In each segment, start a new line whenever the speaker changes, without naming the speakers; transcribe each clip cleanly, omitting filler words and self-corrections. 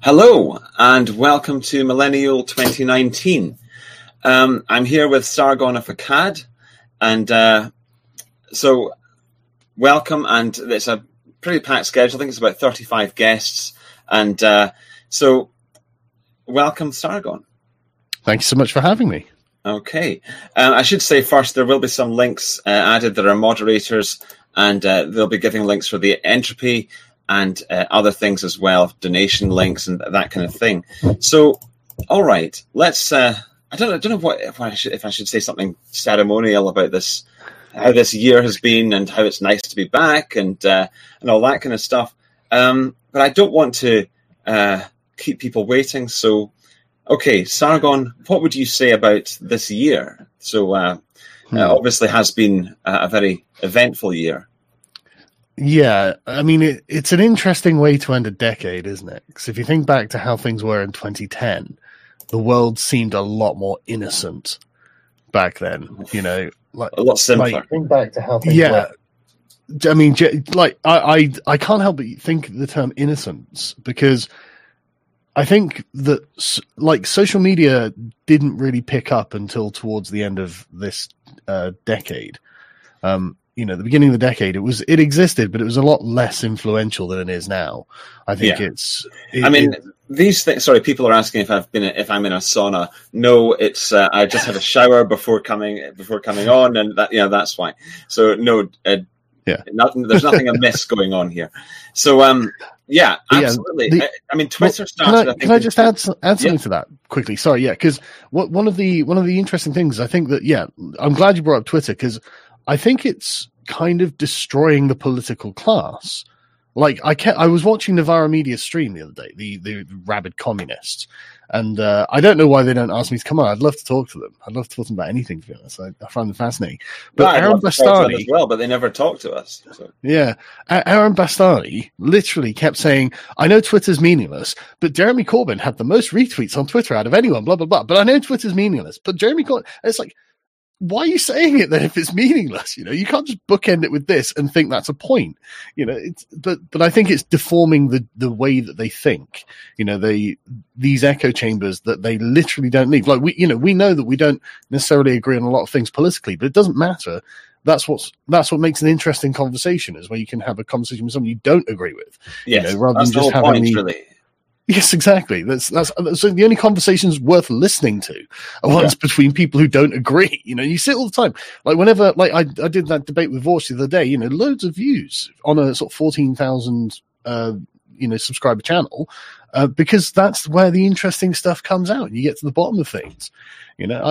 Hello, and welcome to Millennial 2019. I'm here with Sargon of Akkad, and so welcome, and it's a pretty packed schedule. I think it's about 35 guests, and so welcome, Sargon.
Thank you so much for having me.
Okay. I should say first, there will be some links added. There are moderators, and they'll be giving links for the entropy and other things as well, donation links and that kind of thing. So, all right, let's. I don't know if I should say something ceremonial about this, how this year has been, and how it's nice to be back, and all that kind of stuff. But I don't want to keep people waiting. So, okay, Sargon, what would you say about this year? So, obviously, has been a very eventful year.
Yeah, I mean, it's an interesting way to end a decade, isn't it? Because if you think back to how things were in 2010, the world seemed a lot more innocent back then. You know, like
a lot simpler.
Like, think back to how things were. I mean, like I can't help but think the term innocence, because I think that like social media didn't really pick up until towards the end of this decade. You know, the beginning of the decade, it existed, but it was a lot less influential than it is now. I think
these things. Sorry, people are asking if I'm in a sauna. No, it's I just had a shower before coming on, and that's why. So no, there's nothing amiss going on here. So absolutely. Twitter started.
Can I just add something to that quickly? Sorry, because one of the interesting things, I think that I'm glad you brought up Twitter, because I think it's kind of destroying the political class. Like I was watching Novara Media stream the other day, the rabid communists, and I don't know why they don't ask me to come on. I'd love to talk to them. I'd love to talk to them about anything, to be honest. I find them fascinating. But Aaron Bastani
as well, but they never talk to us. So.
Yeah, Aaron Bastani literally kept saying, "I know Twitter's meaningless, but Jeremy Corbyn had the most retweets on Twitter out of anyone. Blah blah blah. But I know Twitter's meaningless, but Jeremy Corbyn." It's like, why are you saying it then if it's meaningless? You know, you can't just bookend it with this and think that's a point. You know, but I think it's deforming the way that they think. You know, these echo chambers that they literally don't leave. Like we know that we don't necessarily agree on a lot of things politically, but it doesn't matter. That's what makes an interesting conversation, is where you can have a conversation with someone you don't agree with.
Yes,
rather
that's
than just
the whole point, really.
Yes, exactly. That's so the only conversations worth listening to are ones between people who don't agree. You know, you see it all the time. Like whenever, like I did that debate with Vorch the other day. You know, loads of views on a sort of 14,000 subscriber channel, because that's where the interesting stuff comes out. You get to the bottom of things. You know,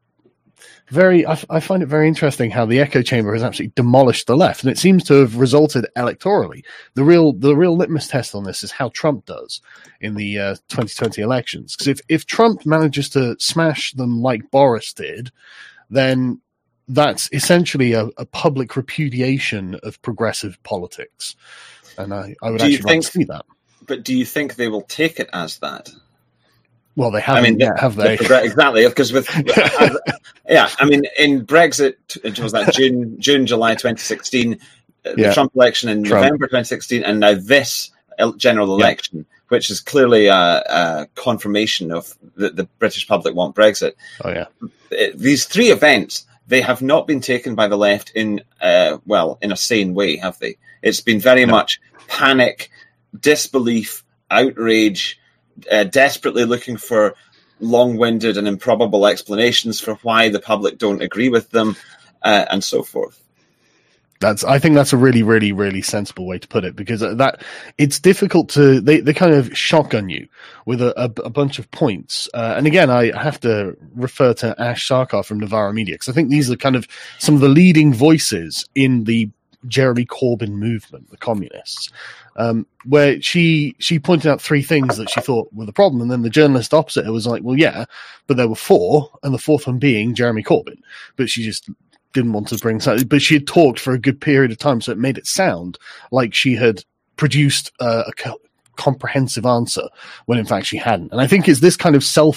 I find it very interesting how the echo chamber has absolutely demolished the left, and it seems to have resulted electorally. The real litmus test on this is how Trump does in the 2020 elections. Because if Trump manages to smash them like Boris did, then that's essentially a public repudiation of progressive politics. And I would actually like to see that.
But do you think they will take it as that?
Well, they haven't yet, have they?
Exactly, because in Brexit, it was that June, July 2016, the Trump election in November 2016, and now this general election, which is clearly a confirmation of the British public want Brexit.
Oh, yeah.
These three events, they have not been taken by the left in a sane way, have they? It's been very much panic, disbelief, outrage, desperately looking for long-winded and improbable explanations for why the public don't agree with them, and so forth.
I think that's a really, really, really sensible way to put it, because that it's difficult to they kind of shotgun you with a bunch of points. And again, I have to refer to Ash Sarkar from Novara Media, because I think these are kind of some of the leading voices in the Jeremy Corbyn movement, the communists, where she pointed out three things that she thought were the problem, and then the journalist opposite her was like, well, yeah, but there were four, and the fourth one being Jeremy Corbyn. But she just didn't want to bring something, but she had talked for a good period of time, so it made it sound like she had produced a comprehensive answer when in fact she hadn't. And I think it's this kind of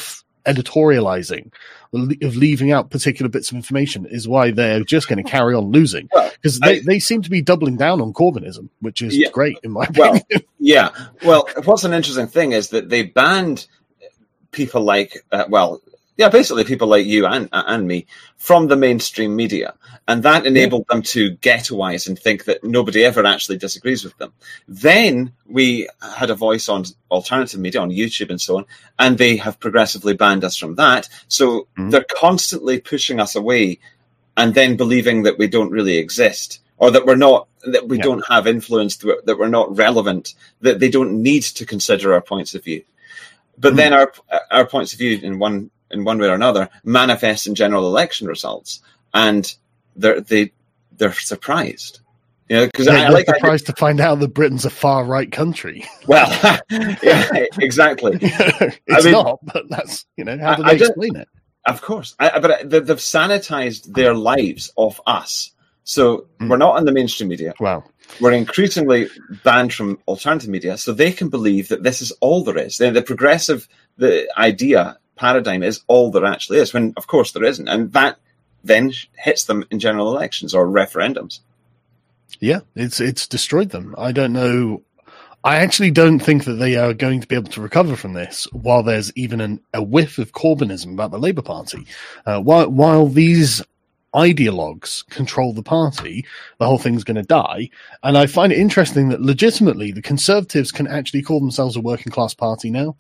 editorializing, of leaving out particular bits of information, is why they're just going to carry on losing. Because they seem to be doubling down on Corbynism, which is great in my opinion.
Well, what's an interesting thing is that they banned people like, basically people like you and me from the mainstream media. And that enabled them to ghettoize and think that nobody ever actually disagrees with them. Then we had a voice on alternative media, on YouTube and so on, and they have progressively banned us from that. So they're constantly pushing us away and then believing that we don't really exist, or that we don't have influence, that we're not relevant, that they don't need to consider our points of view. But then our points of view in one way or another manifest in general election results, and they're surprised, because
they're surprised to find out that Britain's a far right country.
Well, yeah, exactly.
It's not, but that's how do they explain it?
Of course, but they've sanitized their lives off us. So we're not in the mainstream media.
Wow.
We're increasingly banned from alternative media, so they can believe that this is all there is. The progressive idea paradigm is all there actually is, when of course there isn't, and that then hits them in general elections or referendums. Yeah,
it's destroyed them. I don't know. I actually don't think that they are going to be able to recover from this while there's even a whiff of Corbynism about the Labour Party. While these ideologues control the party, the whole thing's going to die. And I find it interesting that legitimately the Conservatives can actually call themselves a working class party now.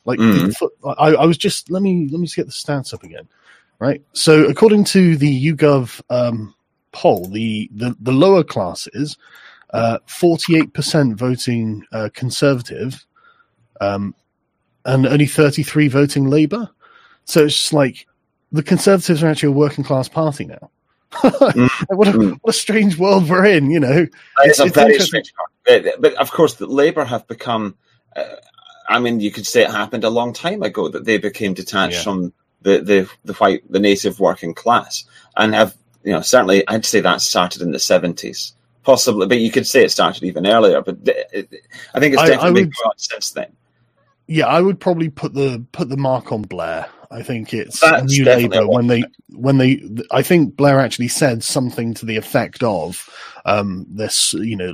I was just let me just get the stats up again. Right. So according to the YouGov poll, the lower classes, 48% voting Conservative, and only 33 voting Labour. So it's just like the Conservatives are actually a working class party now. What a strange world we're in,
It's a very strange world. But of course, the Labour have become. You could say it happened a long time ago that they became detached from the native working class, and have certainly I'd say that started in the 70s, possibly, but you could say it started even earlier. But I think it's definitely been on since then. Yeah,
I would probably put the mark on Blair. I think it's New Labour I think Blair actually said something to the effect of this.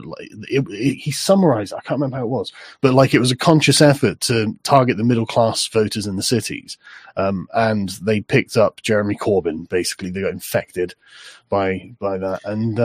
He summarised. I can't remember how it was, but it was a conscious effort to target the middle class voters in the cities, and they picked up Jeremy Corbyn. Basically, they got infected by that, and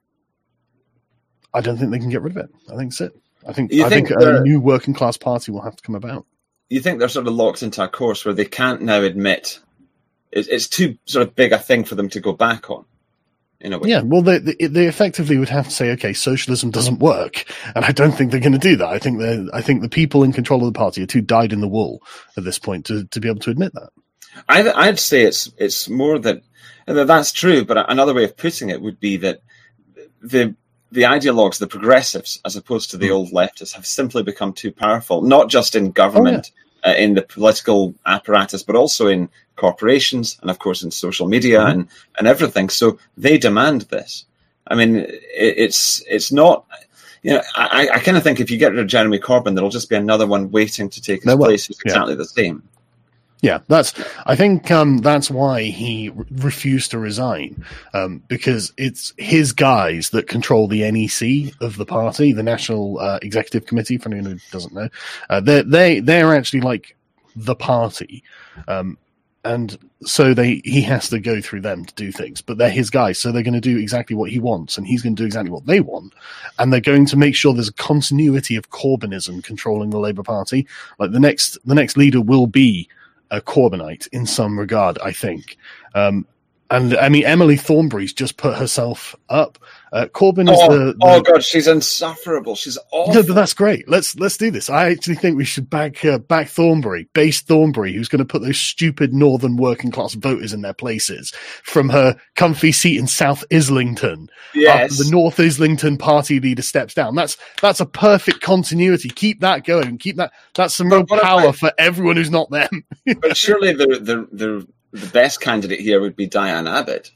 I don't think they can get rid of it. I think that's it. I think a new working class party will have to come about.
You think they're sort of locked into a course where they can't now admit it's too sort of big a thing for them to go back on, in a way?
Yeah, well, they effectively would have to say, okay, socialism doesn't work, and I don't think they're going to do that. I think the people in control of the party are too dyed in the wool at this point to be able to admit that.
I'd say it's more that that's true, but another way of putting it would be that the ideologues, the progressives, as opposed to the old leftists, have simply become too powerful, not just in government, in the political apparatus, but also in corporations and, of course, in social media and everything. So they demand this. I mean, it's not... I kind of think if you get rid of Jeremy Corbyn, there'll just be another one waiting to take his place who's exactly the same.
Yeah, I think that's why he refused to resign, because it's his guys that control the NEC of the party, the National Executive Committee, for anyone who doesn't know. They're actually like the party, and so he has to go through them to do things. But they're his guys, so they're going to do exactly what he wants, and he's going to do exactly what they want. And they're going to make sure there's a continuity of Corbynism controlling the Labour Party. Like the next leader will be a Corbynite in some regard, I think. And I mean, Emily Thornberry's just put herself up. Corbyn is
oh god, she's insufferable. She's awful.
No, but that's great. Let's do this. I actually think we should back Thornberry, base Thornberry, who's going to put those stupid northern working class voters in their places from her comfy seat in South Islington.
Yes,
the North Islington party leader steps down. That's a perfect continuity. Keep that going. Keep that. That's some real power for everyone who's not them.
But surely the best candidate here would be Diane Abbott.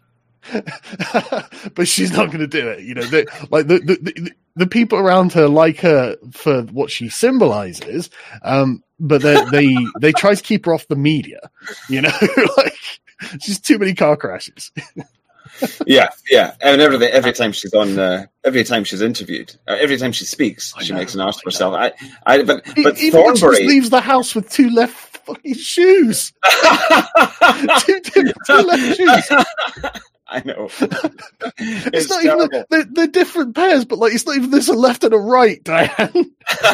But she's not going to do it. You know, the people around her like her for what she symbolizes, but they try to keep her off the media. You know, like she's too many car crashes.
Yeah, and every time she's on, every time she's interviewed, every time she speaks, she makes an ass of herself. But
even when she
Thornbury
just leaves the house with two left fucking shoes, two left shoes.
I know.
It's not terrible. Even they're different pairs, but like it's not even there's a left and a right, Diane.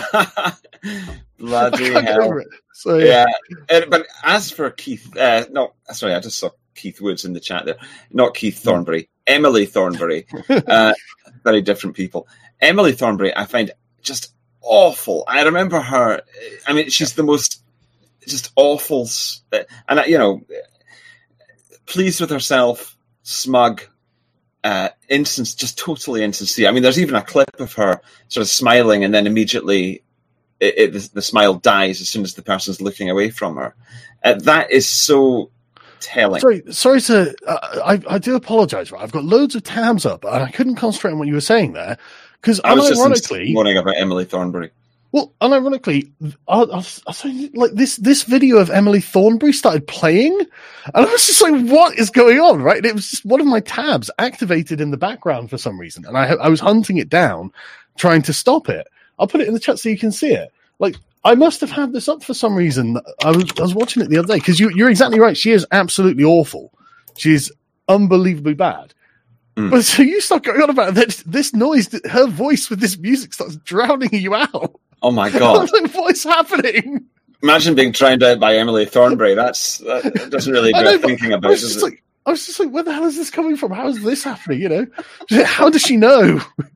Bloody hell!
So
yeah. But as for Keith, I just saw Keith Woods in the chat there. Not Keith Thornbury, Emily Thornbury. Very different people. Emily Thornbury, I find just awful. I remember her. I mean, she's the most just awful, and pleased with herself. Smug, just totally insincere. I mean, there's even a clip of her sort of smiling, and then immediately the smile dies as soon as the person's looking away from her. That is so telling.
Sorry to. I do apologise. Right, I've got loads of tabs up, and I couldn't concentrate on what you were saying there because
I was just moaning about Emily Thornbury.
Well, unironically, I say like this video of Emily Thornbury started playing, and I was just like, "What is going on?" Right? And it was just one of my tabs activated in the background for some reason, and I was hunting it down, trying to stop it. I'll put it in the chat so you can see it. Like I must have had this up for some reason. I was watching it the other day because you're exactly right. She is absolutely awful. She's unbelievably bad. But so you start going on about this noise, her voice with this music starts drowning you out.
Oh my God!
Like, what is happening?
Imagine being drowned out by Emily Thornbury. That doesn't really do thinking about.
I was just like, where the hell is this coming from? How is this happening? You know, how does she know?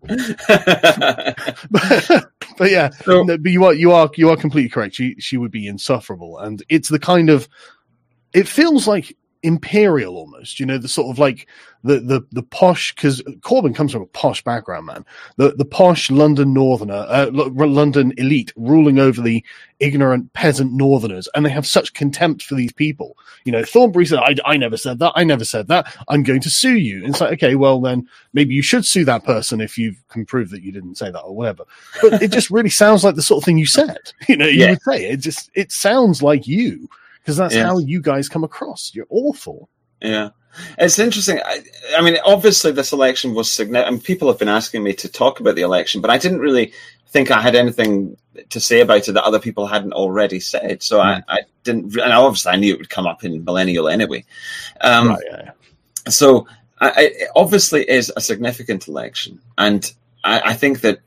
but yeah, but you are completely correct. She would be insufferable, and it's the kind of. It feels like imperial almost, you know, the sort of like the posh, because Corbyn comes from a posh background, man. The posh London northerner, London elite ruling over the ignorant peasant northerners, and they have such contempt for these people. You know, Thornbury said, I never said that. I never said that. I'm going to sue you. And it's like, okay, well then maybe you should sue that person if you can prove that you didn't say that or whatever. But it just really sounds like the sort of thing you said. You know, you would say it sounds like you. Because that's how you guys come across. You're awful.
Yeah. It's interesting. I mean, obviously this election was significant. I mean, people have been asking me to talk about the election, but I didn't really think I had anything to say about it that other people hadn't already said. So I didn't, and obviously I knew it would come up in Millennial anyway. So it obviously is a significant election. And I think that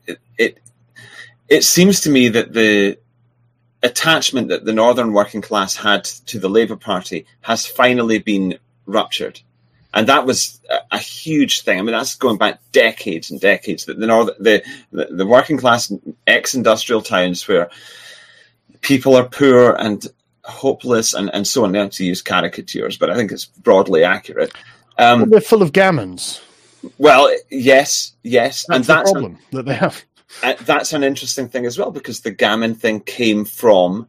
it seems to me that the attachment that the Northern working class had to the Labour Party has finally been ruptured. And that was a huge thing. I mean, that's going back decades and decades. That the working class ex-industrial towns where people are poor and hopeless and so on. They have to use caricatures, but I think it's broadly accurate.
They're full of gammons.
Well, yes.
That's the problem that they have.
That's an interesting thing as well, because the gammon thing came from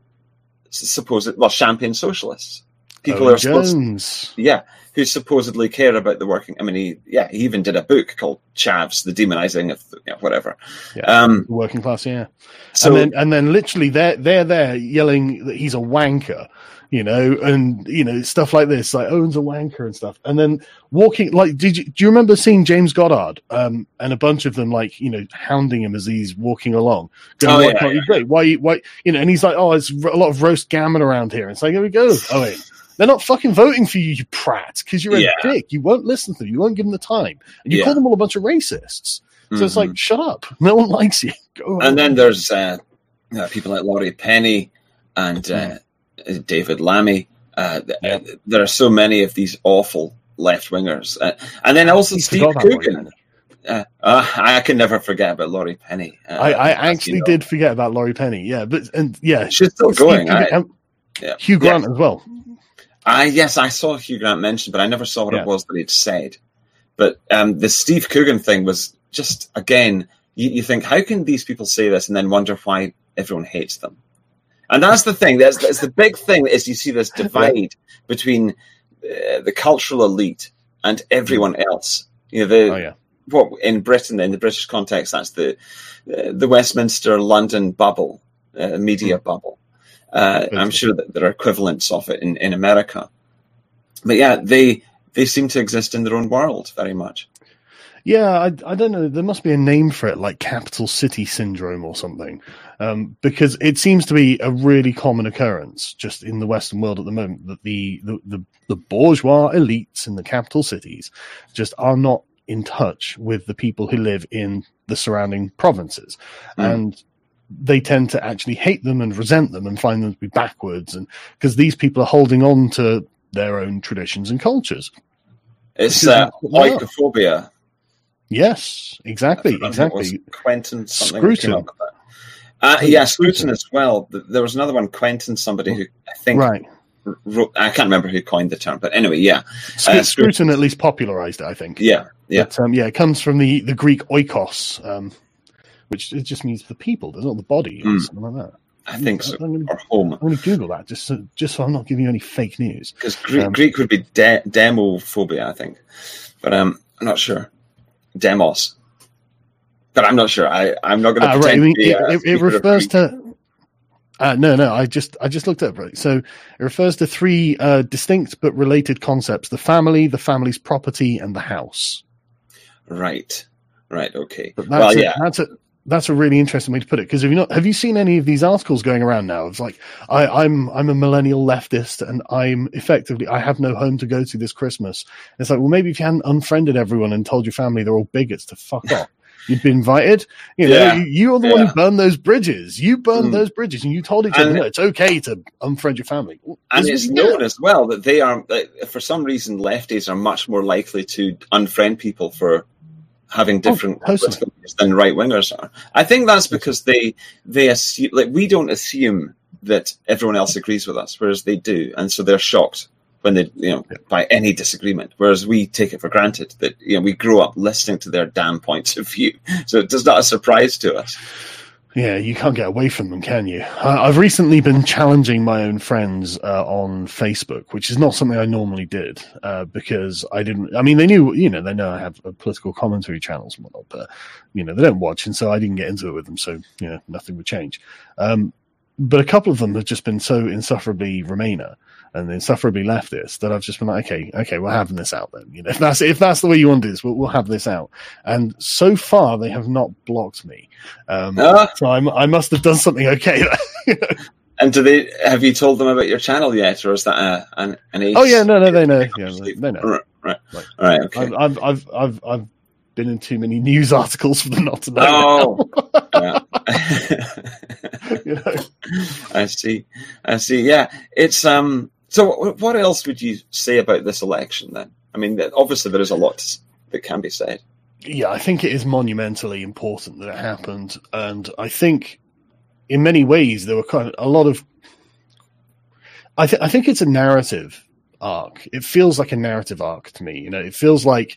champion socialists. People who are who supposedly care about the working. I mean, he even did a book called Chavs, the demonizing of whatever.
The working class, yeah. So and then literally they're there yelling that he's a wanker, you know, and you know stuff like this, like Owen's a wanker and stuff. And then walking like, do you remember seeing James Goddard and a bunch of them like, you know, hounding him as he's walking along? Going, Why you know? And he's like, oh, it's a lot of roast gammon around here. And it's like, here we go, Owen. They're not fucking voting for you, you prat, because you're a dick. You won't listen to them. You won't give them the time. And you call them all a bunch of racists. So it's like, shut up. No one likes you.
And then there's people like Laurie Penny and David Lammy. There are so many of these awful left-wingers. And then also Steve Coogan. I can never forget about Laurie Penny.
I actually did forget about Laurie Penny,
she's still going.
Hugh Grant as well.
Yes, I saw Hugh Grant mentioned, but I never saw what it was that he'd said. But the Steve Coogan thing was just, again, you think, how can these people say this and then wonder why everyone hates them? And that's the thing. That's the big thing is you see this divide between the cultural elite and everyone else. You know, what in Britain, in the British context, that's the Westminster London bubble, media bubble. I'm sure that there are equivalents of it in America. But yeah, they seem to exist in their own world very much.
Yeah, I don't know. There must be a name for it, like capital city syndrome or something, because it seems to be a really common occurrence just in the Western world at the moment that the bourgeois elites in the capital cities just are not in touch with the people who live in the surrounding provinces. And they tend to actually hate them and resent them and find them to be backwards, and because these people are holding on to their own traditions and cultures.
It's oikophobia.
Yes, exactly.
Quentin something.
Scruton.
Scruton as well. There was another one, Quentin, somebody who I think wrote, I can't remember who coined the term, but anyway, yeah.
Scruton at least popularized it, I think.
Yeah.
But, it comes from the Greek oikos, which it just means the people, not the body, or something like that.
I think so. Or home.
I'm going to Google that just so I'm not giving you any fake news.
Because Greek would be demophobia, I think, but I'm not sure. Demos, but I'm not sure. I'm not going to pretend to be
it refers to. No. I just looked up. Right, so it refers to three distinct but related concepts: the family, the family's property, and the house. Right. Okay. But that's a really interesting way to put it, because have you seen any of these articles going around now? It's like I'm a millennial leftist and I have no home to go to this Christmas. It's like, well, maybe if you hadn't unfriended everyone and told your family they're all bigots to fuck off, you'd be invited. You're the one who burned those bridges. You burned those bridges, and you told each other, no, it's okay to unfriend your family.
And it's known as well that they are, for some reason, lefties are much more likely to unfriend people for having different political views than right wingers are. I think that's because they assume, like, we don't assume that everyone else agrees with us, whereas they do, and so they're shocked when they, by any disagreement. Whereas we take it for granted that we grew up listening to their damn points of view, so it does not a surprise to us.
Yeah, you can't get away from them, can you? I've recently been challenging my own friends on Facebook, which is not something I normally did because I didn't. I mean, they know I have political commentary channels and whatnot, but they don't watch, and so I didn't get into it with them. So nothing would change. But a couple of them have just been so insufferably Remainer and insufferably leftist that I've just been like, okay, we're having this out then. If that's the way you want to do this, we'll have this out. And so far, they have not blocked me. So I must have done something okay there.
And have you told them about your channel yet, or is that an age?
Oh yeah, no, they know. Yeah, they know.
Right. All right. Okay.
I've been in too many news articles for them not to know.
Oh, yeah. I see. Yeah, it's So, what else would you say about this election then? I mean, obviously there is a lot that can be said.
Yeah, I think it is monumentally important that it happened, and I think in many ways there were kind of a lot of. I think it's a narrative arc. It feels like a narrative arc to me. It feels like.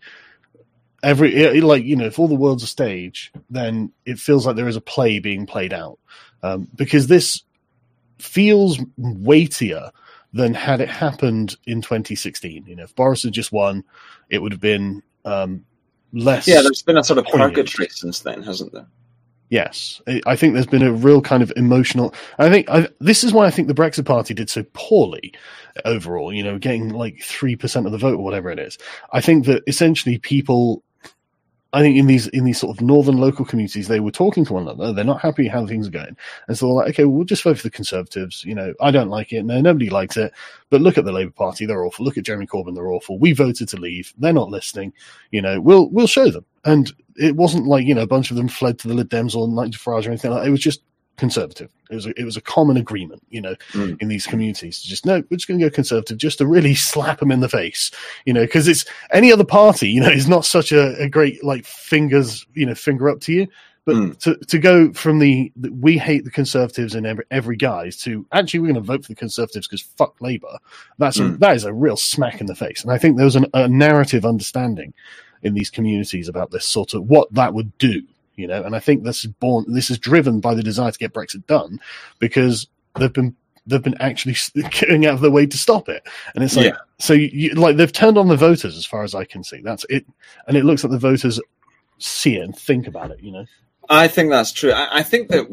If all the world's a stage, then it feels like there is a play being played out. Because this feels weightier than had it happened in 2016. If Boris had just won, it would have been less. Yeah,
there's been a sort of purgatory since then, hasn't there?
Yes, I think there's been a real kind of emotional. This is why I think the Brexit Party did so poorly overall. Getting like 3% of the vote or whatever it is. I think that essentially people. I think in these sort of northern local communities, they were talking to one another. They're not happy how things are going. And so they're like, okay, we'll just vote for the Conservatives. I don't like it. No, nobody likes it. But look at the Labour Party. They're awful. Look at Jeremy Corbyn. They're awful. We voted to leave. They're not listening. We'll show them. And it wasn't like, a bunch of them fled to the Lib Dems or Nigel Farage or anything like that. It was just Conservative. It was a common agreement, in these communities to just, no, we're just going to go Conservative just to really slap them in the face, because it's any other party, is not such a great, like, finger up to you. But to go from the we hate the Conservatives in every guise to actually we're going to vote for the Conservatives because fuck Labour, that is a real smack in the face. And I think there was a narrative understanding in these communities about this sort of what that would do. And I think this is driven by the desire to get Brexit done, because there've been they've been actually going out of their way to stop it. And it's like, so like they've turned on the voters as far as I can see. That's it. And it looks like the voters see it and think about it, you know?
I think that's true. I think that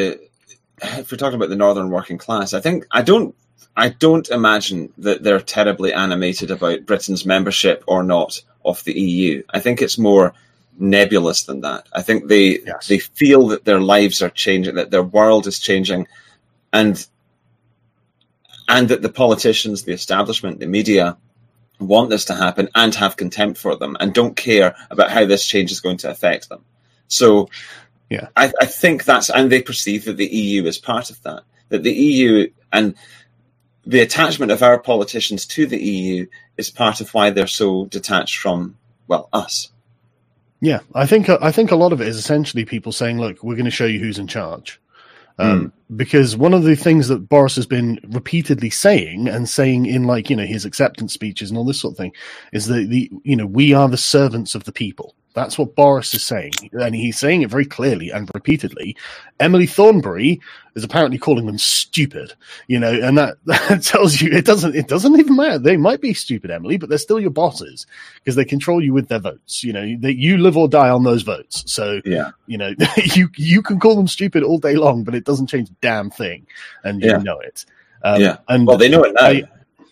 if we're talking about the northern working class, I don't imagine that they're terribly animated about Britain's membership or not of the EU. I think it's more nebulous than that. I think they feel that their lives are changing, that their world is changing, and that the politicians, the establishment, the media want this to happen and have contempt for them and don't care about how this change is going to affect them. So I think and they perceive that the EU is part of that the EU and the attachment of our politicians to the EU is part of why they're so detached from, well, us.
Yeah, I think a lot of it is essentially people saying, look, we're going to show you who's in charge. Because one of the things that Boris has been repeatedly saying in, like, you know, his acceptance speeches and all this sort of thing is that we are the servants of the people. That's what Boris is saying, and he's saying it very clearly and repeatedly. Emily Thornberry is apparently calling them stupid, you know, and that tells you it doesn't even matter. They might be stupid, Emily, but they're still your bosses because they control you with their votes. You know, you live or die on those votes. So, you know, you can call them stupid all day long, but it doesn't change a damn thing, and you know it. And
well, they know it now.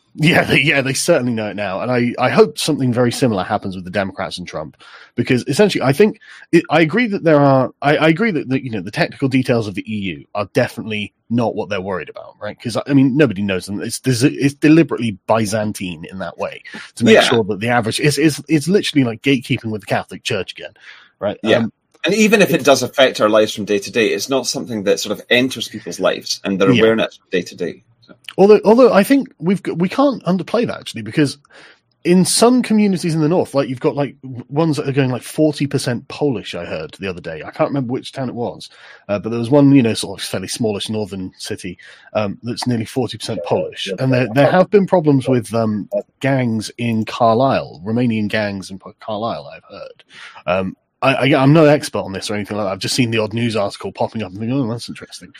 They certainly know it now, and I hope something very similar happens with the Democrats and Trump, because essentially I agree that I agree that you know the technical details of the EU are definitely not what they're worried about, right? Because I mean nobody knows them. It's deliberately Byzantine in that way to make sure that the average it's literally like gatekeeping with the Catholic Church again, right?
Yeah. And even if it does affect our lives from day to day, it's not something that sort of enters people's lives and their awareness from day to day.
Although I think we can't underplay that actually, because in some communities in the north, like you've got like ones that are going like 40% Polish. I heard the other day. I can't remember which town it was, but there was one, you know, sort of fairly smallish northern city that's nearly 40% Polish, and there have been problems with gangs in Carlisle, Romanian gangs in Carlisle. I've heard. I'm no expert on this or anything like that. I've just seen the odd news article popping up and thinking, oh, that's interesting.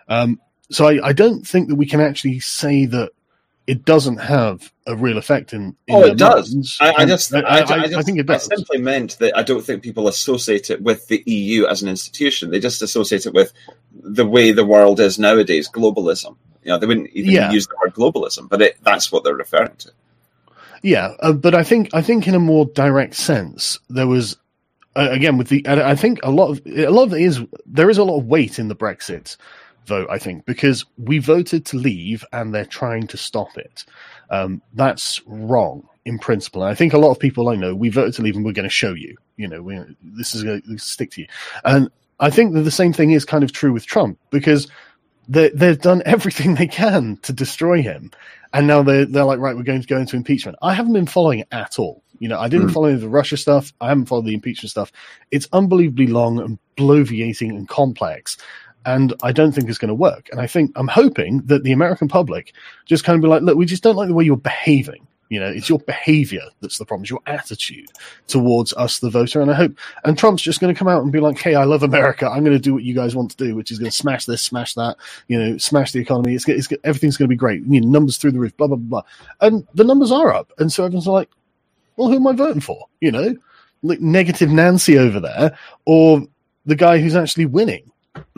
So I don't think that we can actually say that it doesn't have a real effect in
it does. I
think it does.
I simply meant that I don't think people associate it with the EU as an institution. They just associate it with the way the world is nowadays, globalism. You know, they wouldn't even use the word globalism, but that's what they're referring to.
Yeah, but I think in a more direct sense, there was again with I think a lot of it is there is a lot of weight in the Brexit vote, I think, because we voted to leave and they're trying to stop it. That's wrong in principle. And I think a lot of people I know, we voted to leave and we're going to show you, you know, this is going to stick to you. And I think that the same thing is kind of true with Trump, because they've done everything they can to destroy him. And now they're like, right, we're going to go into impeachment. I haven't been following it at all. You know, I didn't follow the Russia stuff. I haven't followed the impeachment stuff. It's unbelievably long and bloviating and complex. And I don't think it's going to work. And I'm hoping that the American public just kind of be like, look, we just don't like the way you're behaving. You know, it's your behavior that's the problem. It's your attitude towards us, the voter. And Trump's just going to come out and be like, hey, I love America. I'm going to do what you guys want to do, which is going to smash this, smash that, you know, smash the economy. Everything's going to be great. You know, numbers through the roof, blah, blah, blah. And the numbers are up. And so everyone's like, well, who am I voting for? You know, like negative Nancy over there, or the guy who's actually winning.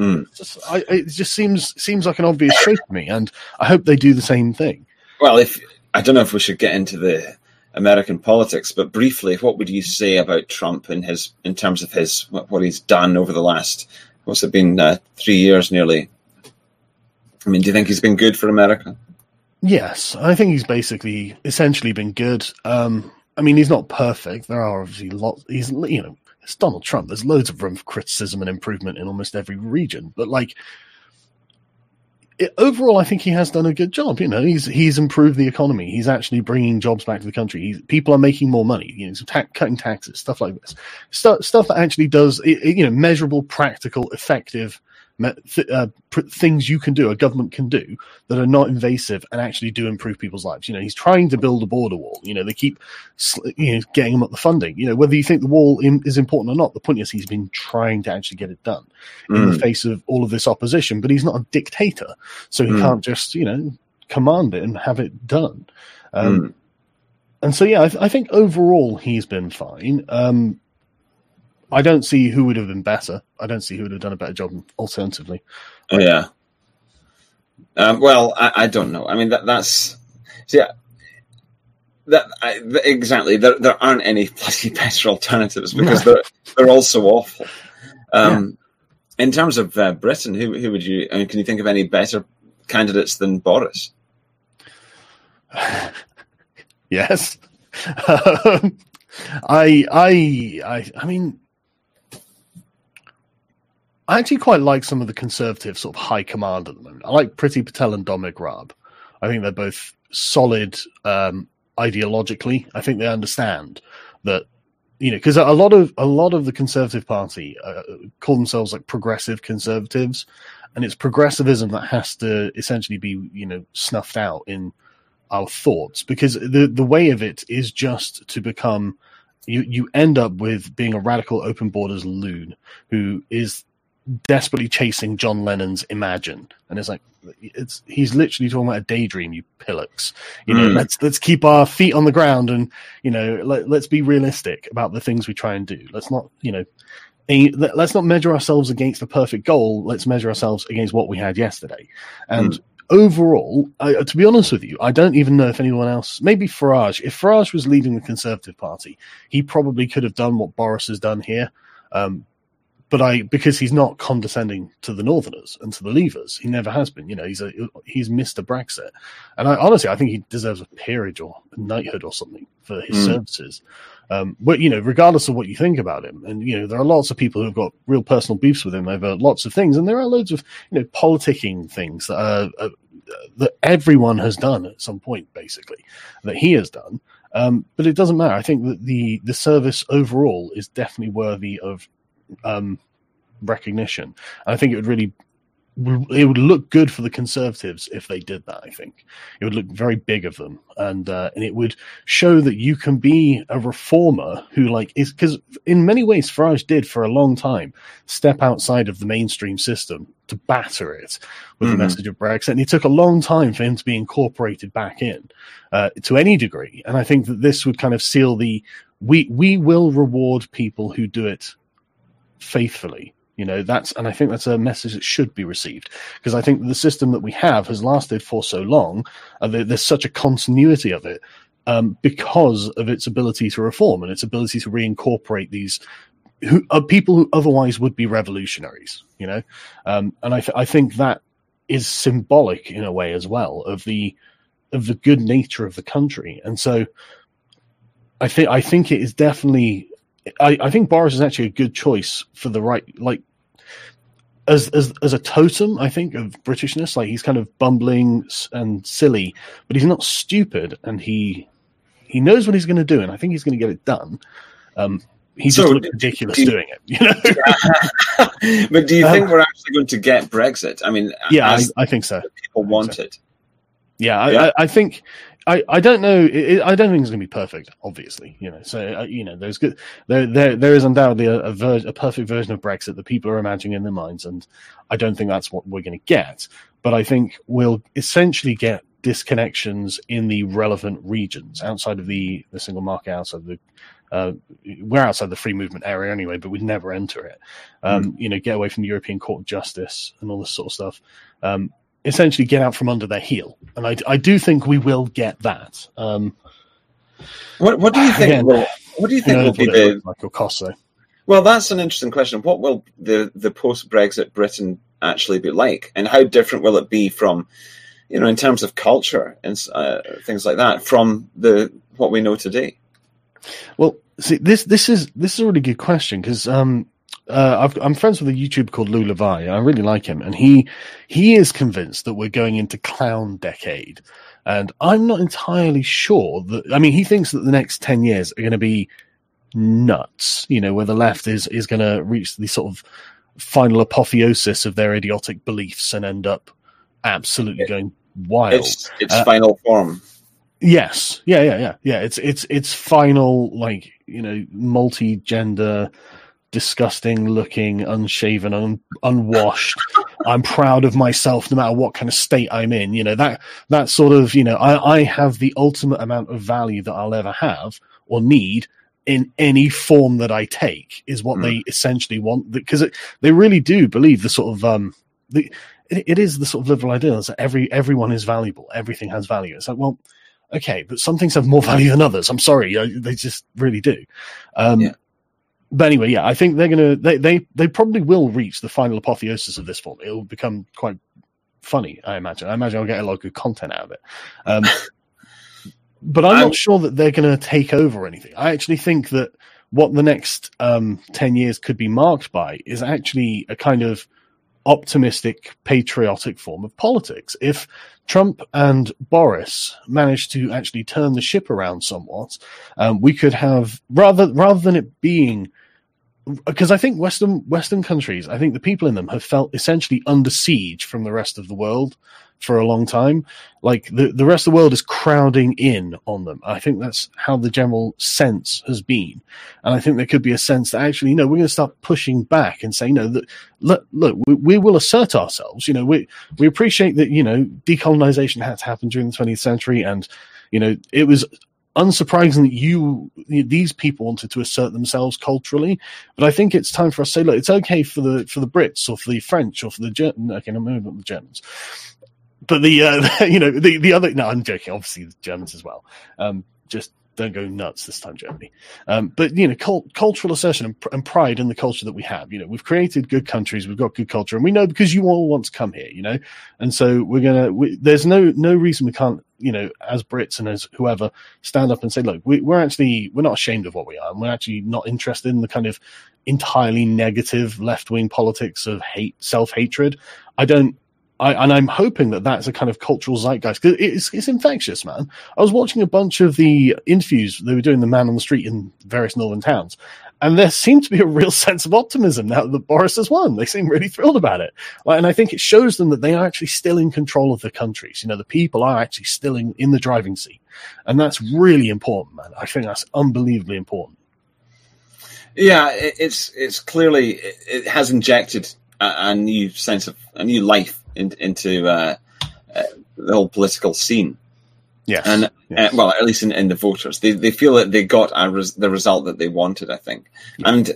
It just seems like an obvious choice to me, and I hope they do the same thing. Well,
I don't know if we should get into the American politics, but briefly, what would you say about Trump in terms of what he's done over the last, what's it been, 3 years nearly? I mean, do you think he's been good for America?
Yes, I think he's essentially been good. I mean, he's not perfect. There are obviously lots. He's, you know, it's Donald Trump. There's loads of room for criticism and improvement in almost every region. But like, overall, I think he has done a good job. You know, he's improved the economy. He's actually bringing jobs back to the country. People are making more money. You know, cutting taxes, stuff like this. Stuff that actually does, you know, measurable, practical, effective things you can do, a government can do, that are not invasive and actually do improve people's lives. He's trying to build a border wall. They keep getting him up the funding. Whether you think the wall is important or not, the point is he's been trying to actually get it done in the face of all of this opposition. But he's not a dictator, so he can't just command it and have it done. And so, yeah, I think overall he's been fine. I don't see who would have been better. I don't see who would have done a better job alternatively.
Oh, yeah. Well, I don't know. I mean, exactly. There aren't any bloody better alternatives because they're all so awful. In terms of Britain, who would you? I mean, can you think of any better candidates than Boris?
Yes. I mean, I actually quite like some of the Conservative sort of high command at the moment. I like Priti Patel and Dominic Raab. I think they're both solid ideologically. I think they understand that, because a lot of the Conservative Party call themselves like progressive conservatives, and it's progressivism that has to essentially be, snuffed out in our thoughts, because the way of it is just to become, you end up with being a radical open borders loon who is desperately chasing John Lennon's Imagine, and it's like he's literally talking about a daydream, you pillocks. Let's keep our feet on the ground, and let's be realistic about the things we try and do. Let's not let's not measure ourselves against the perfect goal. Let's measure ourselves against what we had yesterday. And overall, to be honest with you, I don't even know if anyone else, maybe Farage, if Farage was leading the Conservative Party, he probably could have done what Boris has done here. But because he's not condescending to the Northerners and to the Leavers, he never has been. He's Mr. Brexit, and I think he deserves a peerage or a knighthood or something for his services. But regardless of what you think about him, and there are lots of people who've got real personal beefs with him over lots of things, and there are loads of politicking things that that everyone has done at some point, basically, that he has done. But it doesn't matter. I think that the service overall is definitely worthy of recognition. And I think it would look good for the Conservatives if they did that. I think it would look very big of them, and it would show that you can be a reformer who is, because in many ways Farage did for a long time step outside of the mainstream system to batter it with the message of Brexit, and it took a long time for him to be incorporated back in to any degree. And I think that this would kind of seal we will reward people who do it faithfully. And I think that's a message that should be received, because I think the system that we have has lasted for so long. There's such a continuity of it because of its ability to reform and its ability to reincorporate these people who otherwise would be revolutionaries. And I think that is symbolic in a way as well of the good nature of the country. And so I think it is definitely. I think Boris is actually a good choice for the right, as a totem, I think, of Britishness. He's kind of bumbling and silly, but he's not stupid, and he knows what he's going to do, and I think he's going to get it done. He just looks ridiculous doing it.
But do you think we're actually going to get Brexit? I mean,
I think so.
People want it.
Yeah, I think. I don't know. I don't think it's going to be perfect, obviously. So there's good. There is undoubtedly a perfect version of Brexit that people are imagining in their minds, and I don't think that's what we're going to get. But I think we'll essentially get disconnections in the relevant regions outside of the single market, outside we're outside the free movement area anyway, but we'd never enter it. Get away from the European Court of Justice and all this sort of stuff. Essentially get out from under their heel. And I do think we will get that.
What do you think? What do you think will be the
Michael Cosso?
Well, that's an interesting question. What will the post-Brexit Britain actually be like, and how different will it be from, in terms of culture and things like that, from what we know today?
Well, see, this is a really good question, because I'm friends with a YouTuber called Lou Levi. I really like him, and he is convinced that we're going into clown decade, and I'm not entirely sure that. I mean, he thinks that the next 10 years are going to be nuts. Where the left is going to reach the sort of final apotheosis of their idiotic beliefs and end up absolutely going wild.
It's final form.
Yes. Yeah. It's final, like, multi-gender, disgusting looking, unshaven, unwashed. I'm proud of myself no matter what kind of state I'm in. That sort of, I have the ultimate amount of value that I'll ever have or need in any form that I take is what they essentially want, because they really do believe the sort of, it is the sort of liberal idea that everyone is valuable. Everything has value. It's like, well, okay, but some things have more value than others. I'm sorry. They just really do. But anyway, I think they're going to, they probably will reach the final apotheosis of this form. It'll become quite funny, I imagine. I'll get a lot of good content out of it. But I'm not sure that they're going to take over anything. I actually think that what the next 10 years could be marked by is actually a kind of optimistic, patriotic form of politics. If Trump and Boris manage to actually turn the ship around somewhat, we could have, rather than it being, because I think Western countries, I think the people in them have felt essentially under siege from the rest of the world for a long time. Like the rest of the world is crowding in on them. I think that's how the general sense has been. And I think there could be a sense that actually, we're going to start pushing back and say, that look, we will assert ourselves. We appreciate that, decolonization had to happen during the 20th century. And, it was unsurprising that these people wanted to assert themselves culturally, but I think it's time for us to say, look, it's okay for the Brits or for the French or for the Germans. Okay, I'm moving on the Germans, but the other. No, I'm joking. Obviously, the Germans as well. Just don't go nuts this time, Germany. But cultural assertion and pride in the culture that we have. We've created good countries, we've got good culture, and we know because you all want to come here. And so there's no reason we can't, as Brits and as whoever, stand up and say, look, we're not ashamed of what we are, and we're actually not interested in the kind of entirely negative left-wing politics of hate, self-hatred. And I'm hoping that that's a kind of cultural zeitgeist, because it's infectious, man. I was watching a bunch of the interviews they were doing, the man on the street in various northern towns, and there seemed to be a real sense of optimism now that Boris has won. They seem really thrilled about it. And I think it shows them that they are actually still in control of the countries. The people are actually still in the driving seat. And that's really important, man. I think that's unbelievably important.
Yeah, it's clearly, it has injected a new sense of, a new life into the whole political scene.
Yes.
And well, at least in the voters, they feel that they got the result that they wanted, I think. Yeah. And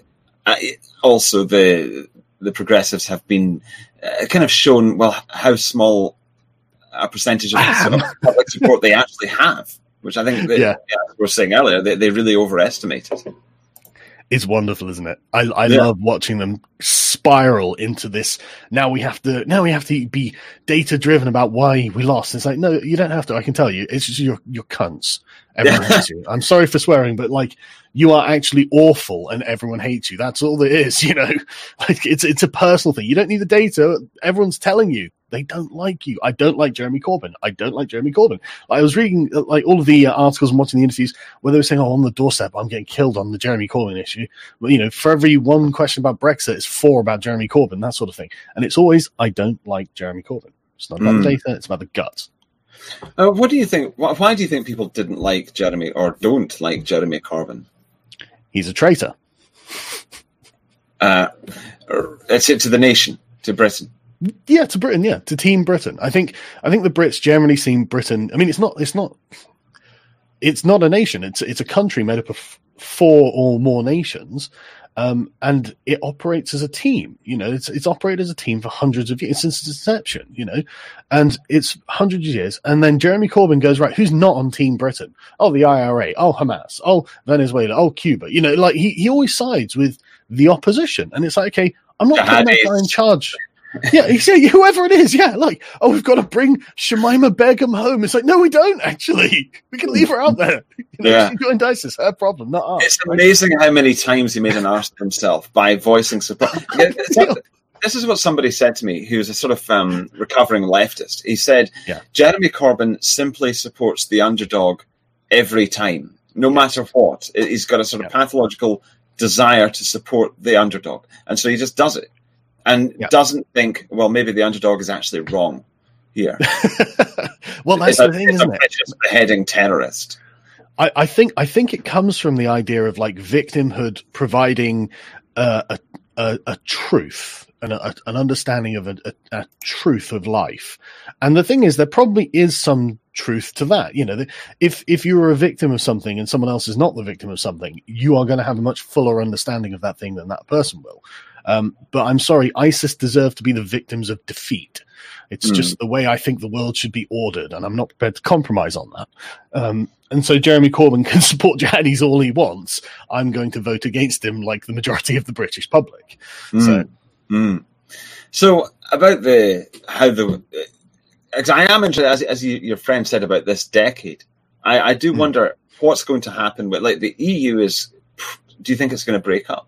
also the progressives have been kind of shown, well, how small a percentage of public support they actually have, which I think as we were saying earlier, they really overestimated.
It's wonderful, isn't it? I love watching them spiral into this. Now we have to be data driven about why we lost. It's like, no, you don't have to. I can tell you, it's just you're cunts. Everyone hates you. I'm sorry for swearing, but like, you are actually awful, and everyone hates you. That's all it is. Like it's a personal thing. You don't need the data. Everyone's telling you. They don't like you. I don't like Jeremy Corbyn. I was reading like all of the articles and watching the interviews where they were saying, on the doorstep, I'm getting killed on the Jeremy Corbyn issue. But, for every one question about Brexit, it's 4 about Jeremy Corbyn, that sort of thing. And it's always, I don't like Jeremy Corbyn. It's not about the data, it's about the guts.
What do you think? Why do you think people didn't like Jeremy or don't like Jeremy Corbyn?
He's a traitor.
It's to the nation, to Britain.
Yeah, to Britain. Yeah, to Team Britain. I think the Brits generally see Britain. I mean, it's not a nation. It's a country made up of 4 or more nations, and it operates as a team. It's operated as a team for hundreds of years since its inception. And it's hundreds of years. And then Jeremy Corbyn goes, right, who's not on Team Britain? Oh, the IRA. Oh, Hamas. Oh, Venezuela. Oh, Cuba. Like he always sides with the opposition, and it's like, okay, I'm not putting that guy in charge. Yeah, whoever it is, like, we've got to bring Shamima Begum home. It's like, no, we don't, actually. We can leave her out there. She's got indices, her problem, not ours.
It's amazing how many times he made an arse of himself by voicing support. This is what somebody said to me, who's a sort of recovering leftist. He said, Jeremy Corbyn simply supports the underdog every time, no matter what. He's got a sort of pathological desire to support the underdog, and so he just does it. and doesn't think, well, maybe the underdog is actually wrong here.
Well, that's the thing, isn't it?
It's a beheading terrorist.
I think it comes from the idea of like victimhood providing a truth and an understanding of a truth of life. And the thing is, there probably is some truth to that. You know, if you are a victim of something and someone else is not the victim of something, you are going to have a much fuller understanding of that thing than that person will. But I'm sorry, ISIS deserve to be the victims of defeat. It's just the way I think the world should be ordered, and I'm not prepared to compromise on that. And so Jeremy Corbyn can support jihadis all he wants. I'm going to vote against him like the majority of the British public.
So about I am interested, as your friend said about this decade. I do wonder what's going to happen with, like, the EU is. Do you think it's going to break up?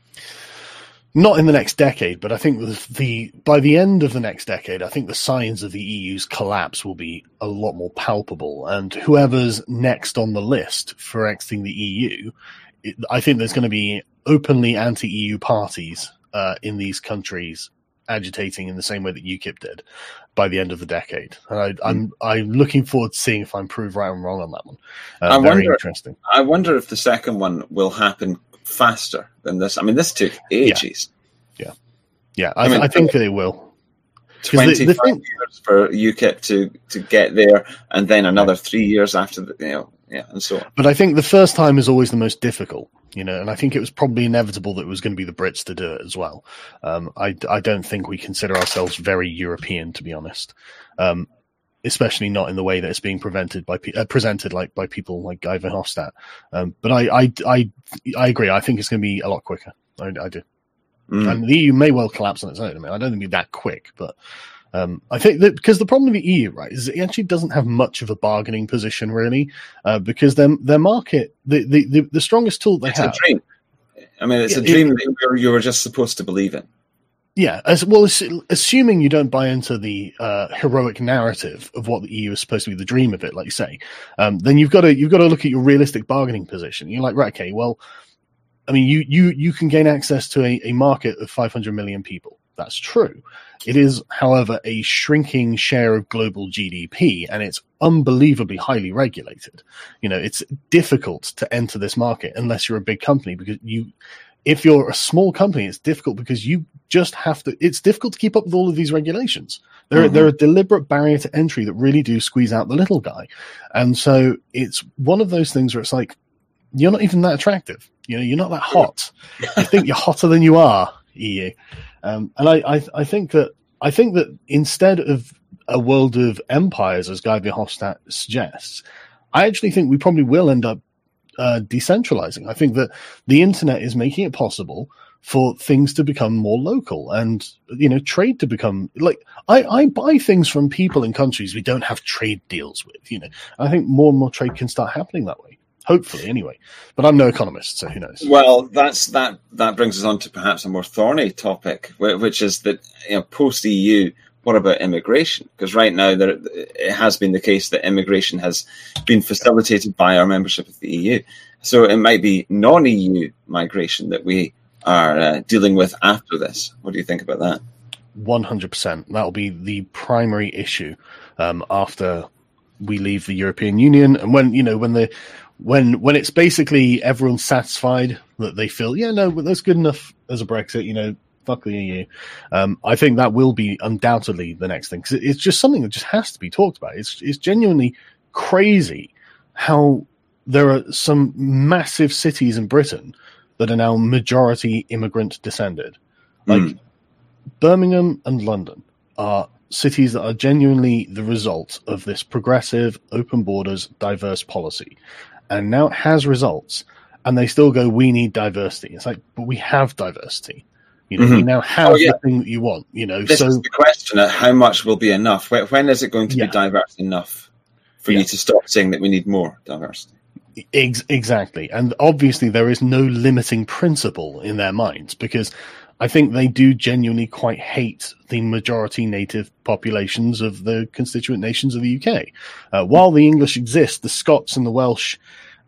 Not in the next decade, but I think by the end of the next decade, I think the signs of the EU's collapse will be a lot more palpable. And whoever's next on the list for exiting the EU, I think there's going to be openly anti-EU parties in these countries agitating in the same way that UKIP did by the end of the decade. And I'm looking forward to seeing if I'm proved right or wrong on that one. Interesting.
I wonder if the second one will happen faster than this. I mean, this took ages.
Yeah. I think that it will.
25 years for UKIP to get there, and then another 3 years after and so on.
But I think the first time is always the most difficult, and I think it was probably inevitable that it was going to be the Brits to do it as well. I don't think we consider ourselves very European, to be honest. Especially not in the way that it's being presented by people like Guy Verhofstadt. But I agree. I think it's going to be a lot quicker. I do. And the EU may well collapse on its own. I mean, I don't think it'll be that quick, but I think that because the problem with the EU, right, is it actually doesn't have much of a bargaining position really, because their market, the strongest tool they have.
It's a dream. I mean, it's a dream that you were just supposed to believe in.
Yeah, assuming you don't buy into the heroic narrative of what the EU is supposed to be, the dream of it, like you say, then you've got to look at your realistic bargaining position. You're like, right, okay, well, I mean, you can gain access to a market of 500 million people. That's true. It is, however, a shrinking share of global GDP, and it's unbelievably highly regulated. It's difficult to enter this market unless you're a big company, because if you're a small company, it's difficult because you just have to. It's difficult to keep up with all of these regulations. They're a deliberate barrier to entry that really do squeeze out the little guy, and so it's one of those things where it's like you're not even that attractive. You're not that hot. You think you're hotter than you are, EU. And I think that instead of a world of empires, as Guy Verhofstadt suggests, I actually think we probably will end up decentralizing. I think that the internet is making it possible for things to become more local and, trade to become like, I buy things from people in countries we don't have trade deals with, I think more and more trade can start happening that way. Hopefully, anyway. But I'm no economist, so who knows?
Well, that brings us on to perhaps a more thorny topic, which is that post-EU, what about immigration? Because right now it has been the case that immigration has been facilitated by our membership of the EU. So it might be non-EU migration that we are dealing with after this. What do you think about that?
100%. That will be the primary issue after we leave the European Union, and when it's basically everyone's satisfied that they feel, that's good enough as a Brexit, fuck the EU. I think that will be undoubtedly the next thing, because it's just something that just has to be talked about. It's genuinely crazy how there are some massive cities in Britain that are now majority immigrant descended. Like Birmingham and London are cities that are genuinely the result of this progressive, open borders, diverse policy. And now it has results, and they still go, we need diversity. It's like, but we have diversity. We now have the thing that you want.
This is the question: how much will be enough? When is it going to be diverse enough for you to stop saying that we need more diversity?
Exactly, and obviously there is no limiting principle in their minds, because I think they do genuinely quite hate the majority native populations of the constituent nations of the UK. While the English exist, the Scots and the Welsh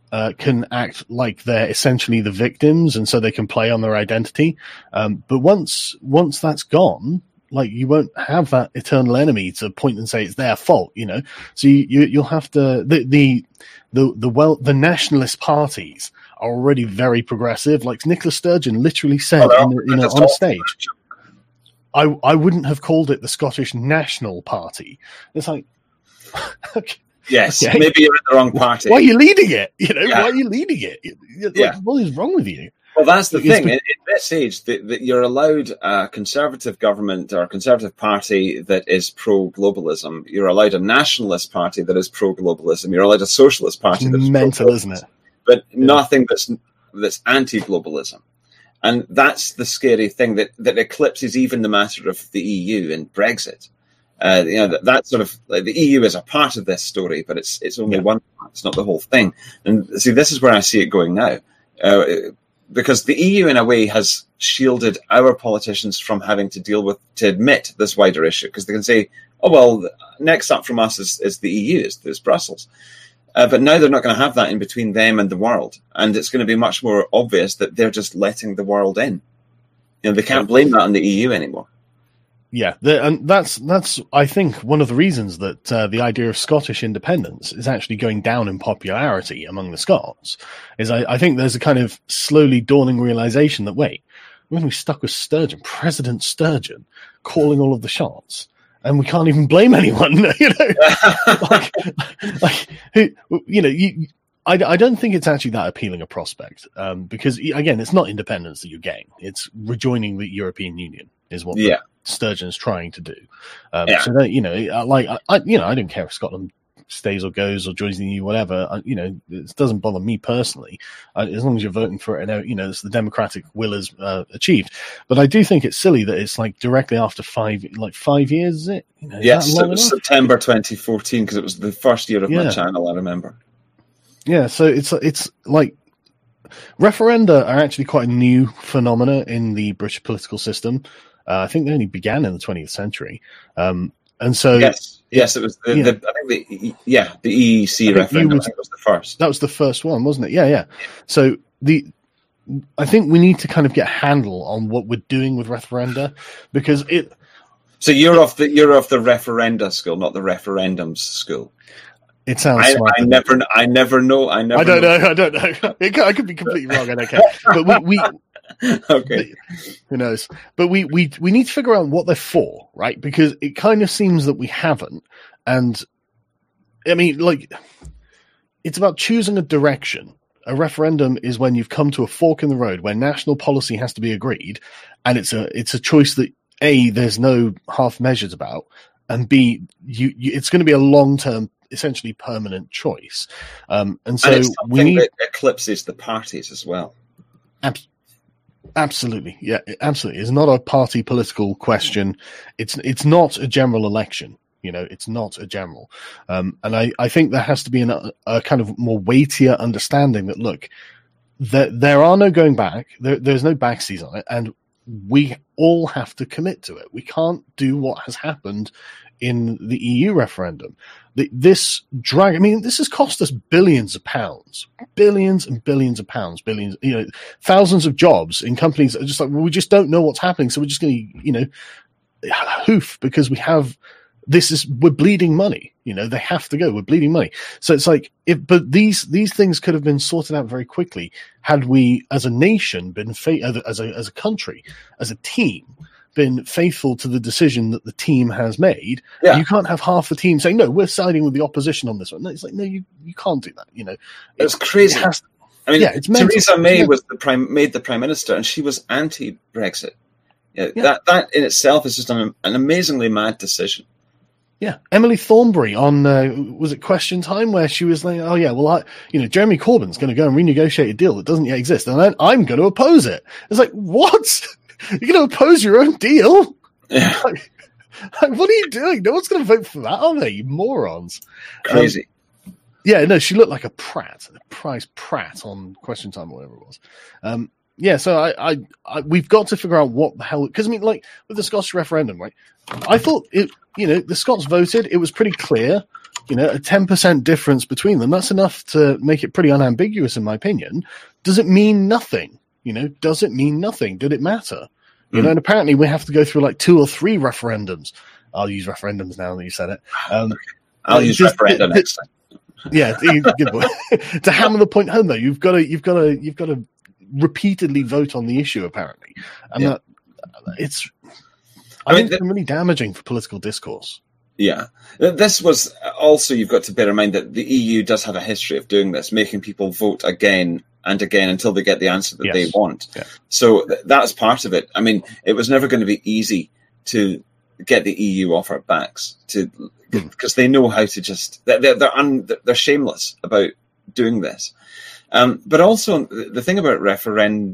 can act like they're essentially the victims, and so they can play on their identity. But once that's gone, like, you won't have that eternal enemy to point and say it's their fault, you know. So you'll have to the nationalist parties are already very progressive. Like Nicola Sturgeon literally said on a stage, I wouldn't have called it the Scottish National Party. It's like, okay.
Yes, okay. Maybe you're in the wrong party.
Why are you leading it? You know, why are you leading it? Like, what is wrong with you?
Well, that's the thing. In this age, that you're allowed a conservative government or a conservative party that is pro-globalism. You're allowed a nationalist party that is pro-globalism. You're allowed a socialist party that's
mental, isn't it?
But nothing that's anti-globalism. And that's the scary thing that eclipses even the matter of the EU and Brexit. That sort of, like, the EU is a part of this story, but it's only one part. It's not the whole thing. And see, this is where I see it going now, because the EU in a way has shielded our politicians from having to admit this wider issue, because they can say, oh well, next up from us is the EU, is Brussels. But now they're not going to have that in between them and the world, and it's going to be much more obvious that they're just letting the world in. You know, they can't blame that on the EU anymore.
Yeah, and that's I think one of the reasons that the idea of Scottish independence is actually going down in popularity among the Scots. Is I think there's a kind of slowly dawning realization that, wait, we're going to be stuck with Sturgeon, President Sturgeon, calling all of the shots, and we can't even blame anyone. You know, I don't think it's actually that appealing a prospect, because again, it's not independence that you're getting; it's rejoining the European Union is what Sturgeon's trying to do. So that, you know, I don't care if Scotland stays or goes or joins the EU, whatever. It doesn't bother me personally, as long as you're voting for it and it's the democratic will is achieved. But I do think it's silly that it's like directly after 5 years. Is it?
Yes, it was September 2014, because it was the first year of my channel, I remember. Yeah, so it's like referenda are actually quite a new phenomena in the British political system. I think they only began in the 20th century, and so
yes,
it was the EEC referendum. I think was the first.
That was the first one, wasn't it? Yeah. So I think we need to kind of get a handle on what we're doing with referenda, because it.
So you're off the referenda school, not the referendums school.
It sounds smart.
I never know. I don't
know. I could be completely wrong. I don't care. But we
okay.
Who knows? But we need to figure out what they're for, right? Because it kind of seems that we haven't. And I mean, like, it's about choosing a direction. A referendum is when you've come to a fork in the road where national policy has to be agreed, and it's a choice that A, there's no half measures about, and B, it's going to be a long-term, essentially permanent choice. And so
it's something that eclipses the parties as well.
Absolutely. Yeah, absolutely. It's not a party political question. It's not a general election. It's not a general. And I think there has to be a kind of more weightier understanding that, look, there are no going back. There's no backseas on it. And we all have to commit to it. We can't do what has happened in the EU referendum. This has cost us billions of pounds, billions and billions of pounds, thousands of jobs in companies that are just like, well, we just don't know what's happening. So we're just going to, hoof, because we're bleeding money. They have to go. We're bleeding money. So it's like, but these things could have been sorted out very quickly had we, as a nation, been as a country, as a team, been faithful to the decision that the team has made. Yeah. You can't have half the team saying, no, we're siding with the opposition on this one. No, it's like, no, you can't do that.
It's crazy. It's Theresa May made the prime minister, and she was anti-Brexit. That in itself is just an amazingly mad decision.
Yeah, Emily Thornberry on was it Question Time, where she was like, "Oh yeah, well, Jeremy Corbyn's going to go and renegotiate a deal that doesn't yet exist, and then I'm going to oppose it." It's like, what? You're going to oppose your own deal?
Yeah.
Like, what are you doing? No one's going to vote for that, are they? You morons!
Crazy.
She looked like a prize Pratt on Question Time or whatever it was. So I we've got to figure out what the hell, because with the Scottish referendum, right? I thought the Scots voted. It was pretty clear a 10% difference between them, that's enough to make it pretty unambiguous, in my opinion. Does it mean nothing? Does it mean nothing? Did it matter? And apparently we have to go through like 2 or 3 referendums. I'll use referendums now that you said it.
I'll use referenda next time.
Yeah, good boy. To hammer the point home, though, you've got to repeatedly vote on the issue. Apparently, and it's really damaging for political discourse.
Yeah, this was also, you've got to bear in mind that the EU does have a history of doing this, making people vote again and again until they get the answer that they want. Yeah. So that's part of it. I mean, it was never going to be easy to get the EU off our backs, because they know how to just, they're shameless about doing this. But also the thing about referenda,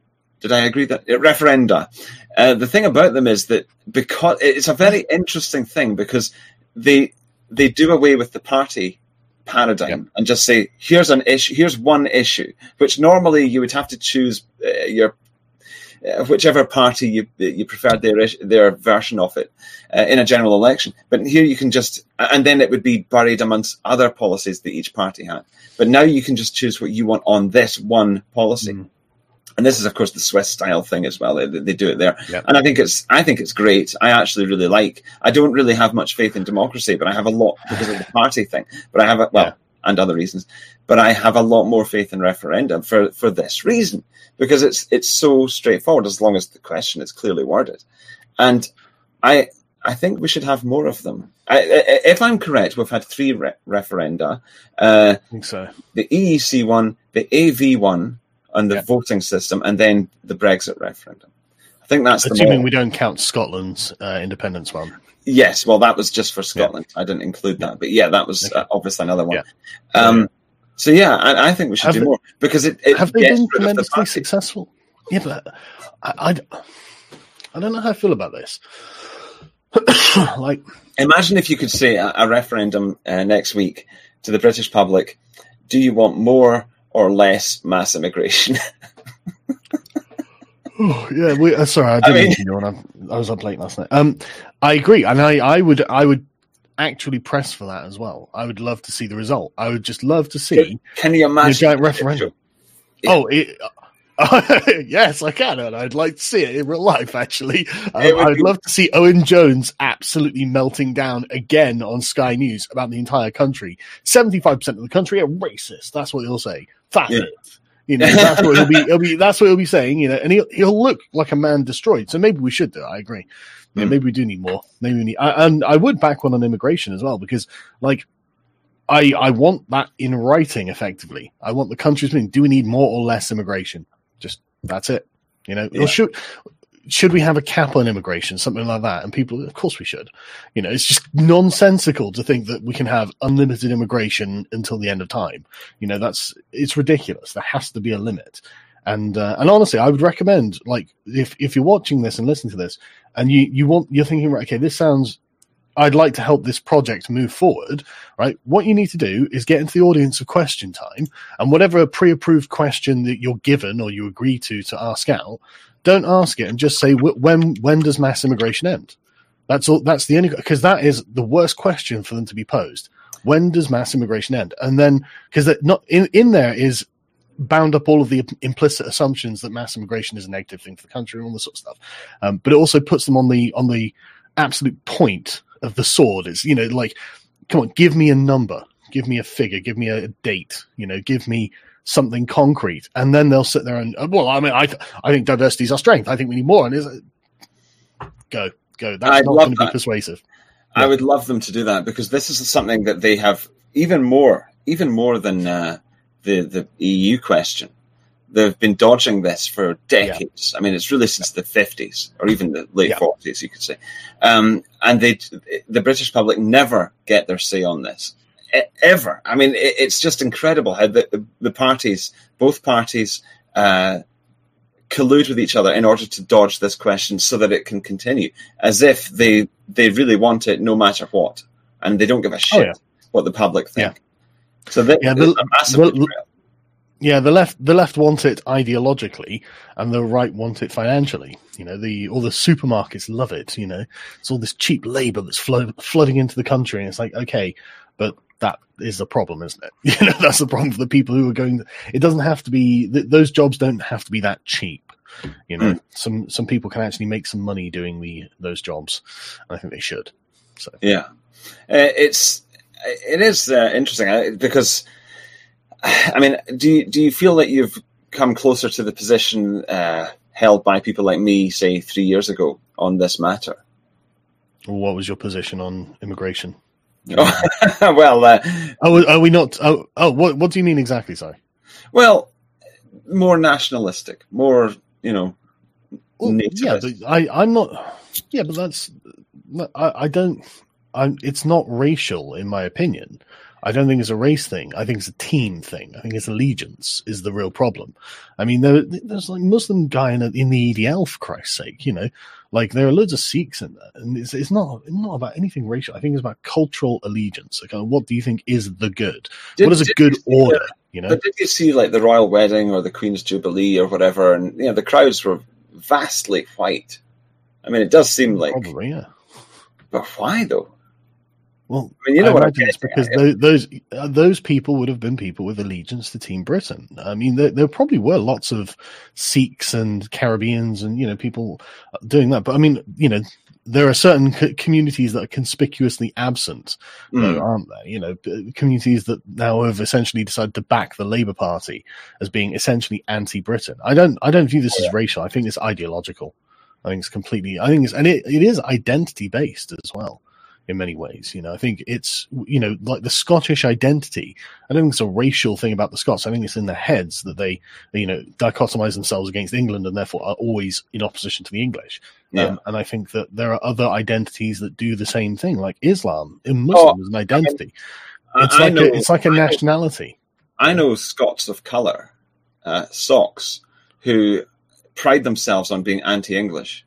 the thing about them is that because it's a very interesting thing, because they do away with the party paradigm and just say, here's an issue, here's one issue, which normally you would have to choose whichever party you preferred their version of it in a general election. But here you can just, and then it would be buried amongst other policies that each party had. But now you can just choose what you want on this one policy. And this is, of course, the Swiss style thing as well. They do it there. Yep. And I think it's great. I actually really I don't really have much faith in democracy, but I have a lot because of the party thing. But I have and other reasons. But I have a lot more faith in referendum for this reason, because it's so straightforward as long as the question is clearly worded. And I think we should have more of them. If I'm correct, we've had 3 referenda.
I think so.
The EEC one, the AV one, on the voting system, and then the Brexit referendum. I think that's
assuming we don't count Scotland's independence one.
Yes, well, that was just for Scotland. I didn't include that, but that was obviously another one. So I think we should do more, because it
have they been tremendously successful? Yeah, but I don't know how I feel about this.
Imagine if you could say a referendum next week to the British public: do you want more or less mass immigration?
Sorry, I didn't mean you when I was up late last night. I agree, and I would actually press for that as well. I would love to see the result. I would just love to see.
Can you imagine
the giant referendum? Yes, I can, and I'd like to see it in real life. Actually, I'd love to see Owen Jones absolutely melting down again on Sky News about the entire country. 75% of the country are racist. That's what he'll say. That's it. That's what he'll be. That's what he'll be saying. And he'll look like a man destroyed. So maybe we should do it. I agree. Maybe we do need more. Maybe we need. And I would back one on immigration as well, because I want that in writing. Effectively, I want the country's saying, do we need more or less immigration? Just that's it. Or should we have a cap on immigration, something like that? And people, of course we should. It's just nonsensical to think that we can have unlimited immigration until the end of time. It's ridiculous. There has to be a limit. And honestly, I would recommend, if you're watching this and listening to this, and you're thinking, right, okay, this sounds, I'd like to help this project move forward, right? What you need to do is get into the audience of question time, and whatever pre-approved question that you're given or you agree to ask out, don't ask it and just say, when does mass immigration end? That's all. That's the only, because that is the worst question for them to be posed. When does mass immigration end? And then, because not in there is bound up all of the implicit assumptions that mass immigration is a negative thing for the country and all this sort of stuff. But it also puts them on the absolute point of the sword. It's, come on, give me a number, give me a figure, give me a date, give me something concrete. And then they'll sit there and, I think diversity is our strength. I think we need more. And go. That's not going to be persuasive.
I would love them to do that, because this is something that they have even more than the EU question. They've been dodging this for decades. Yeah. I mean, it's really since the 50s or even the late 40s, you could say. And the British public never get their say on this, ever. I mean, it's just incredible how the parties, both parties, collude with each other in order to dodge this question so that it can continue, as if they really want it no matter what, and they don't give a shit what the public think. So that's a massive betrayal.
Yeah, the left want it ideologically, and the right want it financially. You know, all the supermarkets love it. You know, it's all this cheap labor that's flooding into the country, and it's like, okay, but that is the problem, isn't it? You know, that's the problem for the people who are going. It doesn't have to be; those jobs don't have to be that cheap. You know, some people can actually make some money doing those jobs, and I think they should. So
yeah, it is interesting because. I mean, do you feel that you've come closer to the position held by people like me, say, 3 years ago on this matter?
What was your position on immigration?
Well,
are we not? What do you mean exactly? Sorry. Well,
more nationalistic, more
yeah, but I'm not. Yeah, but that's. I don't. It's not racial, in my opinion. I don't think it's a race thing. I think it's a team thing. I think it's allegiance is the real problem. I mean, there's like Muslim guy in the EDL, for Christ's sake, you know, like there are loads of Sikhs in there, and it's not about anything racial. I think it's about cultural allegiance. Like, what do you think is the good? What is a good order? You know,
but did you see like the royal wedding or the Queen's Jubilee or whatever? And the crowds were vastly white. I mean, it does seem like
probably, yeah.
But why though?
Well,
I mean,
I imagine it's because those people would have been people with allegiance to Team Britain. I mean, there probably were lots of Sikhs and Caribbeans and people doing that. But I mean, there are certain communities that are conspicuously absent, though, aren't there? Communities that now have essentially decided to back the Labour Party as being essentially anti-Britain. I don't view this as racial. I think it's ideological. I think it's completely. And it is identity based as well. In many ways, I think it's, like the Scottish identity. I don't think it's a racial thing about the Scots. I think it's in their heads that they dichotomize themselves against England and therefore are always in opposition to the English.
Yeah.
And I think that there are other identities that do the same thing, like Islam in Muslim is an identity. It's like a nationality.
I know Scots of colour, Socs, who pride themselves on being anti-English.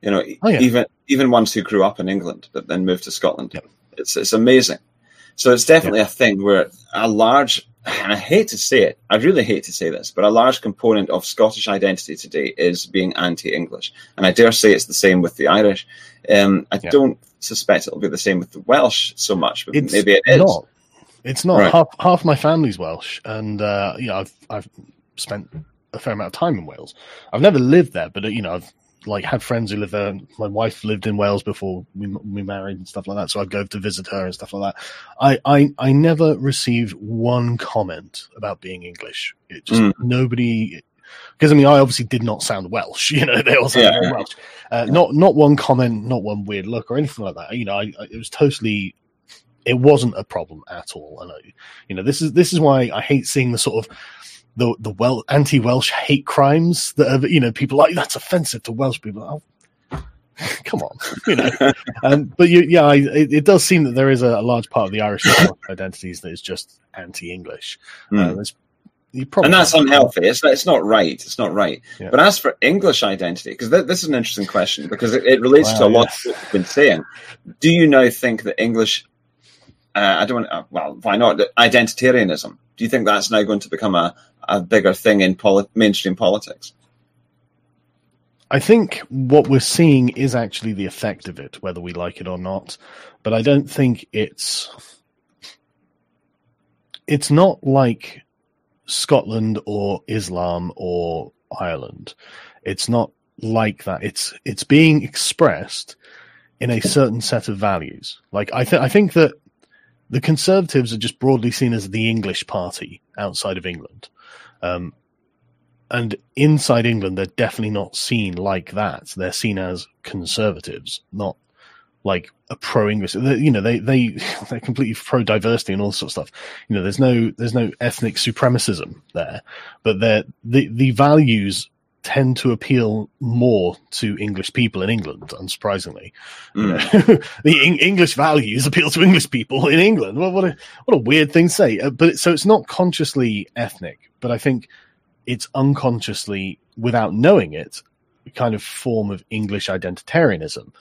Even ones who grew up in England but then moved to Scotland.
Yep.
It's amazing. So it's definitely a thing where a large, and I hate to say it, I really hate to say this, but a large component of Scottish identity today is being anti-English. And I dare say it's the same with the Irish. I don't suspect it'll be the same with the Welsh so much, but maybe it is.
It's not. Right. Half my family's Welsh, and I've spent a fair amount of time in Wales. I've never lived there, but I've had friends who live there. My wife lived in Wales before we married and stuff like that, so I'd go to visit her and stuff like that. I never received one comment about being English. It just nobody, because I obviously did not sound Welsh. They all sound very Welsh. Not one comment, not one weird look or anything like that. It was totally. It wasn't a problem at all. And this is why I hate seeing the sort of the anti-Welsh hate crimes that are, people like, that's offensive to Welsh people. Oh, come on, but it does seem that there is a large part of the Irish identities that is just anti-English.
And that's unhealthy. It's not right. It's not right. Yeah. But as for English identity, because this is an interesting question, because it relates to a lot of what you've been saying. Do you now think that English, why not? Identitarianism. Do you think that's now going to become a bigger thing in mainstream politics?
I think what we're seeing is actually the effect of it, whether we like it or not. But I don't think it's not like Scotland or Islam or Ireland. It's not like that. It's being expressed in a certain set of values. Like I think that the Conservatives are just broadly seen as the English party outside of England. And inside England, they're definitely not seen like that. They're seen as conservatives, not like a pro-English. They're completely pro-diversity and all sorts of stuff. There's no ethnic supremacism there, but the values tend to appeal more to English people in England, unsurprisingly. The English values appeal to English people in England. Well, what a weird thing to say. But so it's not consciously ethnic, but I think it's unconsciously, without knowing it, a kind of form of English identitarianism.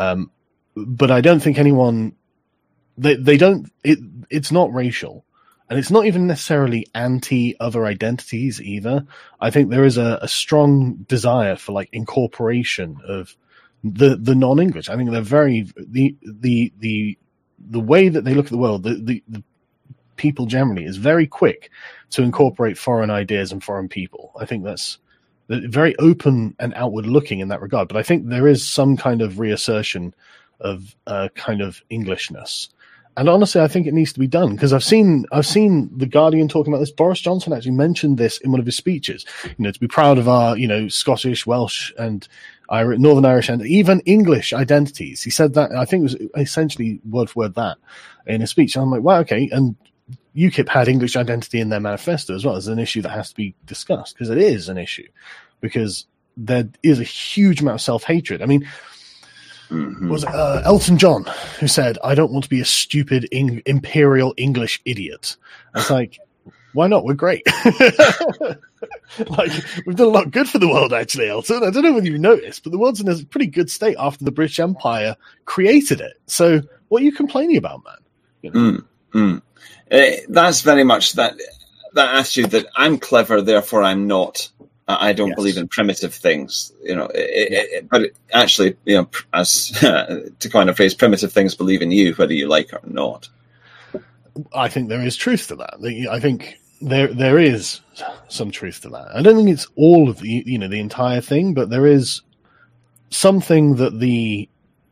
But I don't think anyone, it's not racial. And it's not even necessarily anti other identities either. I think there is a strong desire for like incorporation of the non-English. I think they're very the way that they look at the world, the people generally is very quick to incorporate foreign ideas and foreign people. I think that's very open and outward looking in that regard. But I think there is some kind of reassertion of kind of Englishness. And honestly, I think it needs to be done because I've seen The Guardian talking about this. Boris Johnson actually mentioned this in one of his speeches, to be proud of our, Scottish, Welsh and Northern Irish and even English identities. He said that, I think it was essentially word for word that in a speech. And I'm like, wow, okay. And UKIP had English identity in their manifesto as well as an issue that has to be discussed because it is an issue because there is a huge amount of self-hatred. I mean, was Elton John who said, "I don't want to be a stupid imperial English idiot." It's like, why not? We're great. Like, we've done a lot good for the world, actually, Elton. I don't know whether you noticed, but the world's in a pretty good state after the British Empire created it. So what are you complaining about, man?
That's very much that attitude that I'm clever, therefore I'm not. I don't believe in primitive things, but actually, as to coin a phrase, primitive things believe in you, whether you like it or not.
I think there is truth to that. I think there is some truth to that. I don't think it's all of the entire thing, but there is something that the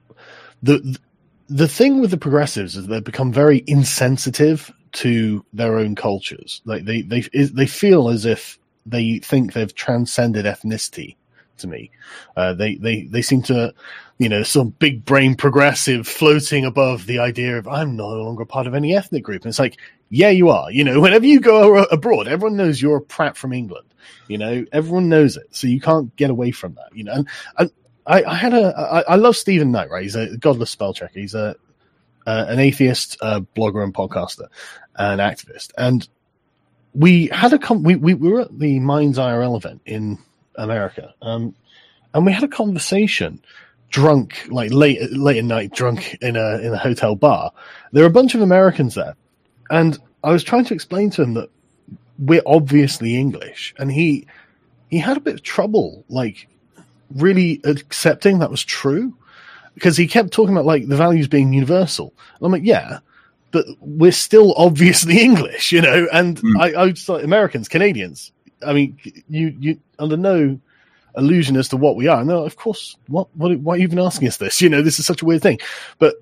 thing with the progressives is they've become very insensitive to their own cultures. Like they feel as if they think they've transcended ethnicity. To me, they seem to, some big brain progressive floating above the idea of I'm no longer part of any ethnic group. And it's like, yeah, you are. Whenever you go abroad, everyone knows you're a Pratt from England. Everyone knows it, so you can't get away from that. And I love Stephen Knight, right? He's a godless spell checker. He's an atheist blogger and podcaster and activist. And we had we were at the Minds IRL event in America, and we had a conversation, drunk, like late at night, drunk in a hotel bar. There were a bunch of Americans there, and I was trying to explain to him that we're obviously English, and he had a bit of trouble, like really accepting that was true, because he kept talking about like the values being universal. And I'm like, yeah, but we're still obviously English, and I was like, Americans, Canadians. I mean, you under no illusion as to what we are. No, of course. Why are you even asking us this? This is such a weird thing. But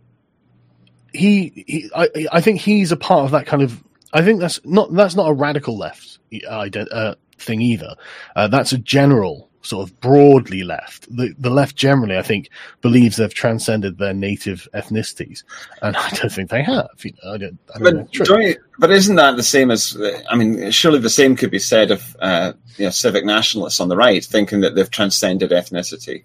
I think he's a part of that kind of. I think that's not a radical left thing either. That's a general sort of broadly left. The left generally, I think, believes they've transcended their native ethnicities, and I don't think they have.
But isn't that the same as? I mean, surely the same could be said of civic nationalists on the right, thinking that they've transcended ethnicity.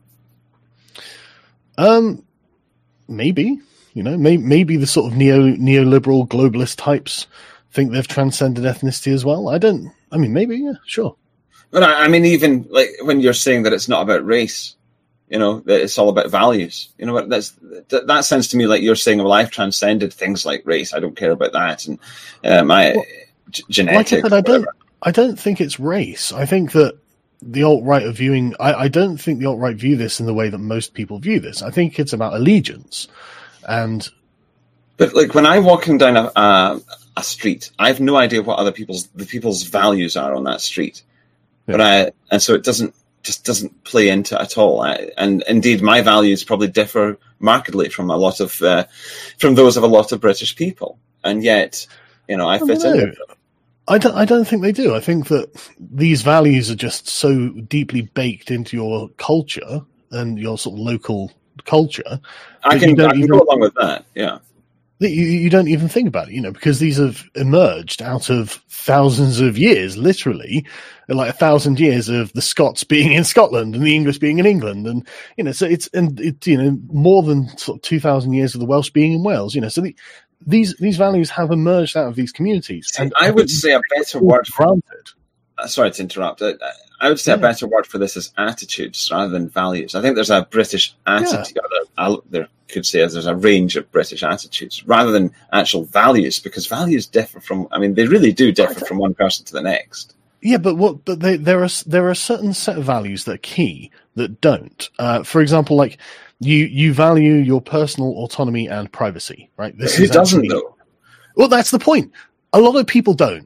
Maybe maybe the sort of neoliberal globalist types think they've transcended ethnicity as well. Maybe, yeah, sure.
But I mean, even like when you're saying that it's not about race, that it's all about values. That sounds to me like you're saying, well, I've transcended things like race. I don't care about that, and my genetics.
Like I don't think it's race. I think that the alt-right are viewing. I don't think the alt-right view this in the way that most people view this. I think it's about allegiance,
But like when I'm walking down a street, I have no idea what the people's values are on that street. Yeah. But so it doesn't play into it at all. And indeed, my values probably differ markedly from those of a lot of British people. And yet, I fit in.
I don't think they do. I think that these values are just so deeply baked into your culture and your sort of local culture.
I can go along with that. Yeah.
You don't even think about it, because these have emerged out of thousands of years, literally, like 1,000 years of the Scots being in Scotland and the English being in England, and so it's more than sort of 2,000 years of the Welsh being in Wales, so these values have emerged out of these communities.
And I would say a better word for granted. Sorry to interrupt. I would say a better word for this is attitudes rather than values. I think there's a British attitude. There could say there's a range of British attitudes rather than actual values, because values differ from. I mean, they really do differ from one person to the next.
Yeah, but there are a certain set of values that are key that don't. For example, like you value your personal autonomy and privacy, right?
Who doesn't though?
Well, that's the point. A lot of people don't.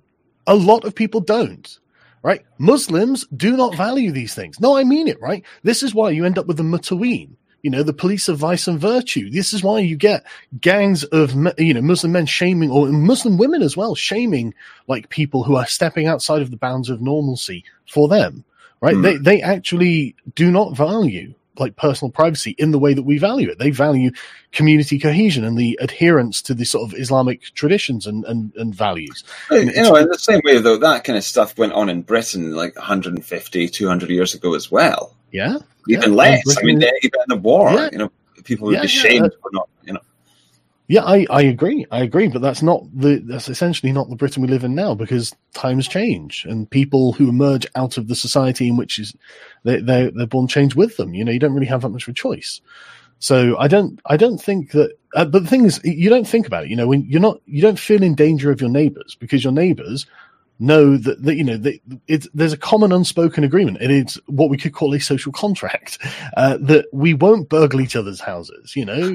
Right? Muslims do not value these things. No, I mean it, right? This is why you end up with the Mutaween, the police of vice and virtue. This is why you get gangs of, Muslim men shaming, or Muslim women as well, shaming like people who are stepping outside of the bounds of normalcy for them, right? They actually do not value like personal privacy in the way that we value it. They value community cohesion and the adherence to the sort of Islamic traditions and values.
In the same way, though, that kind of stuff went on in Britain like 150, 200 years ago as well.
Yeah.
Even less. I mean, even in the war, people would be shamed for not,
Yeah, I agree. But that's essentially not the Britain we live in now, because times change and people who emerge out of the society in which they're born change with them. You don't really have that much of a choice. So I don't think that, but the thing is, you don't think about it, when you don't feel in danger of your neighbors, because your neighbors know that there's a common unspoken agreement. It is what we could call a social contract, that we won't burgle each other's houses.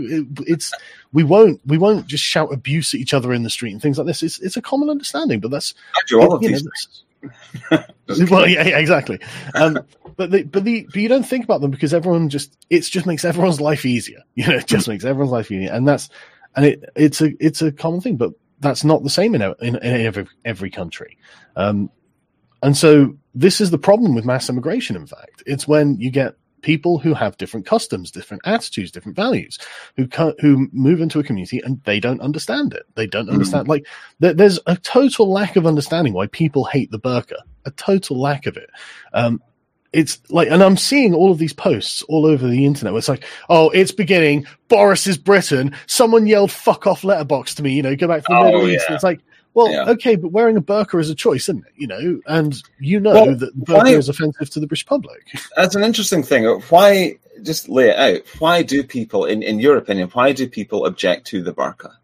We won't just shout abuse at each other in the street and things like this. It's a common understanding, but that's
I do all of these things.
Well, yeah, exactly. But you don't think about them because it just makes everyone's life easier. It just makes everyone's life easier, and it's a common thing. But that's not the same in every country. And so this is the problem with mass immigration. In fact, it's when you get people who have different customs, different attitudes, different values, who move into a community and they don't understand it. They don't understand. Like there's a total lack of understanding why people hate the burqa. A total lack of it. It's like, and I'm seeing all of these posts all over the internet where it's like, oh, it's beginning. Boris is Britain. Someone yelled "fuck off" letterbox to me. Go back to the Middle East. And it's like, well, okay, but wearing a burqa is a choice, isn't it? And that the burqa is offensive to the British public.
That's an interesting thing. Why, just lay it out, why do people, in your opinion, why do people object to the burqa?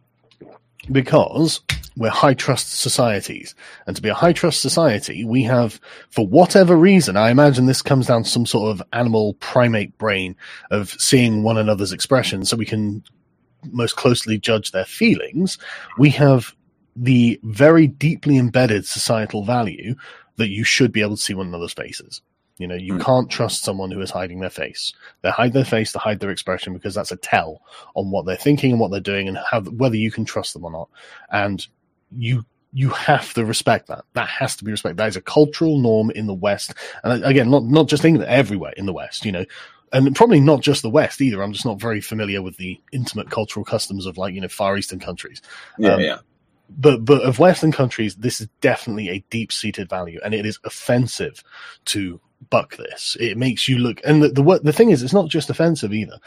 Because we're high trust societies. And to be a high trust society, we have, for whatever reason, I imagine this comes down to some sort of animal primate brain of seeing one another's expressions so we can most closely judge their feelings. We have the very deeply embedded societal value that you should be able to see one another's faces. You can't trust someone who is hiding their face. They hide their face, they hide their expression, because that's a tell on what they're thinking and what they're doing and whether you can trust them or not. And you have to respect that. That has to be respected. That is a cultural norm in the West. And again, not just England, everywhere in the West, and probably not just the West either. I'm just not very familiar with the intimate cultural customs of Far Eastern countries. But of Western countries, this is definitely a deep-seated value, and it is offensive to buck this. It makes you look, and the thing is, it's not just offensive either.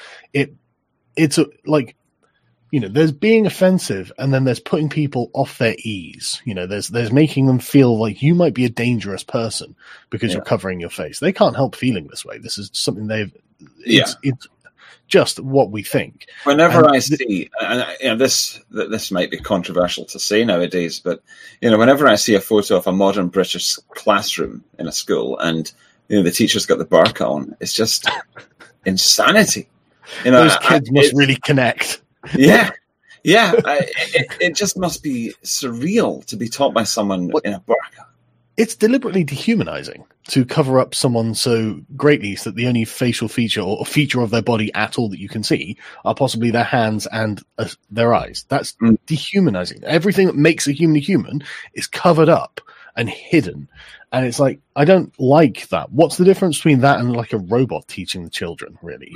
There's being offensive, and then there's putting people off their ease. There's making them feel like you might be a dangerous person because you're covering your face. They can't help feeling this way. This is something it's just what we think.
Whenever I see, and this might be controversial to say nowadays, but whenever I see a photo of a modern British classroom in a school, and the teacher's got the burqa on, it's just insanity.
Those kids must really connect.
Yeah. It just must be surreal to be taught by someone in a burqa.
It's deliberately dehumanizing to cover up someone so greatly so that the only facial feature or feature of their body at all that you can see are possibly their hands and their eyes. That's dehumanizing. Everything that makes a human a human is covered up and hidden. And it's like, I don't like that. What's the difference between that and like a robot teaching the children, really?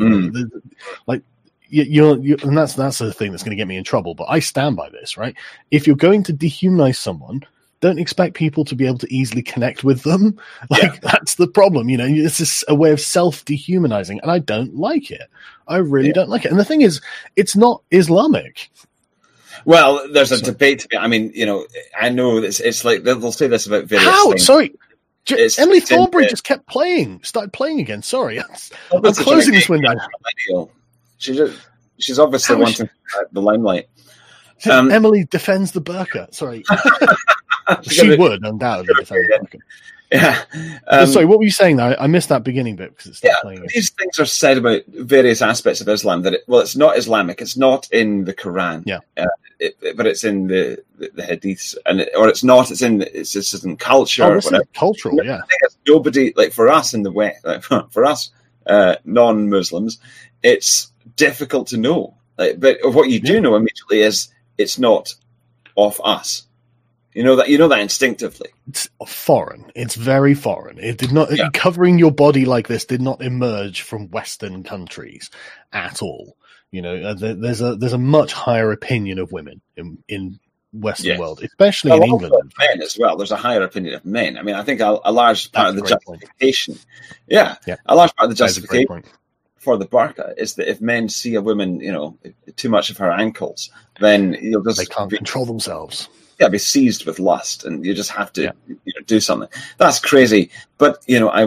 And that's the thing that's going to get me in trouble. But I stand by this, right? If you're going to dehumanize someone, don't expect people to be able to easily connect with them. That's the problem. It's just a way of self-dehumanizing, and I don't like it. I really don't like it. And the thing is, it's not Islamic.
Well, there's a debate to be. I mean, I know it's like they'll say this about various things.
Sorry. Emily Thornberry just started playing again. Sorry, I'm closing this window.
She's obviously wanting the limelight.
Emily defends the burqa. Sorry, she would undoubtedly defend the burqa.
Yeah.
Sorry, what were you saying there? I missed that beginning bit because it's not playing.
These things are said about various aspects of Islam that it's not Islamic. It's not in the Quran.
Yeah.
But it's in the hadiths, or it's not. It's just in culture.
Oh, this is cultural. Yeah.
I think it's nobody like for us in the West, for us non-Muslims, it's difficult to know. But what you do know immediately is it's not of us. You know that instinctively.
It's foreign. It's very foreign. It did not covering your body like this did not emerge from Western countries at all. You know, there's a much higher opinion of women in Western world, especially in England.
Men as well. There's a higher opinion of men. I mean, I think a large part of the justification, a large part of the justification for the burqa is that if men see a woman, too much of her ankles, then
they can't control themselves.
Yeah, be seized with lust, and you just have to do something. That's crazy, but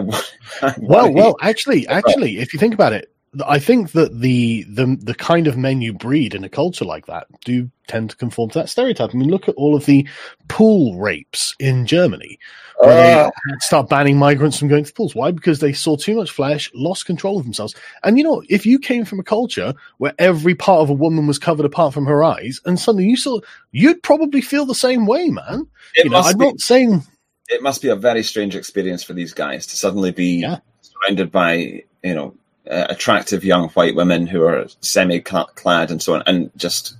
actually, if you think about it, I think that the kind of men you breed in a culture like that do tend to conform to that stereotype. I mean, look at all of the pool rapes in Germany, where they start banning migrants from going to the pools. Why? Because they saw too much flesh, lost control of themselves. And if you came from a culture where every part of a woman was covered apart from her eyes, and suddenly you'd probably feel the same way, man. Not saying
it must be a very strange experience for these guys to suddenly be surrounded by attractive young white women who are semi-clad and so on, and just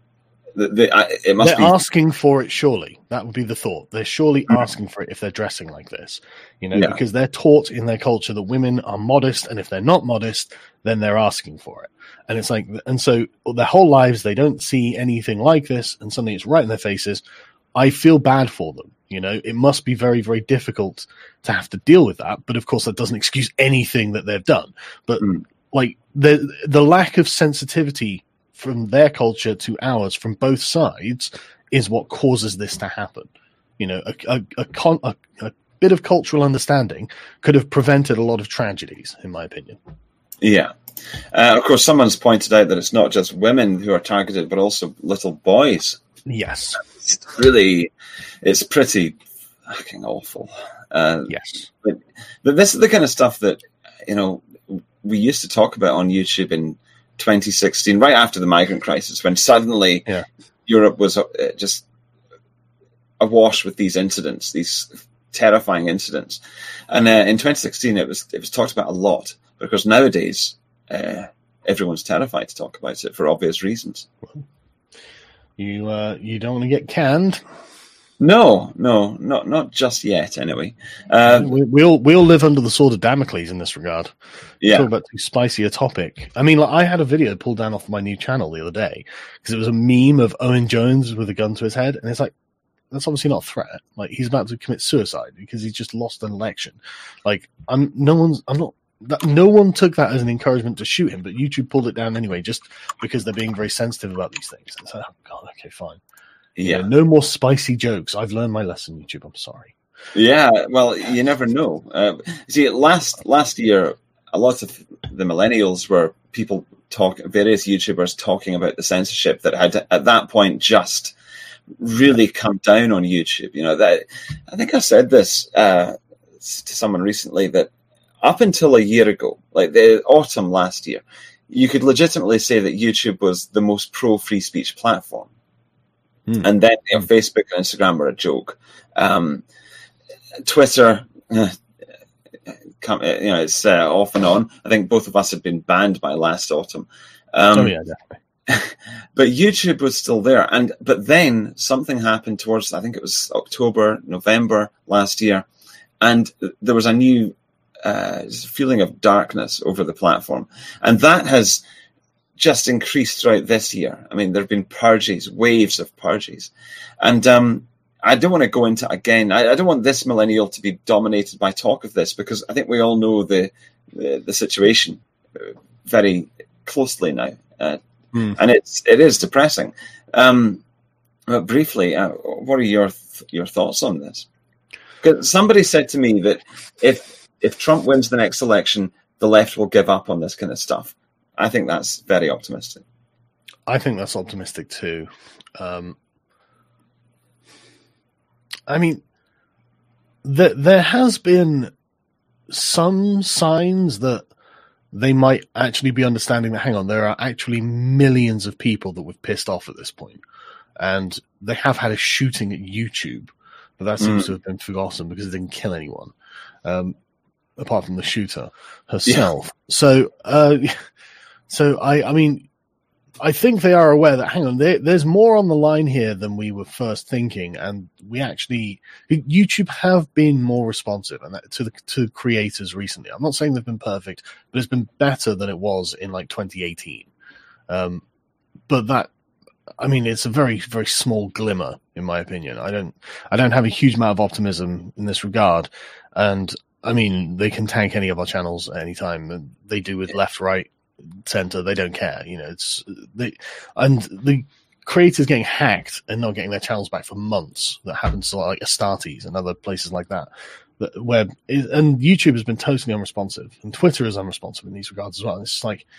it must be
asking for it. Surely that would be the thought. They're surely asking for it if they're dressing like this, because they're taught in their culture that women are modest, and if they're not modest, then they're asking for it. And it's like, and so their whole lives they don't see anything like this, and suddenly it's right in their faces. I feel bad for them. It must be very, very difficult to have to deal with that. But of course, that doesn't excuse anything that they've done. But like the lack of sensitivity from their culture to ours, from both sides, is what causes this to happen. A bit of cultural understanding could have prevented a lot of tragedies, in my opinion.
Yeah. Of course, someone's pointed out that it's not just women who are targeted, but also little boys.
Yes.
It's pretty fucking awful.
Yes.
But this is the kind of stuff that, we used to talk about on YouTube in 2016, right after the migrant crisis, when suddenly Europe was just awash with these incidents, these terrifying incidents. And in 2016, it was talked about a lot, because nowadays everyone's terrified to talk about it for obvious reasons.
You don't want to get canned.
No, not just yet. Anyway,
we'll live under the sword of Damocles in this regard.
Yeah,
talk about too spicy a topic. I mean, I had a video pulled down off my new channel the other day because it was a meme of Owen Jones with a gun to his head, and it's like, that's obviously not a threat. Like, he's about to commit suicide because he's just lost an election. Like, no one took that as an encouragement to shoot him, but YouTube pulled it down anyway, just because they're being very sensitive about these things. It's like, oh God, okay, fine.
Yeah,
no more spicy jokes. I've learned my lesson, YouTube. I'm sorry.
Yeah, well, you never know. See, last year, a lot of the millennials were various YouTubers talking about the censorship that had at that point just really come down on YouTube. That I think I said this to someone recently, that up until a year ago, like the autumn last year, you could legitimately say that YouTube was the most pro-free speech platform. And then Facebook and Instagram were a joke. Twitter, it's off and on. I think both of us had been banned by last autumn.
Definitely.
But YouTube was still there. But then something happened towards, I think it was October, November last year, and there was a new feeling of darkness over the platform. And that has just increased throughout this year. I mean, there have been purges, waves of purges. And I don't want to go into, again, I don't want this millennial to be dominated by talk of this, because I think we all know the situation very closely now. And it is depressing. But briefly, what are your thoughts on this? Because somebody said to me that if Trump wins the next election, the left will give up on this kind of stuff. I think that's very optimistic.
I think that's optimistic too. I mean, there has been some signs that they might actually be understanding that, hang on, there are actually millions of people that we've pissed off at this point. And they have had a shooting at YouTube, but that seems to have been forgotten because it didn't kill anyone, apart from the shooter herself. Yeah. So I mean, I think they are aware that, hang on, there's more on the line here than we were first thinking, and YouTube have been more responsive and to creators recently. I'm not saying they've been perfect, but it's been better than it was in like 2018. But that, I mean, it's a very, very small glimmer, in my opinion. I don't have a huge amount of optimism in this regard, and I mean, they can tank any of our channels at any time, and they do with left, right, center. They don't care, and the creators getting hacked and not getting their channels back for months. That happens to like Astartes and other places like that. And YouTube has been totally unresponsive, and Twitter is unresponsive in these regards as well. And it's just like,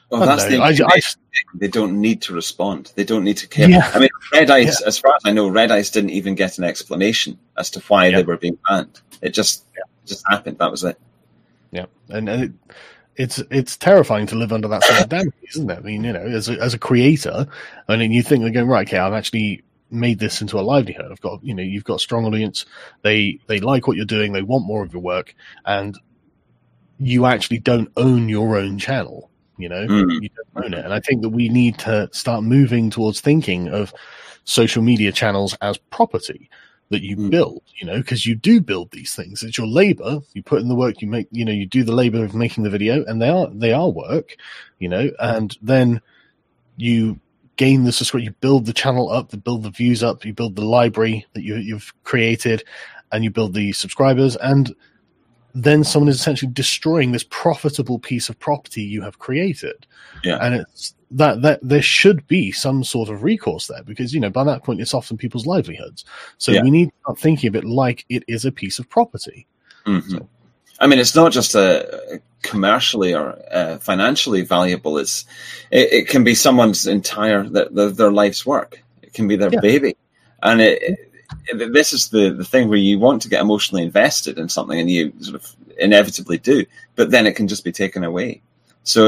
they don't need to respond. They don't need to care.
Yeah.
I mean, Red Ice, as far as I know, Red Ice didn't even get an explanation as to why they were being banned. It just happened. That was it.
Yeah, and it's terrifying to live under that sort of damage, isn't it? I mean, as a creator, I mean, you think they're going, right, okay, I've actually made this into a livelihood. I've got, you've got a strong audience. They like what you're doing. They want more of your work, and you actually don't own your own channel. You don't own it. And I think that we need to start moving towards thinking of social media channels as property that you build, because you do build these things. It's your labor. You put in the work, you make, you do the labor of making the video, and they are work, and then you gain the subscribe, you build the channel up, you build the views up, you build the library that you've created, and you build the subscribers, and then someone is essentially destroying this profitable piece of property you have created.
Yeah.
And it's that there should be some sort of recourse there, because, by that point, it's often people's livelihoods. So we need to start thinking of it like it is a piece of property.
Mm-hmm. So, I mean, it's not just commercially or financially valuable. It can be someone's entire, their life's work. It can be their baby. And this is the thing where you want to get emotionally invested in something, and you sort of inevitably do, but then it can just be taken away. So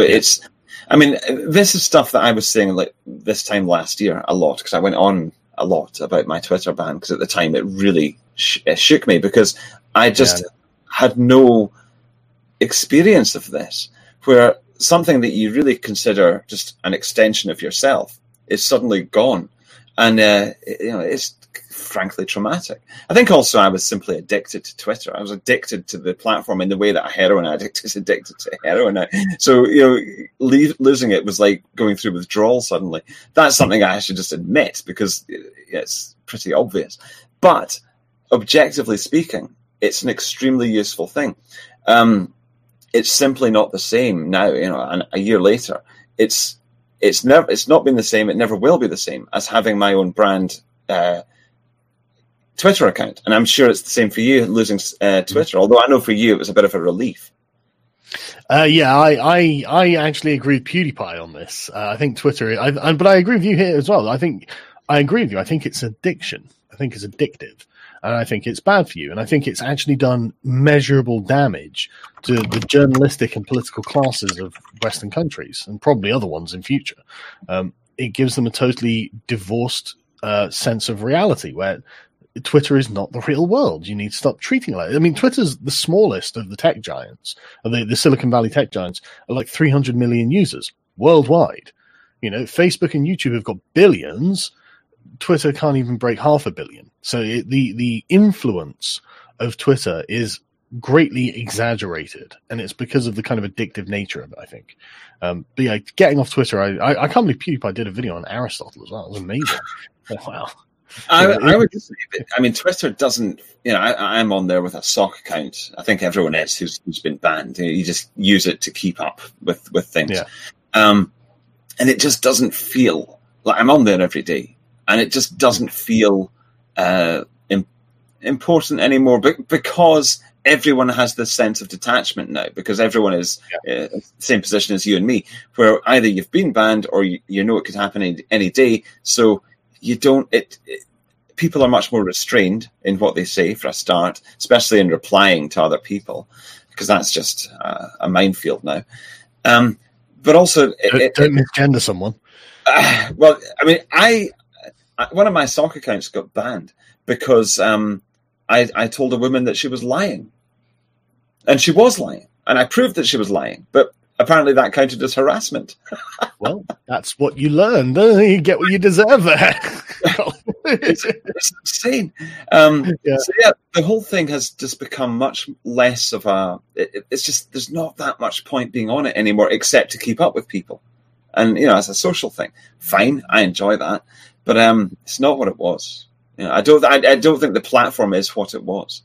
this is stuff that I was saying like this time last year a lot, because I went on a lot about my Twitter ban, because at the time it really shook me, because I just had no experience of this, where something that you really consider just an extension of yourself is suddenly gone. And, it's frankly traumatic. I think also I was simply addicted to Twitter. I was addicted to the platform in the way that a heroin addict is addicted to heroin. So, losing it was like going through withdrawal suddenly. That's something I should just admit, because it's pretty obvious. But objectively speaking, it's an extremely useful thing. It's simply not the same now, and a year later. It's not been the same. It never will be the same as having my own brand Twitter account. And I'm sure it's the same for you, losing Twitter. Although I know for you it was a bit of a relief. I actually agree with PewDiePie on this. I think Twitter, but I agree with you here as well. I agree with you. I think it's addiction. I think it's addictive. And I think it's bad for you. And I think it's actually done measurable damage to the journalistic and political classes of Western countries, and probably other ones in future. It gives them a totally divorced sense of reality, where Twitter is not the real world. You need to stop treating it like it. I mean, Twitter's the smallest of the tech giants, of the Silicon Valley tech giants, are like 300 million users worldwide. Facebook and YouTube have got billions. Twitter can't even break 500 million. So the influence of Twitter is greatly exaggerated, and it's because of the kind of addictive nature of it, I think. But getting off Twitter, I can't believe PewDiePie did a video on Aristotle as well. It was amazing. Wow. I would say that, I mean, Twitter doesn't, I'm on there with a sock account. I think everyone is who's been banned. You just use it to keep up with things. Yeah. And it just doesn't feel like I'm on there every day, and it just doesn't feel important anymore because everyone has this sense of detachment now, because everyone is in the same position as you and me, where either you've been banned or you know it could happen any day. So you don't. People are much more restrained in what they say for a start, especially in replying to other people, because that's just a minefield now. But also,
don't misgender someone.
Well, I mean, I one of my sock accounts got banned because I told a woman that she was lying, and she was lying, and I proved that she was lying, but apparently that counted as harassment.
Well, that's what you learn. You get what you deserve there.
It's insane. So the whole thing has just become much less of a. It's just there's not that much point being on it anymore, except to keep up with people, and as a social thing. Fine, I enjoy that, but it's not what it was. I don't think the platform is what it was.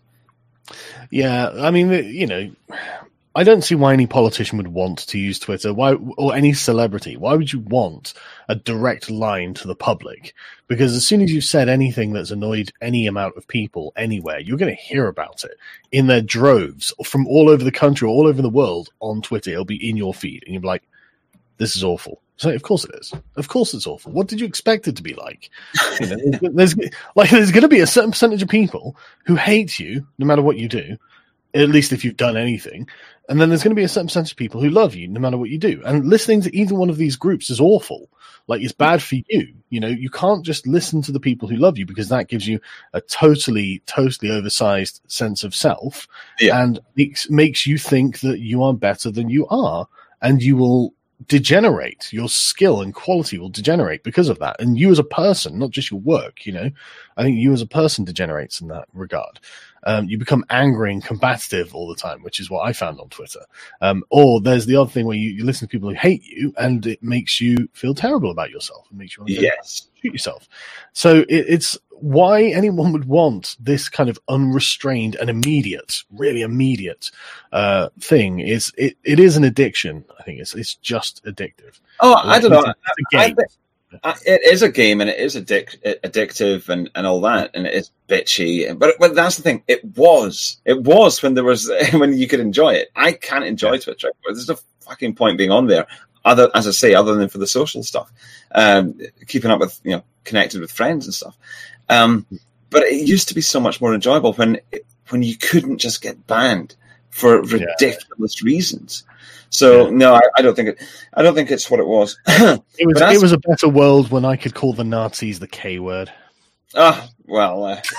Yeah, I mean, I don't see why any politician would want to use Twitter. Why, or any celebrity? Why would you want a direct line to the public? Because as soon as you've said anything that's annoyed any amount of people anywhere, you're going to hear about it in their droves from all over the country, all over the world on Twitter. It'll be in your feed, and you'll be like, "This is awful." So of course it is. Of course it's awful. What did you expect it to be like? There's going to be a certain percentage of people who hate you no matter what you do, at least if you've done anything. And then there's going to be a certain percentage of people who love you no matter what you do. And listening to either one of these groups is awful. Like, it's bad for you. You can't just listen to the people who love you, because that gives you a totally oversized sense of self. Yeah. And it makes you think that you are better than you are. And you will degenerate. Your skill and quality will degenerate because of that. And you as a person, not just your work, I think you as a person degenerates in that regard. You become angry and combative all the time, which is what I found on Twitter. Or there's the other thing where you listen to people who hate you, and it makes you feel terrible about yourself. It makes you want to shoot yourself. So it's why anyone would want this kind of unrestrained and really immediate thing. It is an addiction. I think it's just addictive.
Oh, I don't know. It's a game. It is a game, and it is addictive and all that, and it is bitchy. But that's the thing. It was when you could enjoy it. I can't enjoy Twitter. There's no fucking point being on there, other than for the social stuff, keeping up with connected with friends and stuff. But it used to be so much more enjoyable when you couldn't just get banned for ridiculous reasons. So no, I don't think it's what it was.
It was a better world when I could call the Nazis the K word.
Well,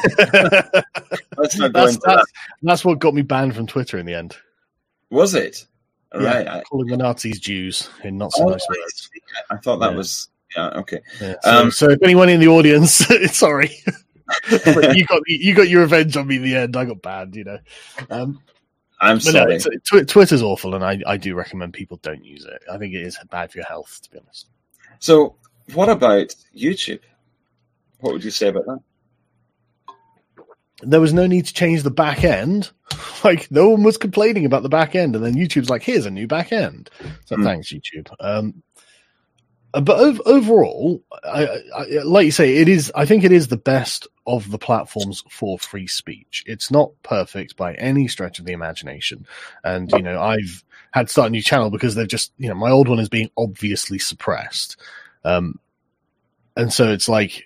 let's not go into that.
That's what got me banned from Twitter in the end.
Was it? Right.
Calling the Nazis Jews in not so nice words.
I thought that was okay.
Yeah, so if anyone in the audience, sorry, but you got your revenge on me in the end. I got banned,
I'm sorry.
No, Twitter's awful, and I do recommend people don't use it. I think it is bad for your health, to be honest.
So, what about YouTube? What would you say about that?
There was no need to change the back end. Like, no one was complaining about the back end, and then YouTube's like, here's a new back end. So thanks, YouTube. But overall, I like you say, I think it is the best of the platforms for free speech. It's not perfect by any stretch of the imagination. And, I've had to start a new channel because they've just, my old one is being obviously suppressed. And so it's like,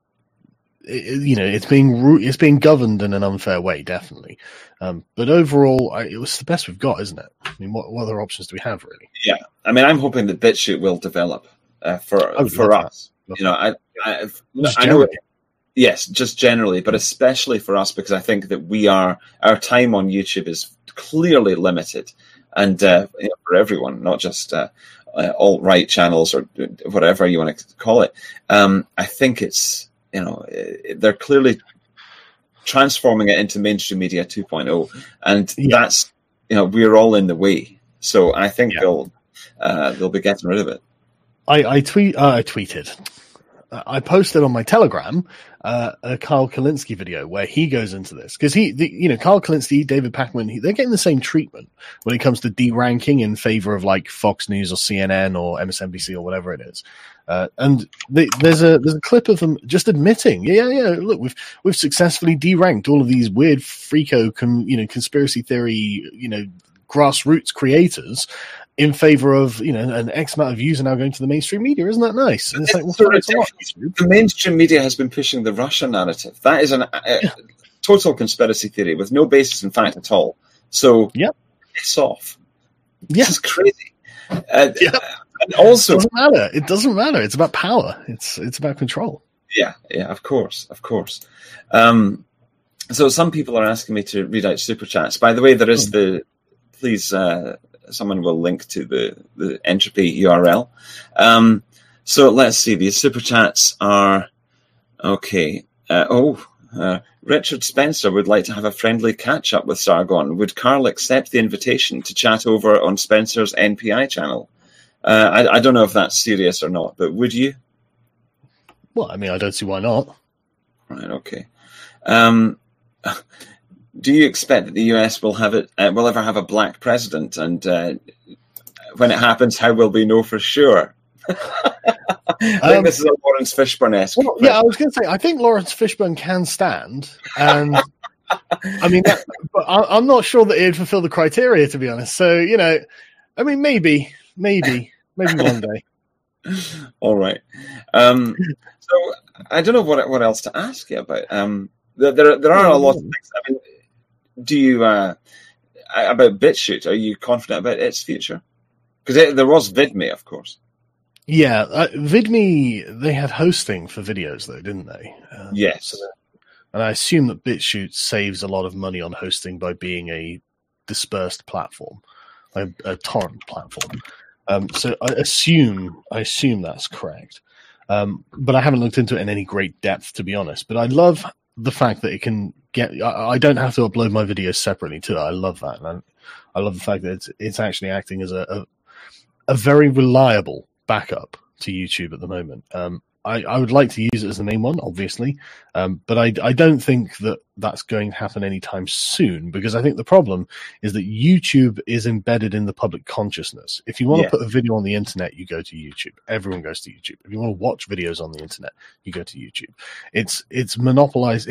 it's being governed in an unfair way, definitely. But overall, it was the best we've got, isn't it? I mean, what other options do we have, really? Yeah.
I mean, I'm hoping that BitChute will develop. For us, I know. Yes, just generally, but especially for us, because I think that our time on YouTube is clearly limited, and for everyone, not just alt-right channels or whatever you want to call it. I think it's they're clearly transforming it into mainstream media 2.0, and that's we're all in the way. So I think they'll be getting rid of it.
I tweeted. I posted on my Telegram a Kyle Kalinske video where he goes into this because Kyle Kalinske, David Pakman, they're getting the same treatment when it comes to deranking in favor of like Fox News or CNN or MSNBC or whatever it is. And there's a clip of them just admitting, look, we've successfully deranked all of these weird freako, conspiracy theory, grassroots creators in favor of, an X amount of views are now going to the mainstream media. Isn't that nice? And it's like,
the mainstream media has been pushing the Russia narrative. That is a total conspiracy theory with no basis in fact at all. So it's off.
Yeah.
This is crazy. And also,
it doesn't matter. It's about power. It's about control.
Yeah, of course. So some people are asking me to read out super chats. By the way, there is please, someone will link to the Entropy URL. So let's see. These super chats are okay. Richard Spencer would like to have a friendly catch up with Sargon. Would Carl accept the invitation to chat over on Spencer's NPI channel? I don't know if that's serious or not, but would you?
Well, I mean, I don't see why not.
Right. Okay. Do you expect that the US will ever have a black president? And when it happens, how will we know for sure? I think this is a Lawrence Fishburne-esque.
Well, yeah, I was going to say, I think Lawrence Fishburne can stand, and I mean, but I'm not sure that he'd fulfill the criteria, to be honest. So, I mean, maybe one day.
All right. So I don't know what else to ask you about. There are a lot of things. I mean, do you about BitChute? Are you confident about its future? Because there was VidMe, of course.
Yeah, VidMe, they had hosting for videos, though, didn't they?
Yes.
And I assume that BitChute saves a lot of money on hosting by being a dispersed platform, a torrent platform. So I assume that's correct. But I haven't looked into it in any great depth, to be honest. But I love the fact that it can I don't have to upload my videos separately to it. I love that. And I love the fact that it's actually acting as a very reliable backup to YouTube at the moment. I would like to use it as the main one, obviously, but I don't think that that's going to happen anytime soon, because I think the problem is that YouTube is embedded in the public consciousness. If you want to put a video on the internet, you go to YouTube. Everyone goes to YouTube. If you want to watch videos on the internet, you go to YouTube. It's monopolized.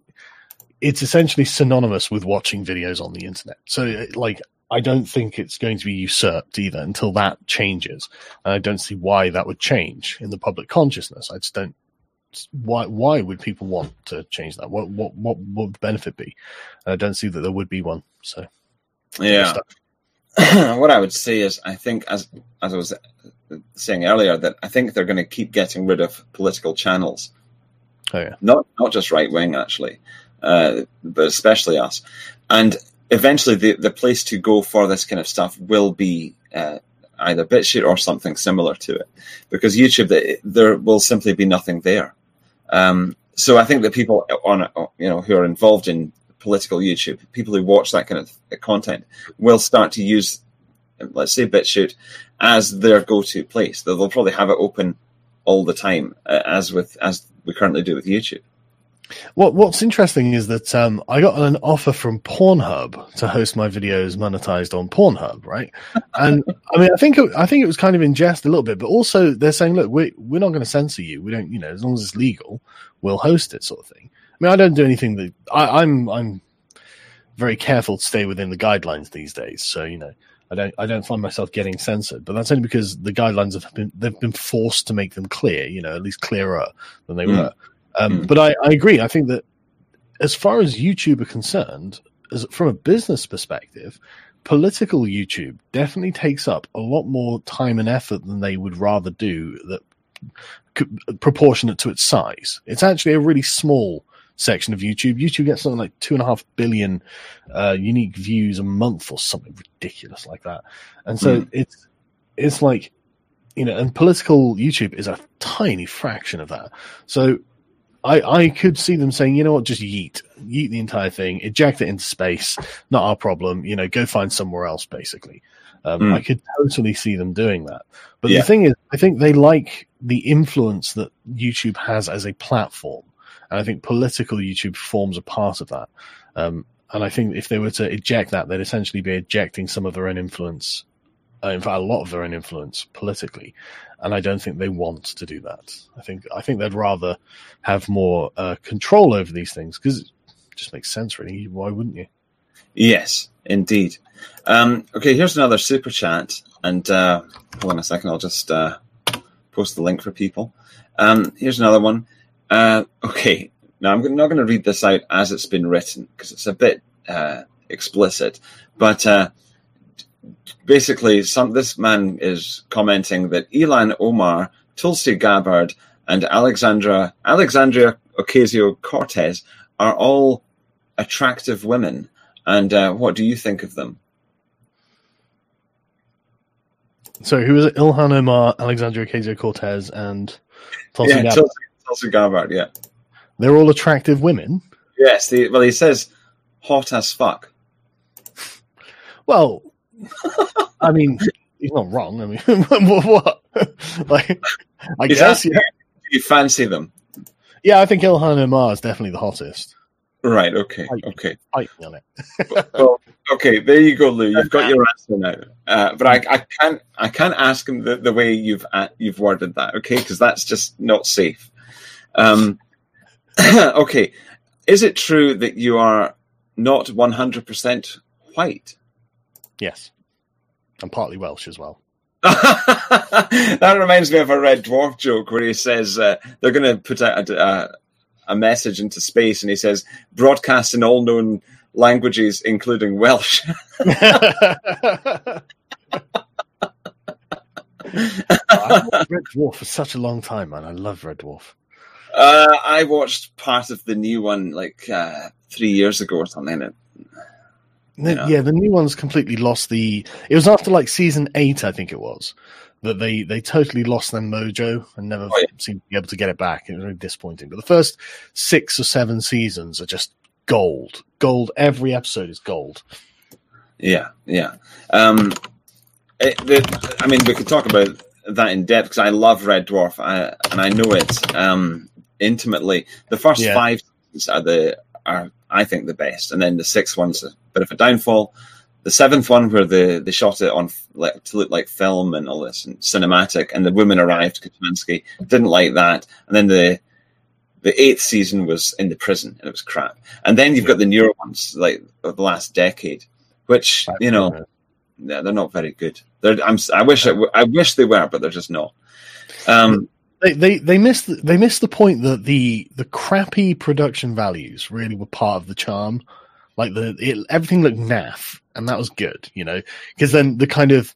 It's essentially synonymous with watching videos on the internet. So, I don't think it's going to be usurped either until that changes. And I don't see why that would change in the public consciousness. I just don't. Why would people want to change that? What would the benefit be? And I don't see that there would be one. So,
yeah. What I would say is, I think, as I was saying earlier, that I think they're going to keep getting rid of political channels.
Oh yeah.
Not just right wing actually, but especially us. And eventually, the place to go for this kind of stuff will be either BitChute or something similar to it, because YouTube, there will simply be nothing there. So I think that people who are involved in political YouTube, people who watch that kind of content, will start to use, let's say, BitChute as their go-to place. They'll probably have it open all the time, as we currently do with YouTube.
What's interesting is that I got an offer from Pornhub to host my videos monetized on Pornhub, right? And I mean, I think it was kind of in jest a little bit, but also they're saying, look, we're not going to censor you. We don't, as long as it's legal, we'll host it, sort of thing. I mean, I don't do anything that I'm very careful to stay within the guidelines these days. So I don't find myself getting censored, but that's only because the guidelines they've been forced to make them clear, at least clearer than they were. But I agree. I think that as far as YouTube are concerned, from a business perspective, political YouTube definitely takes up a lot more time and effort than they would rather do, that proportionate to its size. It's actually a really small section of YouTube. YouTube gets something like 2.5 billion unique views a month or something ridiculous like that. And so it's like, and political YouTube is a tiny fraction of that. So I could see them saying, you know what, just yeet the entire thing, eject it into space, not our problem, go find somewhere else, basically. I could totally see them doing that. But the thing is, I think they like the influence that YouTube has as a platform. And I think political YouTube forms a part of that. And I think if they were to eject that, they'd essentially be ejecting some of their own influence. In fact, a lot of their own influence politically. And I don't think they want to do that. I think they'd rather have more control over these things, because it just makes sense, really. Why wouldn't you?
Yes, indeed. Okay, here's another super chat. And hold on a second, I'll just post the link for people. Here's another one. Okay, now I'm not going to read this out as it's been written, because it's a bit explicit. But basically, this man is commenting that Ilhan Omar, Tulsi Gabbard, and Alexandria Ocasio-Cortez are all attractive women. And what do you think of them?
So who is it? Ilhan Omar, Alexandria Ocasio-Cortez, and Tulsi Gabbard.
Tulsi Gabbard, yeah.
They're all attractive women?
Yes. He says hot as fuck.
Well, I mean, he's not wrong. I mean, what? Like, I guess, yeah.
Do you fancy them?
Yeah, I think Ilhan Omar is definitely the hottest.
Right, okay.
Fight on it.
Well, okay, there you go, Lou. You've got your answer now. But I can't ask him the way you've worded that, okay? Because that's just not safe. Okay, is it true that you are not 100% white?
Yes. I'm partly Welsh as well.
That reminds me of a Red Dwarf joke where he says they're going to put out a message into space, and he says, broadcast in all known languages, including Welsh.
I've watched Red Dwarf for such a long time, man. I love Red Dwarf.
I watched part of the new one like 3 years ago or something.
Yeah, the new one's completely lost it was after like season 8, I think it was, that they totally lost their mojo and never seemed to be able to get it back. It was really disappointing. But the first 6 or 7 seasons are just gold. Gold. Every episode is gold. Yeah.
I mean, we could talk about that in depth, because I love Red Dwarf, and I know it intimately. The first 5 seasons are I think the best, and then the 6th one's a bit of a downfall. The 7th one, where they shot it on to look like film and all this and cinematic, and the woman arrived, Kutmansky, didn't like that, and then the 8th season was in the prison, and it was crap. And then you've got the newer ones, like of the last decade, which they're not very good. I wish they were, but they're just not.
They missed the point that the crappy production values really were part of the charm. Like everything looked naff, and that was good, because then the kind of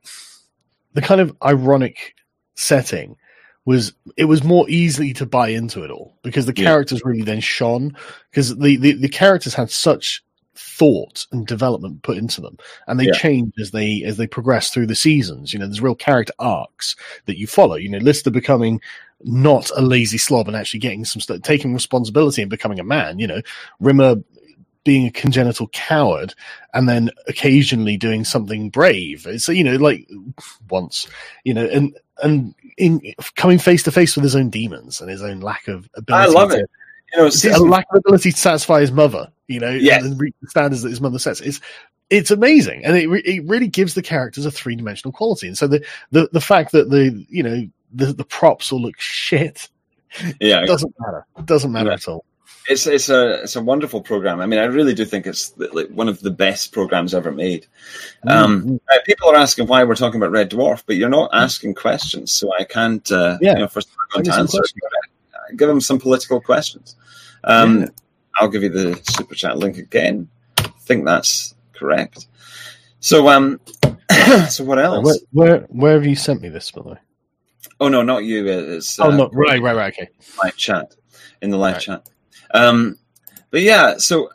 ironic setting was more easy to buy into it all, because the characters really then shone, because the characters had such thought and development put into them, and they change as they progress through the seasons. There's real character arcs that you follow. Lister becoming not a lazy slob and actually getting taking responsibility and becoming a man. Rimmer being a congenital coward and then occasionally doing something brave. So, like once, and in coming face to face with his own demons and his own lack of ability. I love it. A lack of ability to satisfy his mother, and reach the standards that his mother sets. It's amazing. And it really gives the characters a 3-dimensional quality. And so the fact that the props all look shit, doesn't matter. It doesn't matter at all.
It's a wonderful program. I mean, I really do think it's like one of the best programs ever made. People are asking why we're talking about Red Dwarf, but you're not asking questions, so I can't. First I'm going to answer. Give them some political questions. I'll give you the super chat link again. I think that's correct. So, so what else?
Where have you sent me this, by the way?
Oh no, not you. It's
no, right. Okay.
Live chat in the live chat. But yeah, so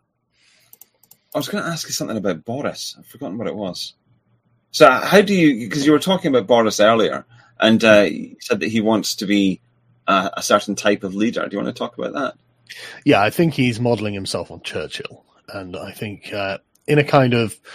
I was going to ask you something about Boris. I've forgotten what it was. So how do you, because you were talking about Boris earlier, and you said that he wants to be a certain type of leader. Do you want to talk about that?
Yeah, I think he's modelling himself on Churchill. And I think in a kind of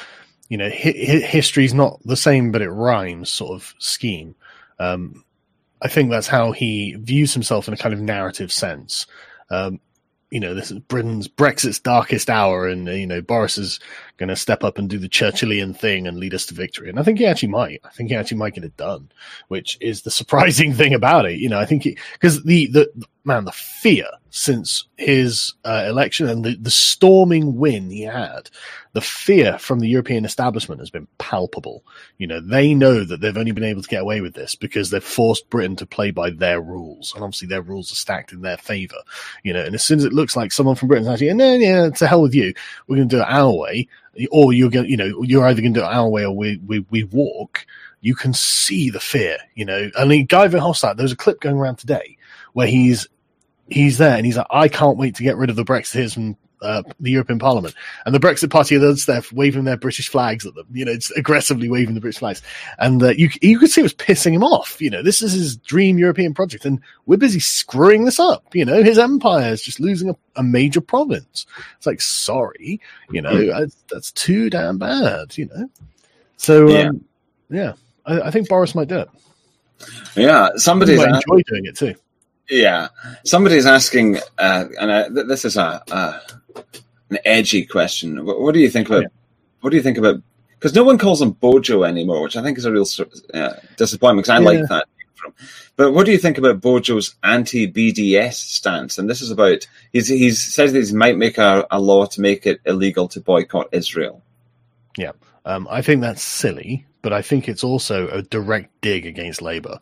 history's not the same, but it rhymes sort of scheme. I think that's how he views himself in a kind of narrative sense. This is Brexit's darkest hour, and Boris is going to step up and do the Churchillian thing and lead us to victory. And I think he actually might. I think he actually might get it done, which is the surprising thing about it. I think because the fear since his election and the storming win he had, the fear from the European establishment has been palpable. They know that they've only been able to get away with this because they've forced Britain to play by their rules, and obviously their rules are stacked in their favour. And as soon as it looks like someone from Britain's actually, no, to hell with you, we're going to do it our way, or you're either going to do it our way or we walk. You can see the fear. I mean, Guy Verhofstadt. There's a clip going around today where he's there and he's like, I can't wait to get rid of the Brexiteers from the European Parliament. And the Brexit Party are there waving their British flags at them, it's aggressively waving the British flags. And you could see it was pissing him off. This is his dream European project. And we're busy screwing this up. His empire is just losing a major province. It's like, sorry, that's too damn bad, So, yeah, I think Boris might do it.
Yeah, somebody's
might enjoy doing it too.
Yeah, somebody's asking, this is an edgy question. What do you think about? Yeah. What do you think about? Because no one calls him Bojo anymore, which I think is a real disappointment. Because I like that. But what do you think about Bojo's anti-BDS stance? And this is about he's said that he might make a law to make it illegal to boycott Israel.
Yeah, I think that's silly, but I think it's also a direct dig against Labour.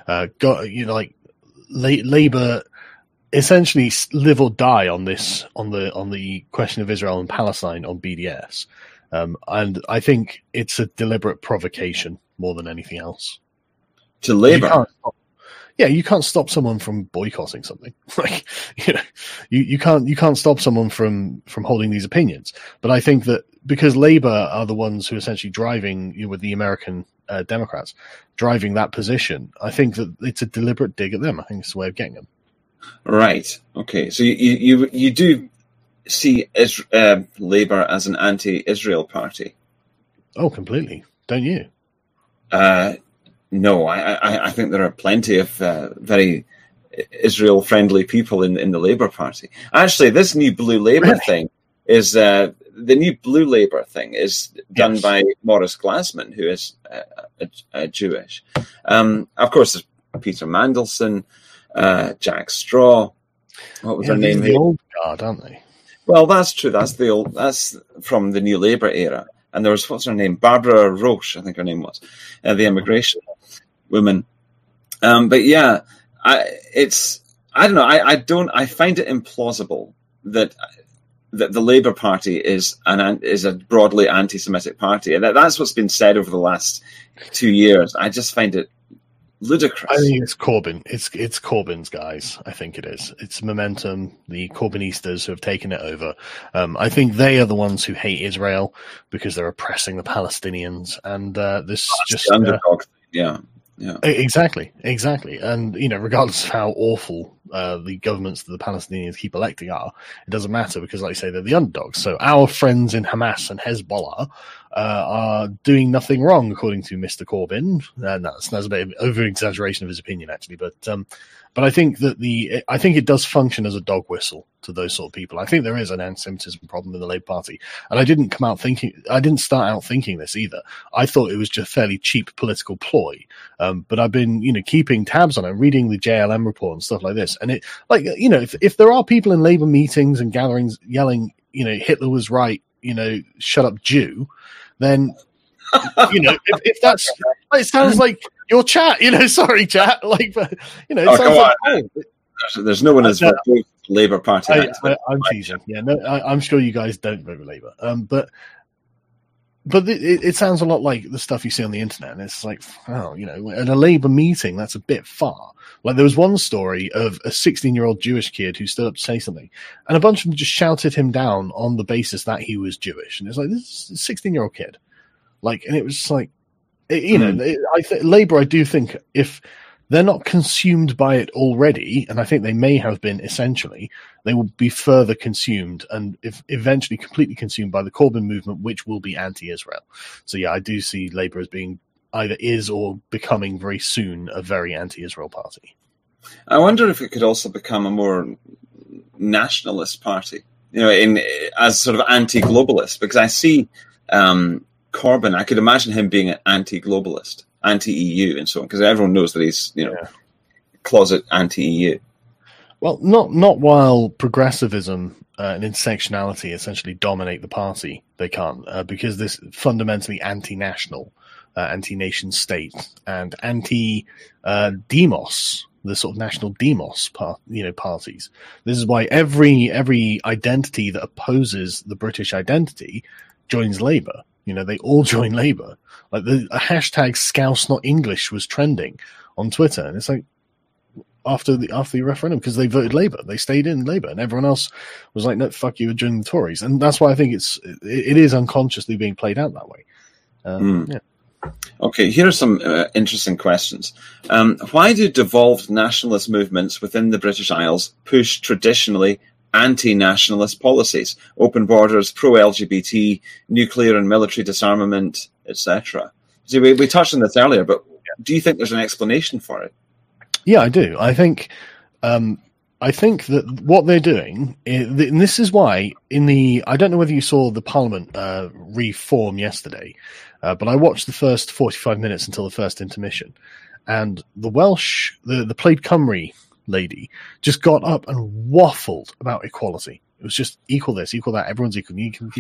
Labour essentially live or die on this, on the question of Israel and Palestine on BDS, and I think it's a deliberate provocation more than anything else.
To Labour,
you can't stop someone from boycotting something. You can't stop someone from holding these opinions. But I think that because Labour are the ones who are essentially driving with the American Democrats driving that position, I think that it's a deliberate dig at them. I think it's a way of getting them.
Right. Okay. So you do see Labour as an anti-Israel party?
Oh, completely. Don't you?
No. I think there are plenty of very Israel-friendly people in the Labour Party. Actually, this new Blue Labour thing is the new Blue Labour thing is done by Morris Glassman, who is Jewish. Of course, there's Peter Mandelson, Jack Straw. What was their name?
The old guard, aren't they?
Well, that's true. That's from the New Labour era. And there was, what's her name? Barbara Roche, I think her name was, the immigration woman. But yeah, I don't know. I find it implausible that the Labour Party is a broadly anti-Semitic party, and that's what's been said over the last 2 years. I just find it ludicrous.
I think it's Corbyn. It's Corbyn's guys. I think it is. It's Momentum, the Corbynistas who have taken it over. I think they are the ones who hate Israel because they're oppressing the Palestinians, and this just
underdog. Yeah.
Exactly. And regardless of how awful the governments that the Palestinians keep electing are, it doesn't matter because, like you say, they're the underdogs. So our friends in Hamas and Hezbollah are doing nothing wrong, according to Mr. Corbyn. And that's a bit of over-exaggeration of his opinion, actually. But I think that I think it does function as a dog whistle to those sort of people. I think there is an anti-Semitism problem in the Labour Party, and I didn't start out thinking this either. I thought it was just a fairly cheap political ploy. But I've been, keeping tabs on it, reading the JLM report and stuff like this. And if there are people in Labour meetings and gatherings yelling, Hitler was right, shut up Jew, then, if that's, it sounds like your chat, sorry, chat. It sounds like,
there's no one as vote Labour Party.
I'm teasing. Yeah, no, I'm sure you guys don't vote for Labour. But it sounds a lot like the stuff you see on the internet, and it's like, at a Labour meeting, that's a bit far. Like there was one story of a 16-year-old Jewish kid who stood up to say something, and a bunch of them just shouted him down on the basis that he was Jewish, and it's like, this is a 16-year-old kid. And it was just like, Labour, I do think if they're not consumed by it already, and I think they may have been essentially. They will be further consumed and eventually completely consumed by the Corbyn movement, which will be anti-Israel. So yeah, I do see Labour as being either is or becoming very soon a very anti-Israel party.
I wonder if it could also become a more nationalist party, as sort of anti-globalist, because I see Corbyn, I could imagine him being an anti-globalist, anti-EU and so on, because everyone knows that he's, closet anti-EU.
Well, not while progressivism and intersectionality essentially dominate the party. They can't, because this fundamentally anti-national, anti-nation state, and anti-demos, the sort of national demos parties. This is why every identity that opposes the British identity joins Labour. They all join Labour. Like the hashtag Scouse Not English was trending on Twitter, and it's like after the referendum, because they voted Labour, they stayed in Labour, and everyone else was like, no, fuck you, joining the Tories. And that's why I think it is unconsciously being played out that way. Yeah.
Okay, here are some interesting questions. Why do devolved nationalist movements within the British Isles push traditionally anti-nationalist policies, open borders, pro-LGBT, nuclear and military disarmament, etc.? See, we touched on this earlier, but do you think there's an explanation for it?
Yeah, I do. I think that what they're doing, and this is why I don't know whether you saw the Parliament reform yesterday, but I watched the first 45 minutes until the first intermission, and the Plaid Cymru lady just got up and waffled about equality. It was just equal this, equal that, everyone's equal.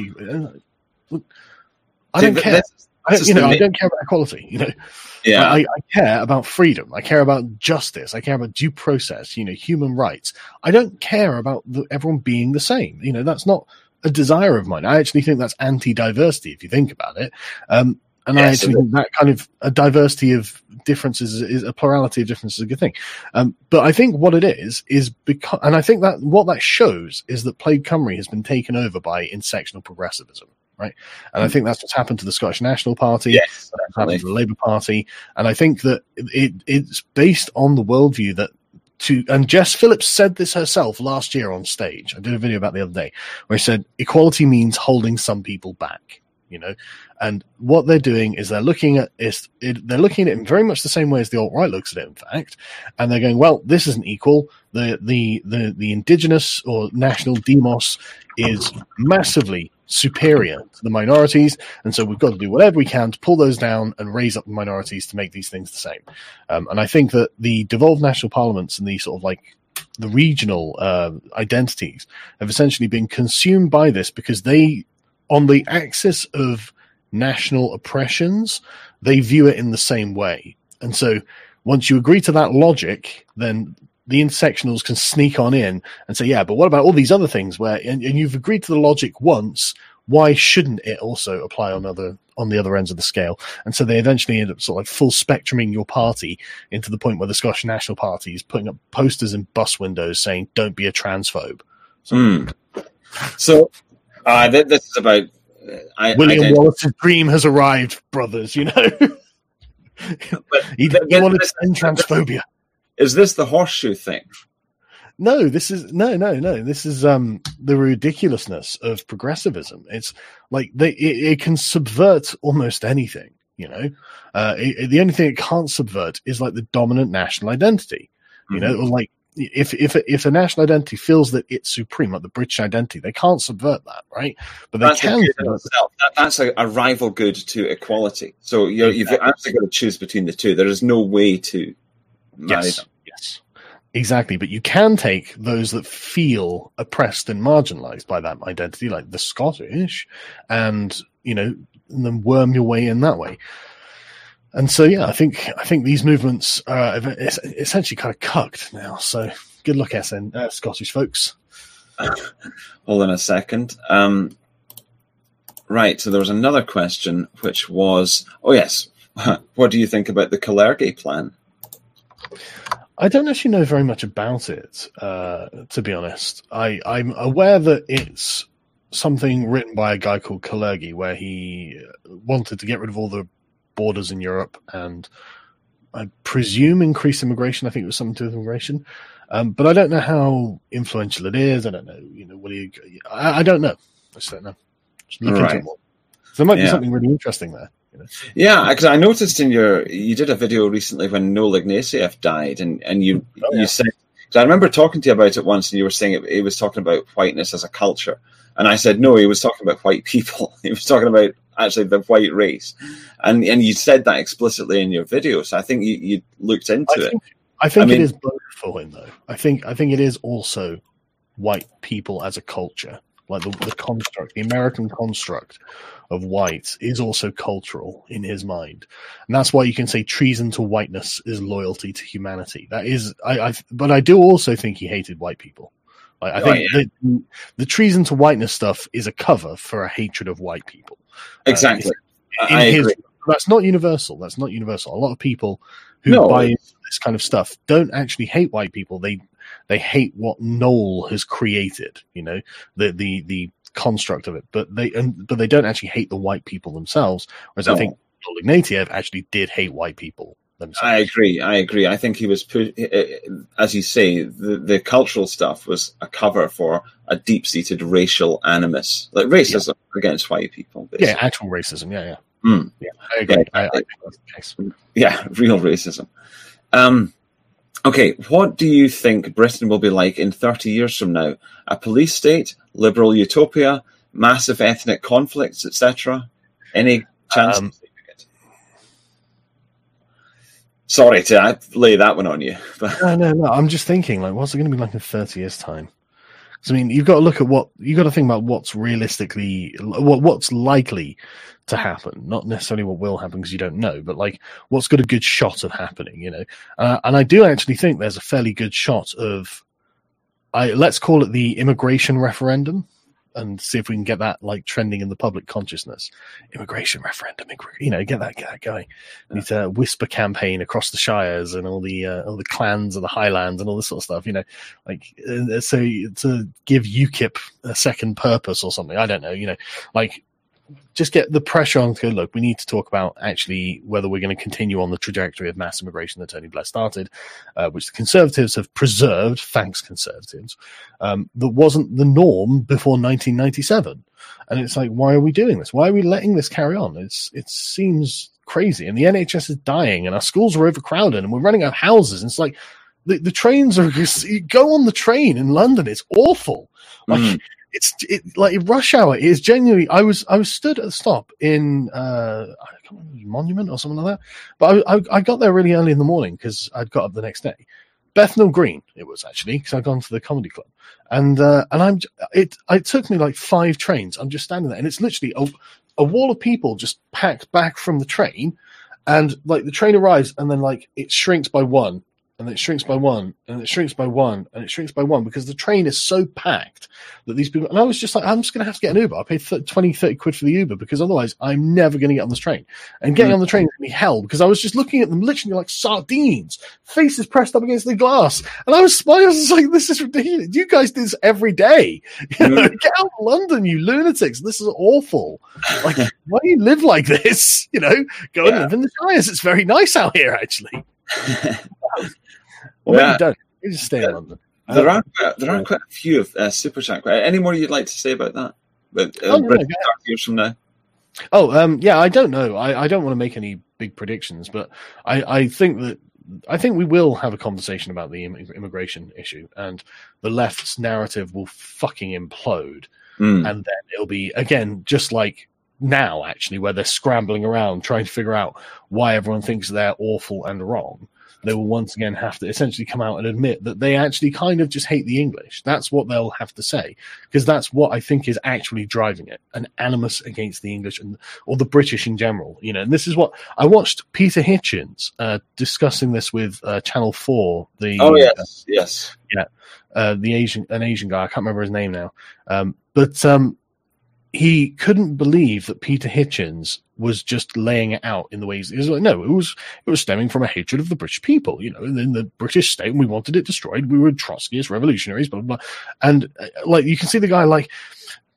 I don't care. I don't care about equality.
Yeah.
I care about freedom. I care about justice. I care about due process. Human rights. I don't care about everyone being the same. That's not a desire of mine. I actually think that's anti-diversity if you think about it. And I actually think that kind of a diversity of differences is a plurality of differences is a good thing. But I think what it is because, and I think that what that shows is that Plaid Cymru has been taken over by intersectional progressivism. Right. And I think that's what's happened to the Scottish National Party,
yes,
that's happened to the Labour Party. And I think that it's based on the worldview and Jess Phillips said this herself last year on stage. I did a video about it the other day where she said equality means holding some people back. And what they're doing is they're looking at it in very much the same way as the alt-right looks at it, in fact, and they're going, well, this isn't equal. The indigenous or national demos is massively superior to the minorities, and so we've got to do whatever we can to pull those down and raise up the minorities to make these things the same. And I think that the devolved national parliaments and the sort of like the regional identities have essentially been consumed by this because they, on the axis of national oppressions, they view it in the same way. And so once you agree to that logic, then the intersectionals can sneak on in and say, yeah, but what about all these other things where, and you've agreed to the logic once, why shouldn't it also apply on the other ends of the scale? And so they eventually end up sort of like full spectruming your party into the point where the Scottish National Party is putting up posters in bus windows saying, don't be a transphobe.
So this is about
William Wallace's dream has arrived, brothers. He wanted to end transphobia.
Is this the horseshoe thing?
No, this is no. This is the ridiculousness of progressivism. It's like it can subvert almost anything. The only thing it can't subvert is like the dominant national identity. Or like if a national identity feels that it's supreme, like the British identity, they can't subvert that, right? But they can.
That's a rival good to equality. So you've actually got to choose between the two. There is no way to marry them.
Yes, exactly. But you can take those that feel oppressed and marginalized by that identity, like the Scottish, and then worm your way in that way. And so, yeah, I think these movements are essentially kind of cucked now. So good luck, Scottish folks.
Hold on a second. Right, so there was another question, which was, yes, what do you think about the Kalergi plan?
I don't actually know very much about it, to be honest. I'm aware that it's something written by a guy called Kalergi, where he wanted to get rid of all the borders in Europe and I presume increased immigration. I think it was something to do with immigration. But I don't know how influential it is. I don't know. I don't know. I just don't know. Just look into it more. So there might be something really interesting there.
Yeah, because I noticed you did a video recently when Noel Ignatieff died, and you said, because I remember talking to you about it once, and you were saying he was talking about whiteness as a culture, and I said no, he was talking about white people. He was talking about actually the white race, and you said that explicitly in your video. So I think you looked into it.
I think it is both for him, though. I think it is also white people as a culture, like the construct, the American construct of white is also cultural in his mind, and that's why you can say treason to whiteness is loyalty to humanity. That is, but I do also think he hated white people. I think the treason to whiteness stuff is a cover for a hatred of white people.
Exactly. I agree.
That's not universal. That's not universal. A lot of people who buy into this kind of stuff don't actually hate white people. They hate what Noel has created. The construct of it, but they don't actually hate the white people themselves. Whereas I think Noel Ignatieff actually did hate white people themselves. I
agree. I think he was, as you say, the cultural stuff was a cover for a deep-seated racial animus, like racism against white people. Basically.
Yeah, actual racism. Yeah.
Yeah,
I agree. I think that's the case.
Yeah, real racism. Okay, what do you think Britain will be like in 30 years from now? A police state, liberal utopia, massive ethnic conflicts, etc.? Any chance? Sorry to lay that one on you.
No. I'm just thinking, like, what's it going to be like in 30 years' time? Because, I mean, you've got to look at you've got to think about what's realistically, what's likely to happen, not necessarily what will happen because you don't know, but like what's got a good shot of happening, and I do actually think there's a fairly good shot of, let's call it the immigration referendum, and see if we can get that like trending in the public consciousness. Immigration referendum, get that going. We need to whisper campaign across the shires and all the clans of the Highlands and all this sort of stuff. So to give UKIP a second purpose or something. I don't know. Just get the pressure on to go, look, we need to talk about actually whether we're going to continue on the trajectory of mass immigration that Tony Blair started, which the Conservatives have preserved, thanks Conservatives, that wasn't the norm before 1997. And it's like, why are we doing this? Why are we letting this carry on? It seems crazy. And the NHS is dying and our schools are overcrowded and we're running out of houses. And it's like, the trains are, you go on the train in London, it's awful. It's like rush hour is genuinely. I was stood at the stop in I can't remember, Monument or something like that. But I got there really early in the morning because I'd got up the next day. Bethnal Green it was actually because I'd gone to the comedy club, and it took me like 5 trains. I'm just standing there, and it's literally a wall of people just packed back from the train, and like the train arrives, and then like it shrinks by one. And it shrinks by one, and it shrinks by one, and it shrinks by one because the train is so packed that these people. And I was just like, I'm just going to have to get an Uber. I paid 20, 30 quid for the Uber because otherwise I'm never going to get on this train. And getting on the train is going to be hell because I was just looking at them literally like sardines, faces pressed up against the glass. And I was smiling. I was just like, this is ridiculous. You guys do this every day. Get out of London, you lunatics. This is awful. Like, why do you live like this? Go and live in the Shires. It's very nice out here, actually. Well, you don't. You just stay in London.
There are quite a few of Super Chat. Any more you'd like to say about that? But 30 years from now.
I don't know. I don't want to make any big predictions, but I think we will have a conversation about the immigration issue, and the left's narrative will fucking implode, and then it'll be again just like now, actually, where they're scrambling around trying to figure out why everyone thinks they're awful and wrong. They will once again have to essentially come out and admit that they actually kind of just hate the English. That's what they'll have to say, because that's what I think is actually driving it, an animus against the English or the British in general. And this is what I watched Peter Hitchens discussing this with Channel 4.
Yes.
An Asian guy. I can't remember his name now. But he couldn't believe that Peter Hitchens was just laying it out in the ways. He was like, no, it was stemming from a hatred of the British people, and in the British state, and we wanted it destroyed. We were Trotskyists, revolutionaries, blah, blah, blah. And like, you can see the guy like,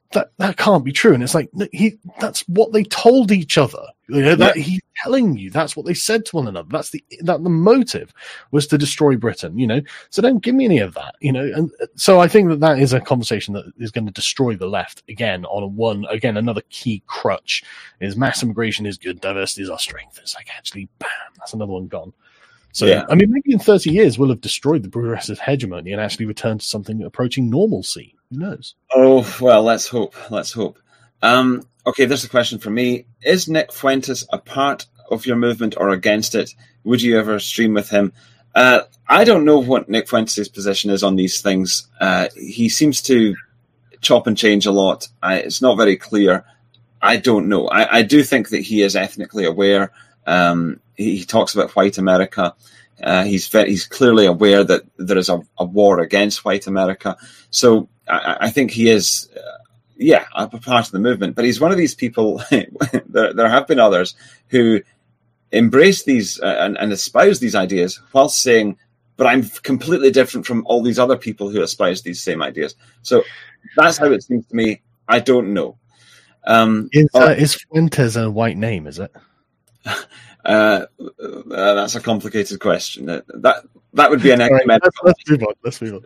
that can't be true. And it's like, that's what they told each other. That he's telling you that's what they said to one another. That the motive was to destroy Britain, So don't give me any of that, And so I think that is a conversation that is going to destroy the left again another key crutch is mass immigration is good, diversity is our strength. It's like, actually, bam, that's another one gone. So, maybe in 30 years we'll have destroyed the progressive hegemony and actually returned to something approaching normalcy. Who knows?
Oh, well, let's hope. Okay, there's a question for me. Is Nick Fuentes a part of your movement or against it? Would you ever stream with him? I don't know what Nick Fuentes' position is on these things. He seems to chop and change a lot. It's not very clear. I don't know. I do think that he is ethnically aware. He talks about white America. He's clearly aware that there is a war against white America. So I think he is, a part of the movement. But he's one of these people. there have been others who embrace these and espouse these ideas while saying, "But I'm completely different from all these other people who espouse these same ideas." So that's how it seems to me. I don't know.
Is Fuentes a white name? Is it?
That's a complicated question. That would be an ecumenical.
Let's move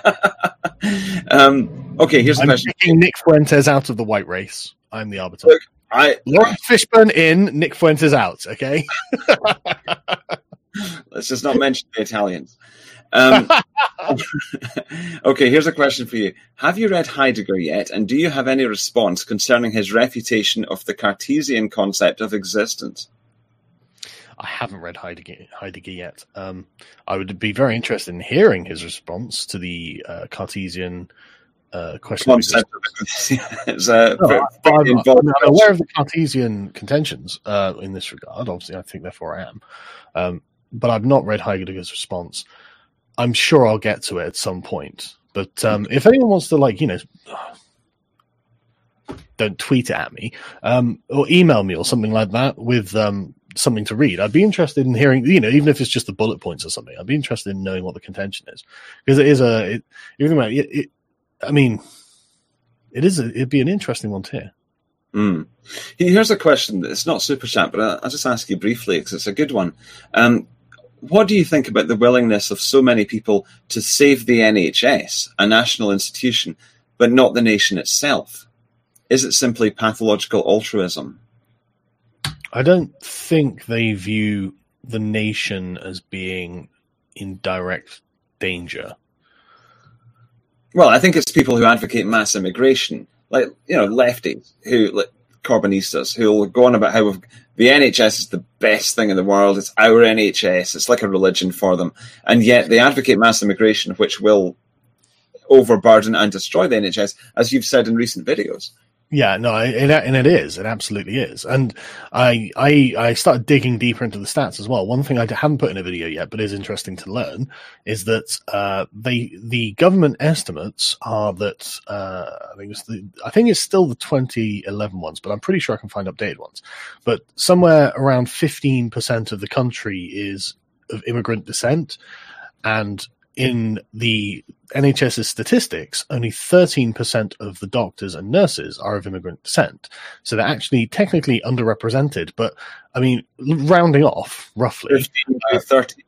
on. Okay, here's the question. I'm picking Nick Fuentes out of the white race. I'm the arbiter.
Look,
Lawrence Fishburne in, Nick Fuentes out. Okay.
Let's just not mention the Italians. Okay, here's a question for you. Have you read Heidegger yet? And do you have any response concerning his refutation of the Cartesian concept of existence?
I haven't read Heidegger yet. I would be very interested in hearing his response to the Cartesian question. I'm aware of the Cartesian contentions in this regard. Obviously, I think therefore I am. But I've not read Heidegger's response. I'm sure I'll get to it at some point. But if anyone wants to, don't tweet it at me or email me or something like that with something to read, I'd be interested in hearing, even if it's just the bullet points or something, I'd be interested in knowing what the contention is, because it'd be an interesting one to hear.
Here's a question. It's not super chat, but I'll just ask you briefly because it's a good one. What do you think about the willingness of so many people to save the NHS, a national institution, but not the nation itself? Is it simply pathological altruism?
I don't think they view the nation as being in direct danger.
Well, I think it's people who advocate mass immigration, lefties, Corbynistas, who will go on about how the NHS is the best thing in the world. It's our NHS. It's like a religion for them. And yet they advocate mass immigration, which will overburden and destroy the NHS, as you've said in recent videos.
Yeah, no, and it is. It absolutely is. And I started digging deeper into the stats as well. One thing I haven't put in a video yet, but is interesting to learn, is that the government estimates are that I think it's still the 2011 ones, but I'm pretty sure I can find updated ones. But somewhere around 15% of the country is of immigrant descent, and in the NHS's statistics, only 13% of the doctors and nurses are of immigrant descent. So they're actually technically underrepresented. But, rounding off roughly.
15 to 30.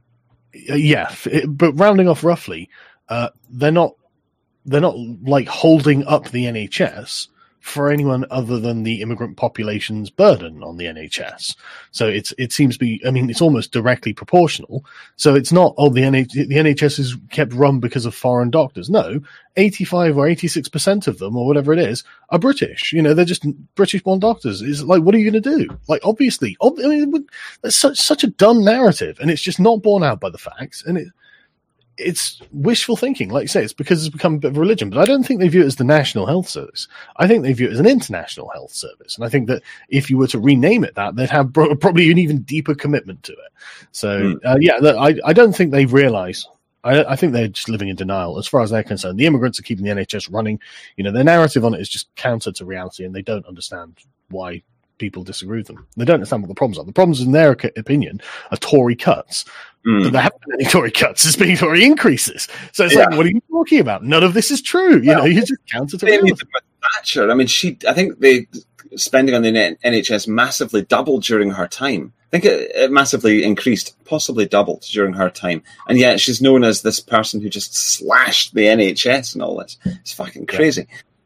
But rounding off roughly, they're not like holding up the NHS for anyone other than the immigrant population's burden on the NHS. So it seems to be, it's almost directly proportional. So it's not, the NHS is kept run because of foreign doctors. No, 85 or 86% of them, or whatever it is, are British. They're just British-born doctors. It's like, what are you going to do? Like, obviously, that's such a dumb narrative, and it's just not borne out by the facts. And it's wishful thinking. Like you say, it's because it's become a bit of a religion, but I don't think they view it as the National Health Service. I think they view it as an international health service. And I think that if you were to rename it that, they'd have probably an even deeper commitment to it. So, I don't think they realize. I think they're just living in denial as far as they're concerned. The immigrants are keeping the NHS running. Their narrative on it is just counter to reality, and they don't understand why people disagree with them. They don't understand what the problems are. The problems, in their opinion, are Tory cuts. But there haven't been any Tory cuts. It's been Tory increases. So it's like, what are you talking about? None of this is true. You just counter to reality.
Thatcher, I mean, I think the spending on the NHS massively doubled during her time. I think it massively increased, possibly doubled during her time. And yet she's known as this person who just slashed the NHS and all this. It's fucking crazy.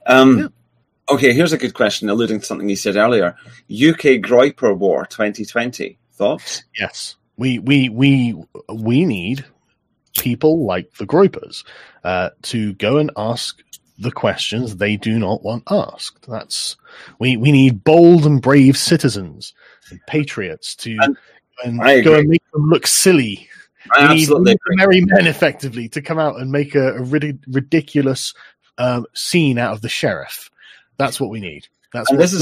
Okay, here's a good question, alluding to something you said earlier. UK Groyper War 2020. Thoughts?
Yes. We need people like the Groypers to go and ask the questions they do not want asked. We need bold and brave citizens and patriots to go and make them look silly.
We need
merry men, effectively, to come out and make a ridiculous scene out of the sheriff. That's what we need.
This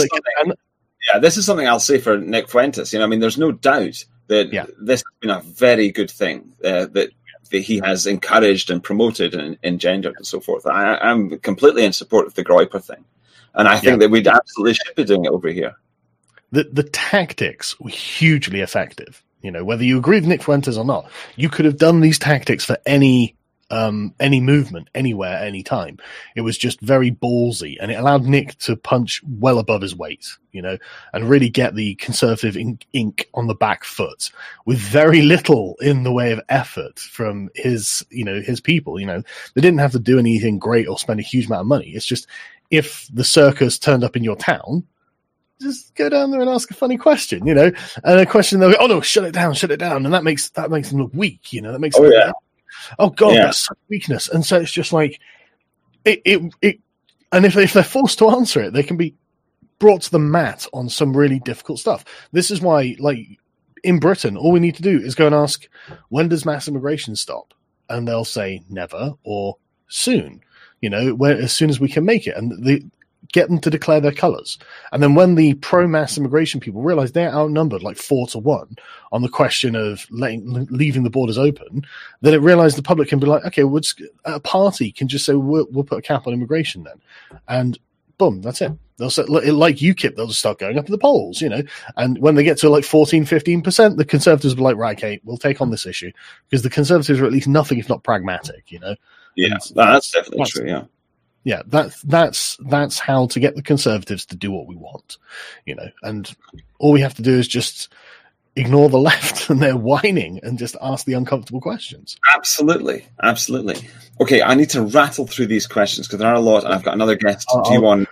is something I'll say for Nick Fuentes. I mean, there's no doubt that this has been a very good thing that he has encouraged and promoted and engendered and so forth. I'm completely in support of the Groyper thing. And I think that we absolutely should be doing it over here.
The tactics were hugely effective. Whether you agree with Nick Fuentes or not, you could have done these tactics for any movement, anywhere, anytime. It was just very ballsy, and it allowed Nick to punch well above his weight, and really get the Conservative ink on the back foot with very little in the way of effort from his people. They didn't have to do anything great or spend a huge amount of money. It's just, if the circus turned up in your town, just go down there and ask a funny question, and a question they'll go, "Oh no, shut it down," and that makes them look weak, that makes them look, oh god, that's such weakness. And so it's just like it and if they're forced to answer it, they can be brought to the mat on some really difficult stuff. This is why, like, in Britain, all we need to do is go and ask, when does mass immigration stop? And they'll say never or soon, as soon as we can make it. And get them to declare their colours. And then when the pro-mass immigration people realize they're outnumbered like 4-1 on the question of leaving the borders open, then it realized the public can be like, okay, a party can just say, we'll put a cap on immigration then. And boom, that's it. They'll say, like UKIP, they'll just start going up in the polls, And when they get to like 14-15%, the Conservatives will be like, right, okay, we'll take on this issue. Because the Conservatives are at least nothing if not pragmatic,
Yeah, that's definitely true, yeah.
Yeah, that's how to get the Conservatives to do what we want, and all we have to do is just ignore the left and their whining and just ask the uncomfortable questions.
Absolutely. Okay, I need to rattle through these questions because there are a lot, and I've got another guest due on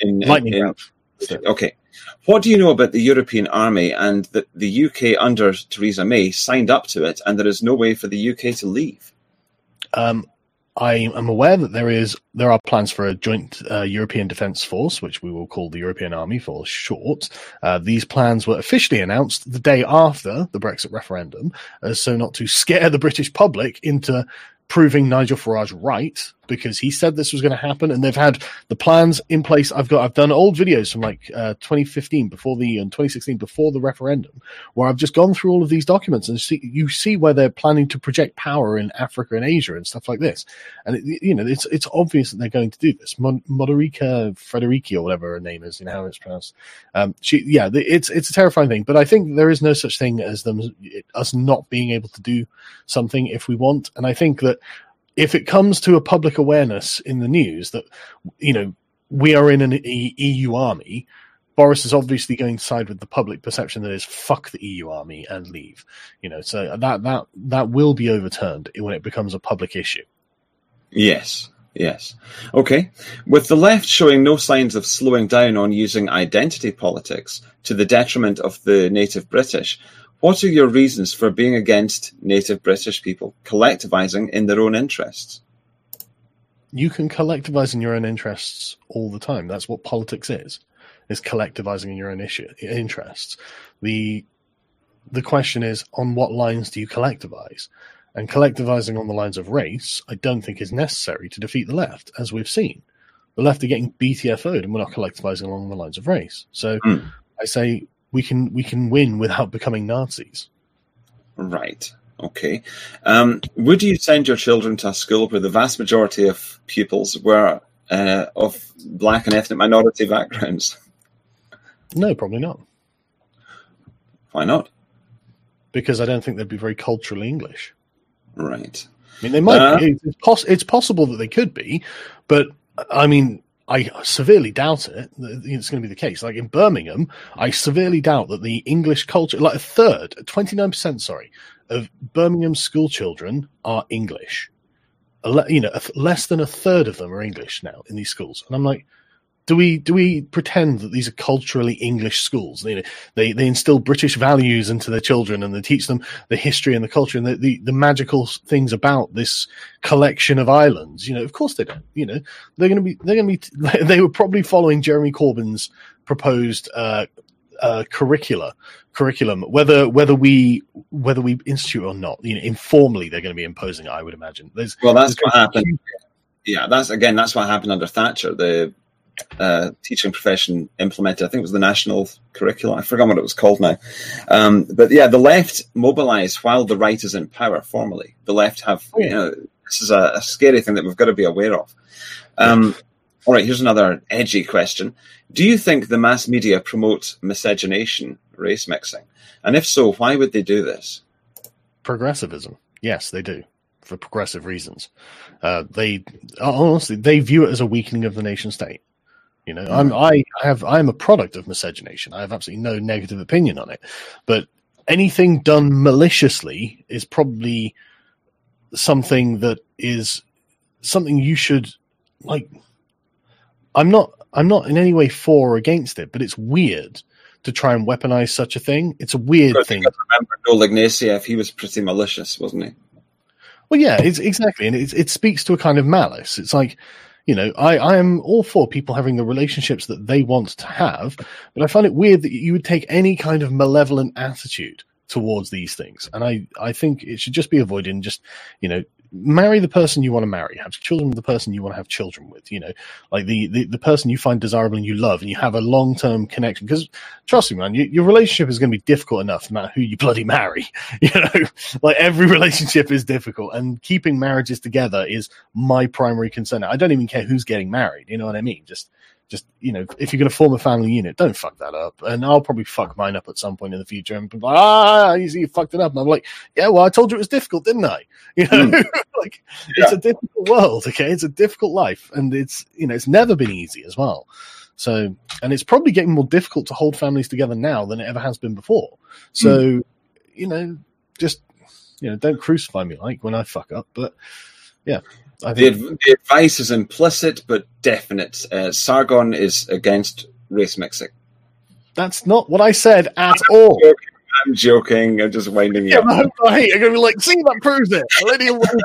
Okay. What do you know about the European Army and that the UK under Theresa May signed up to it, and there is no way for the UK to leave?
I am aware that there are plans for a joint European Defence Force, which we will call the European Army for short. These plans were officially announced the day after the Brexit referendum, so not to scare the British public into proving Nigel Farage right, because he said this was going to happen, and they've had the plans in place. I've done old videos from like 2015 and 2016 before the referendum, where I've just gone through all of these documents, and you see where they're planning to project power in Africa and Asia and stuff like this. And it's obvious that they're going to do this. Moderica Frederici, or whatever her name is, how it's pronounced. It's a terrifying thing, but I think there is no such thing as us not being able to do something if we want. And I think that if it comes to a public awareness in the news that, we are in an EU army, Boris is obviously going to side with the public perception that is fuck the EU army and leave. So that will be overturned when it becomes a public issue.
Yes. Okay. With the left showing no signs of slowing down on using identity politics to the detriment of the native British, what are your reasons for being against native British people collectivising in their own interests?
You can collectivise in your own interests all the time. That's what politics is collectivising in your own interests. The question is, on what lines do you collectivise? And collectivising on the lines of race, I don't think is necessary to defeat the left, as we've seen. The left are getting BTFO'd, and we're not collectivising along the lines of race. So I say, we can win without becoming Nazis.
Right. Okay. Would you send your children to a school where the vast majority of pupils were of black and ethnic minority backgrounds?
No, probably not.
Why not?
Because I don't think they'd be very culturally English.
Right.
I mean, they might be. It's possible that they could be, but I mean, I severely doubt it. It's going to be the case. Like in Birmingham, I severely doubt that the English culture, like 29%, sorry, of Birmingham school children are English. Less than a third of them are English now in these schools. And I'm like, do we pretend that these are culturally English schools? They instill British values into their children, and they teach them the history and the culture and the magical things about this collection of islands. Of course they don't. They were probably following Jeremy Corbyn's proposed curriculum, whether we institute or not. Informally they're going to be imposing it, I would imagine.
That's what happened. Yeah, that's what happened under Thatcher. The teaching profession implemented, I think it was the national curriculum. I forgot what it was called now. But yeah, the left mobilise while the right is in power formally. The left have, this is a scary thing that we've got to be aware of. All right, here's another edgy question. Do you think the mass media promote miscegenation, race mixing? And if so, why would they do this?
Progressivism. Yes, they do. For progressive reasons. They view it as a weakening of the nation state. I'm a product of miscegenation. I have absolutely no negative opinion on it, but anything done maliciously is probably something that is something you should like. I'm not in any way for or against it, but it's weird to try and weaponize such a thing. It's a weird thing.
Remember Noel Ignatieff, he was pretty malicious, wasn't he?
Well, yeah, it's exactly, and it speaks to a kind of malice. It's like, I am all for people having the relationships that they want to have, but I find it weird that you would take any kind of malevolent attitude towards these things. And I think it should just be avoided and just, marry the person you want to marry, have children with the person you want to have children with, like the person you find desirable and you love, and you have a long-term connection. Because trust me, man, your relationship is going to be difficult enough no matter who you bloody marry. Like every relationship is difficult, and keeping marriages together is my primary concern. I don't even care who's getting married. You know what I mean? Just if you're going to form a family unit, don't fuck that up. And I'll probably fuck mine up at some point in the future and be like, you see, you fucked it up. And I'm like, yeah, well, I told you it was difficult, didn't I? It's a difficult world, okay? It's a difficult life. And it's never been easy as well. So, and it's probably getting more difficult to hold families together now than it ever has been before. So, don't crucify me like when I fuck up. But yeah.
The advice is implicit but definite. Sargon is against race mixing.
That's not what I said at all.
I'm joking. I'm just winding you up.
I'm going to be like, see, that proves it. Lydia Wood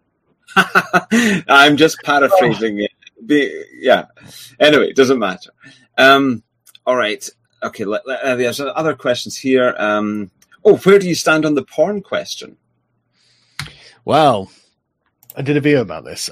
said
it. I'm just paraphrasing it. Yeah. Anyway, it doesn't matter. All right. Okay. There's other questions here. Where do you stand on the porn question?
Well, I did a video about this.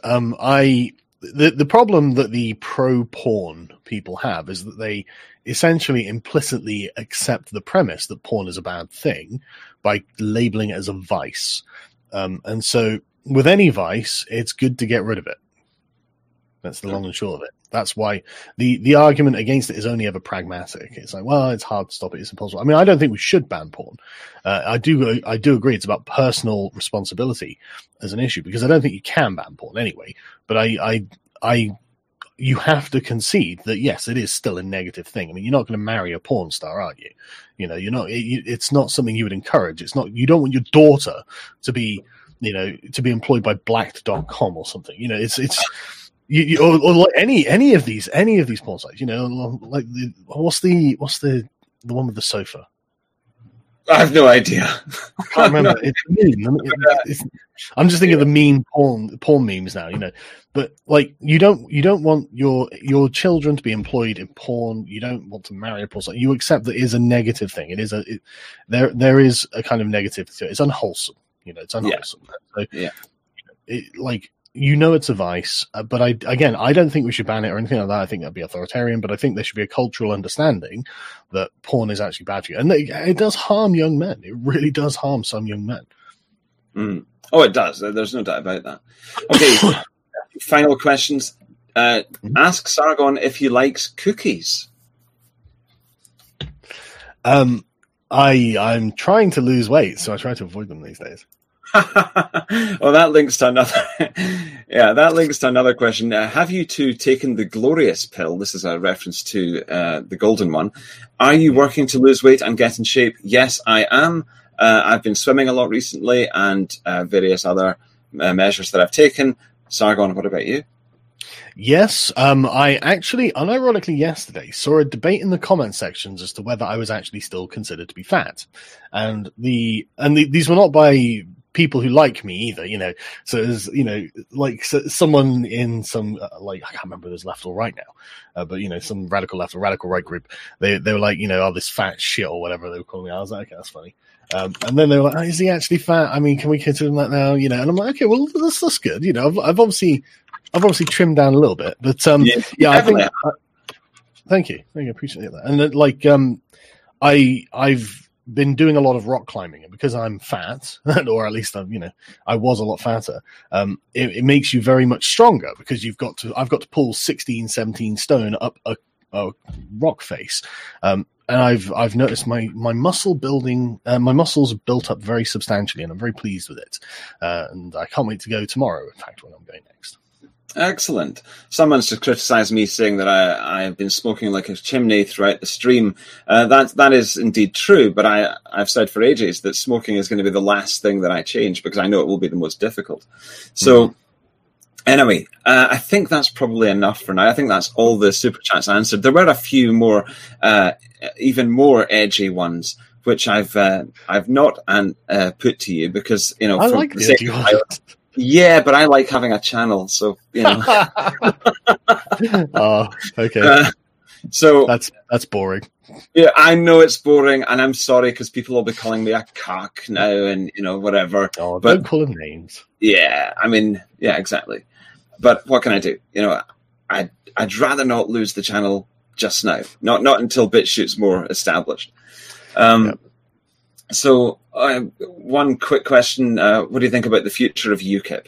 The problem that the pro-porn people have is that they essentially implicitly accept the premise that porn is a bad thing by labeling it as a vice. And so with any vice, it's good to get rid of it. That's the long and short of it. That's why the argument against it is only ever pragmatic. It's like, well, it's hard to stop it. It's impossible. I mean, I don't think we should ban porn. I do agree. It's about personal responsibility as an issue, because I don't think you can ban porn anyway. But you have to concede that yes, it is still a negative thing. I mean, you're not going to marry a porn star, are you? You're not. It's not something you would encourage. It's not. You don't want your daughter to be employed by Blacked.com or something. Or like any of these porn sites, like what's the one with the sofa?
I have no idea.
I can't remember. It's mean. I'm just thinking of the mean porn memes now, But like, you don't want your children to be employed in porn. You don't want to marry a porn star. You accept that it is a negative thing. It is there is a kind of negative to it. It's unwholesome. It's unwholesome.
Yeah.
So, it's a vice, but I don't think we should ban it or anything like that. I think that'd be authoritarian, but I think there should be a cultural understanding that porn is actually bad for you. And it does harm young men. It really does harm some young men.
Mm. Oh, it does. There's no doubt about that. Okay, final questions. Ask Sargon if he likes cookies.
I'm trying to lose weight, so I try to avoid them these days.
Well, that links to another. Yeah, that links to another question. Have you two taken the glorious pill? This is a reference to the golden one. Are you working to lose weight and get in shape? Yes, I am. I've been swimming a lot recently, and various other measures that I've taken. Sargon, what about you?
Yes, I actually, unironically, yesterday saw a debate in the comment sections as to whether I was actually still considered to be fat, and these were not by people who like me either, you know. So there's, you know, like someone in some like, I can't remember if it was left or right now, but you know, some radical left or radical right group. They were like, you know, oh, this fat shit or whatever they were calling me. I was like, okay, that's funny. And then they were like, oh, is he actually fat? I mean, can we consider him that now? You know, and I'm like, okay, well, that's good. You know, I've obviously trimmed down a little bit, but yeah, I think. Thank you, appreciate that. And like, I've been doing a lot of rock climbing, and because I'm fat, or at least I was a lot fatter. It makes you very much stronger because I've got to pull 16, 17 stone up a rock face. And I've noticed my muscle building, my muscles have built up very substantially, and I'm very pleased with it. And I can't wait to go tomorrow. In fact, when I'm going next.
Excellent. Someone's just criticised me, saying that I have been smoking like a chimney throughout the stream. That is indeed true, but I've said for ages that smoking is going to be the last thing that I change because I know it will be the most difficult. So anyway, I think that's probably enough for now. I think that's all the super chats answered. There were a few more, even more edgy ones, which I've not put to you because, you know,
I like the edgy ones.
Yeah, but I like having a channel, so you know.
Oh, okay.
So
that's boring.
Yeah, I know it's boring, and I'm sorry because people will be calling me a cock now, and you know whatever.
Oh, but don't call them names.
Yeah, I mean, yeah, exactly. But what can I do? You know, I'd rather not lose the channel just now. Not until BitChute's more established. Yep. So, one quick question. What do you think about the future of UKIP?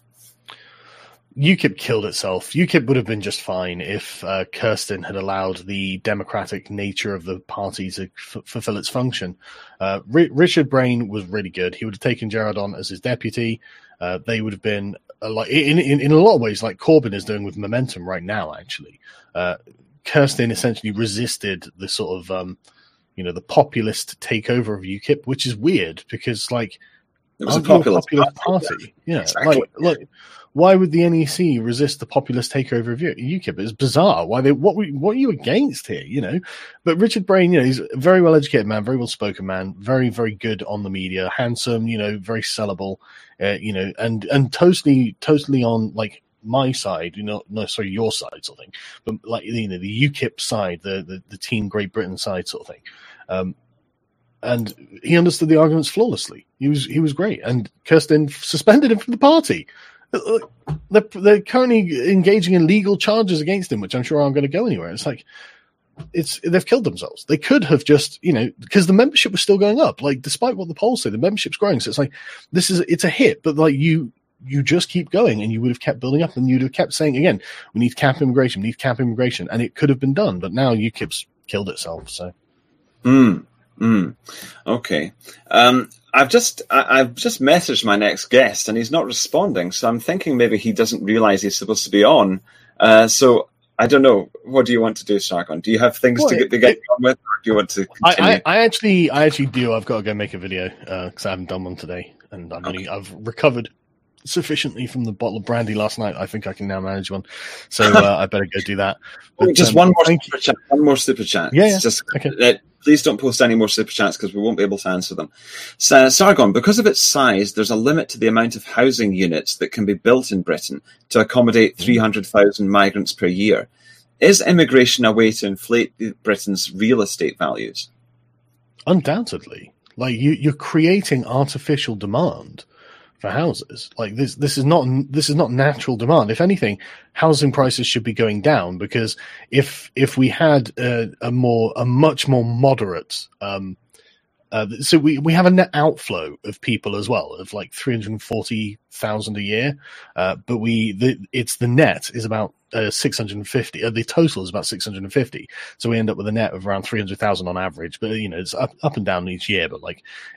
UKIP killed itself. UKIP would have been just fine if Kirsten had allowed the democratic nature of the party to fulfill its function. Richard Brain was really good. He would have taken Gerard on as his deputy. They would have been, like in a lot of ways, like Corbyn is doing with Momentum right now, actually. Kirsten essentially resisted the sort of... the populist takeover of UKIP, which is weird because, like,
it was a populist
party. Yeah,
exactly.
Like, why would the NEC resist the populist takeover of UKIP? It's bizarre. What are you against here? You know, but Richard Brain, he's a very well educated man, very well spoken man, very very good on the media, handsome, very sellable, and totally on like my side, your side sort of thing, but like the UKIP side, the Team Great Britain side sort of thing. And he understood the arguments flawlessly. He was great, and Kirsten suspended him from the party. They're currently engaging in legal charges against him, which I'm sure aren't going to go anywhere. It's like they've killed themselves. They could have just, because the membership was still going up. Like, despite what the polls say, the membership's growing. So it's like it's a hit, but like you just keep going, and you would have kept building up, and you'd have kept saying again, we need cap immigration, and it could have been done. But now UKIP's killed itself. So.
Okay. I've just messaged my next guest, and he's not responding. So I'm thinking maybe he doesn't realize he's supposed to be on. So I don't know. What do you want to do, Sargon? Do you have things to get on with, or do you want to continue?
I actually do. I've got to go make a video because I haven't done one today, and I've recovered sufficiently from the bottle of brandy last night. I think I can now manage one. So I better go do do
but, just one more super chat. One more super chat.
Yeah.
Just
okay.
Please don't post any more super chats because we won't be able to answer them. So, Sargon, because of its size, there's a limit to the amount of housing units that can be built in Britain to accommodate 300,000 migrants per year. Is immigration a way to inflate Britain's real estate values?
Undoubtedly. Like you're creating artificial demand for houses. Like this is not natural demand. If anything, housing prices should be going down, because if we had a much more moderate so we have a net outflow of people as well of like 340,000 a year, but the net is about 650. The total is about 650. So we end up with a net of around 300,000 on average. But it's up and down each year. But like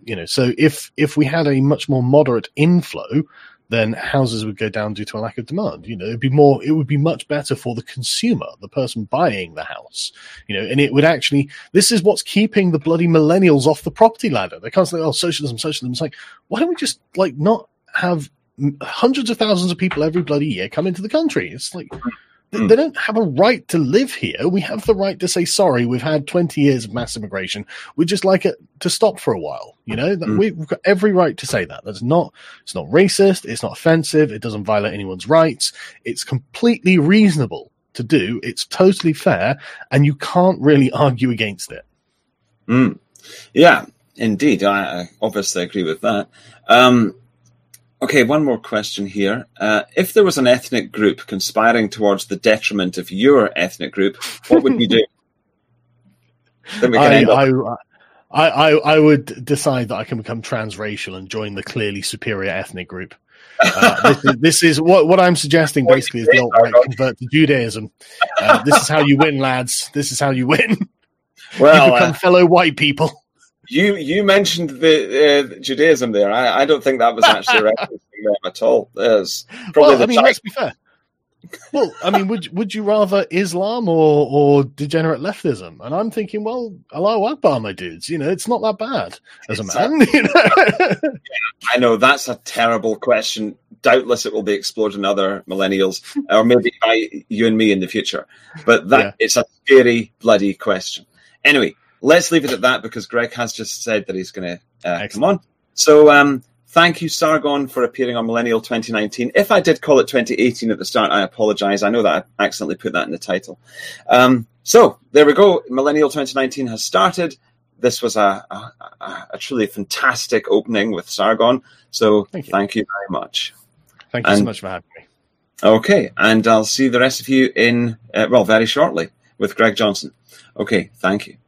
So if we had a much more moderate inflow, then houses would go down due to a lack of demand. It would be much better for the consumer, the person buying the house, and it would actually, this is what's keeping the bloody millennials off the property ladder. They're constantly, socialism. It's like, why don't we just not have hundreds of thousands of people every bloody year come into the country? It's like, they don't have a right to live here. We have the right to say, sorry, we've had 20 years of mass immigration. We'd just like it to stop for a while. We've got every right to say that. It's not racist. It's not offensive. It doesn't violate anyone's rights. It's completely reasonable to do. It's totally fair. And you can't really argue against it.
Yeah, indeed. I obviously agree with that. Okay, one more question here. If there was an ethnic group conspiring towards the detriment of your ethnic group, what would you do?
I would decide that I can become transracial and join the clearly superior ethnic group. This is what I'm suggesting. Basically, is the alt-right convert to Judaism. This is how you win, lads. This is how you win.
Well,
you become fellow white people.
You mentioned the Judaism there. I don't think that was actually referencing them at all. There's probably
let's be fair. Well, would you rather Islam or degenerate leftism? And I'm thinking, well, Allahu Akbar, my dudes. It's not that bad as a man.
Yeah, I know that's a terrible question. Doubtless it will be explored in other millennials, or maybe by you and me in the future. But it's a scary, bloody question. Anyway. Let's leave it at that because Greg has just said that he's going to come on. So thank you, Sargon, for appearing on Millennial 2019. If I did call it 2018 at the start, I apologize. I know that I accidentally put that in the title. So there we go. Millennial 2019 has started. This was a truly fantastic opening with Sargon. So thank you very much.
Thank you so much for having me.
Okay. And I'll see the rest of you in, very shortly with Greg Johnson. Okay. Thank you.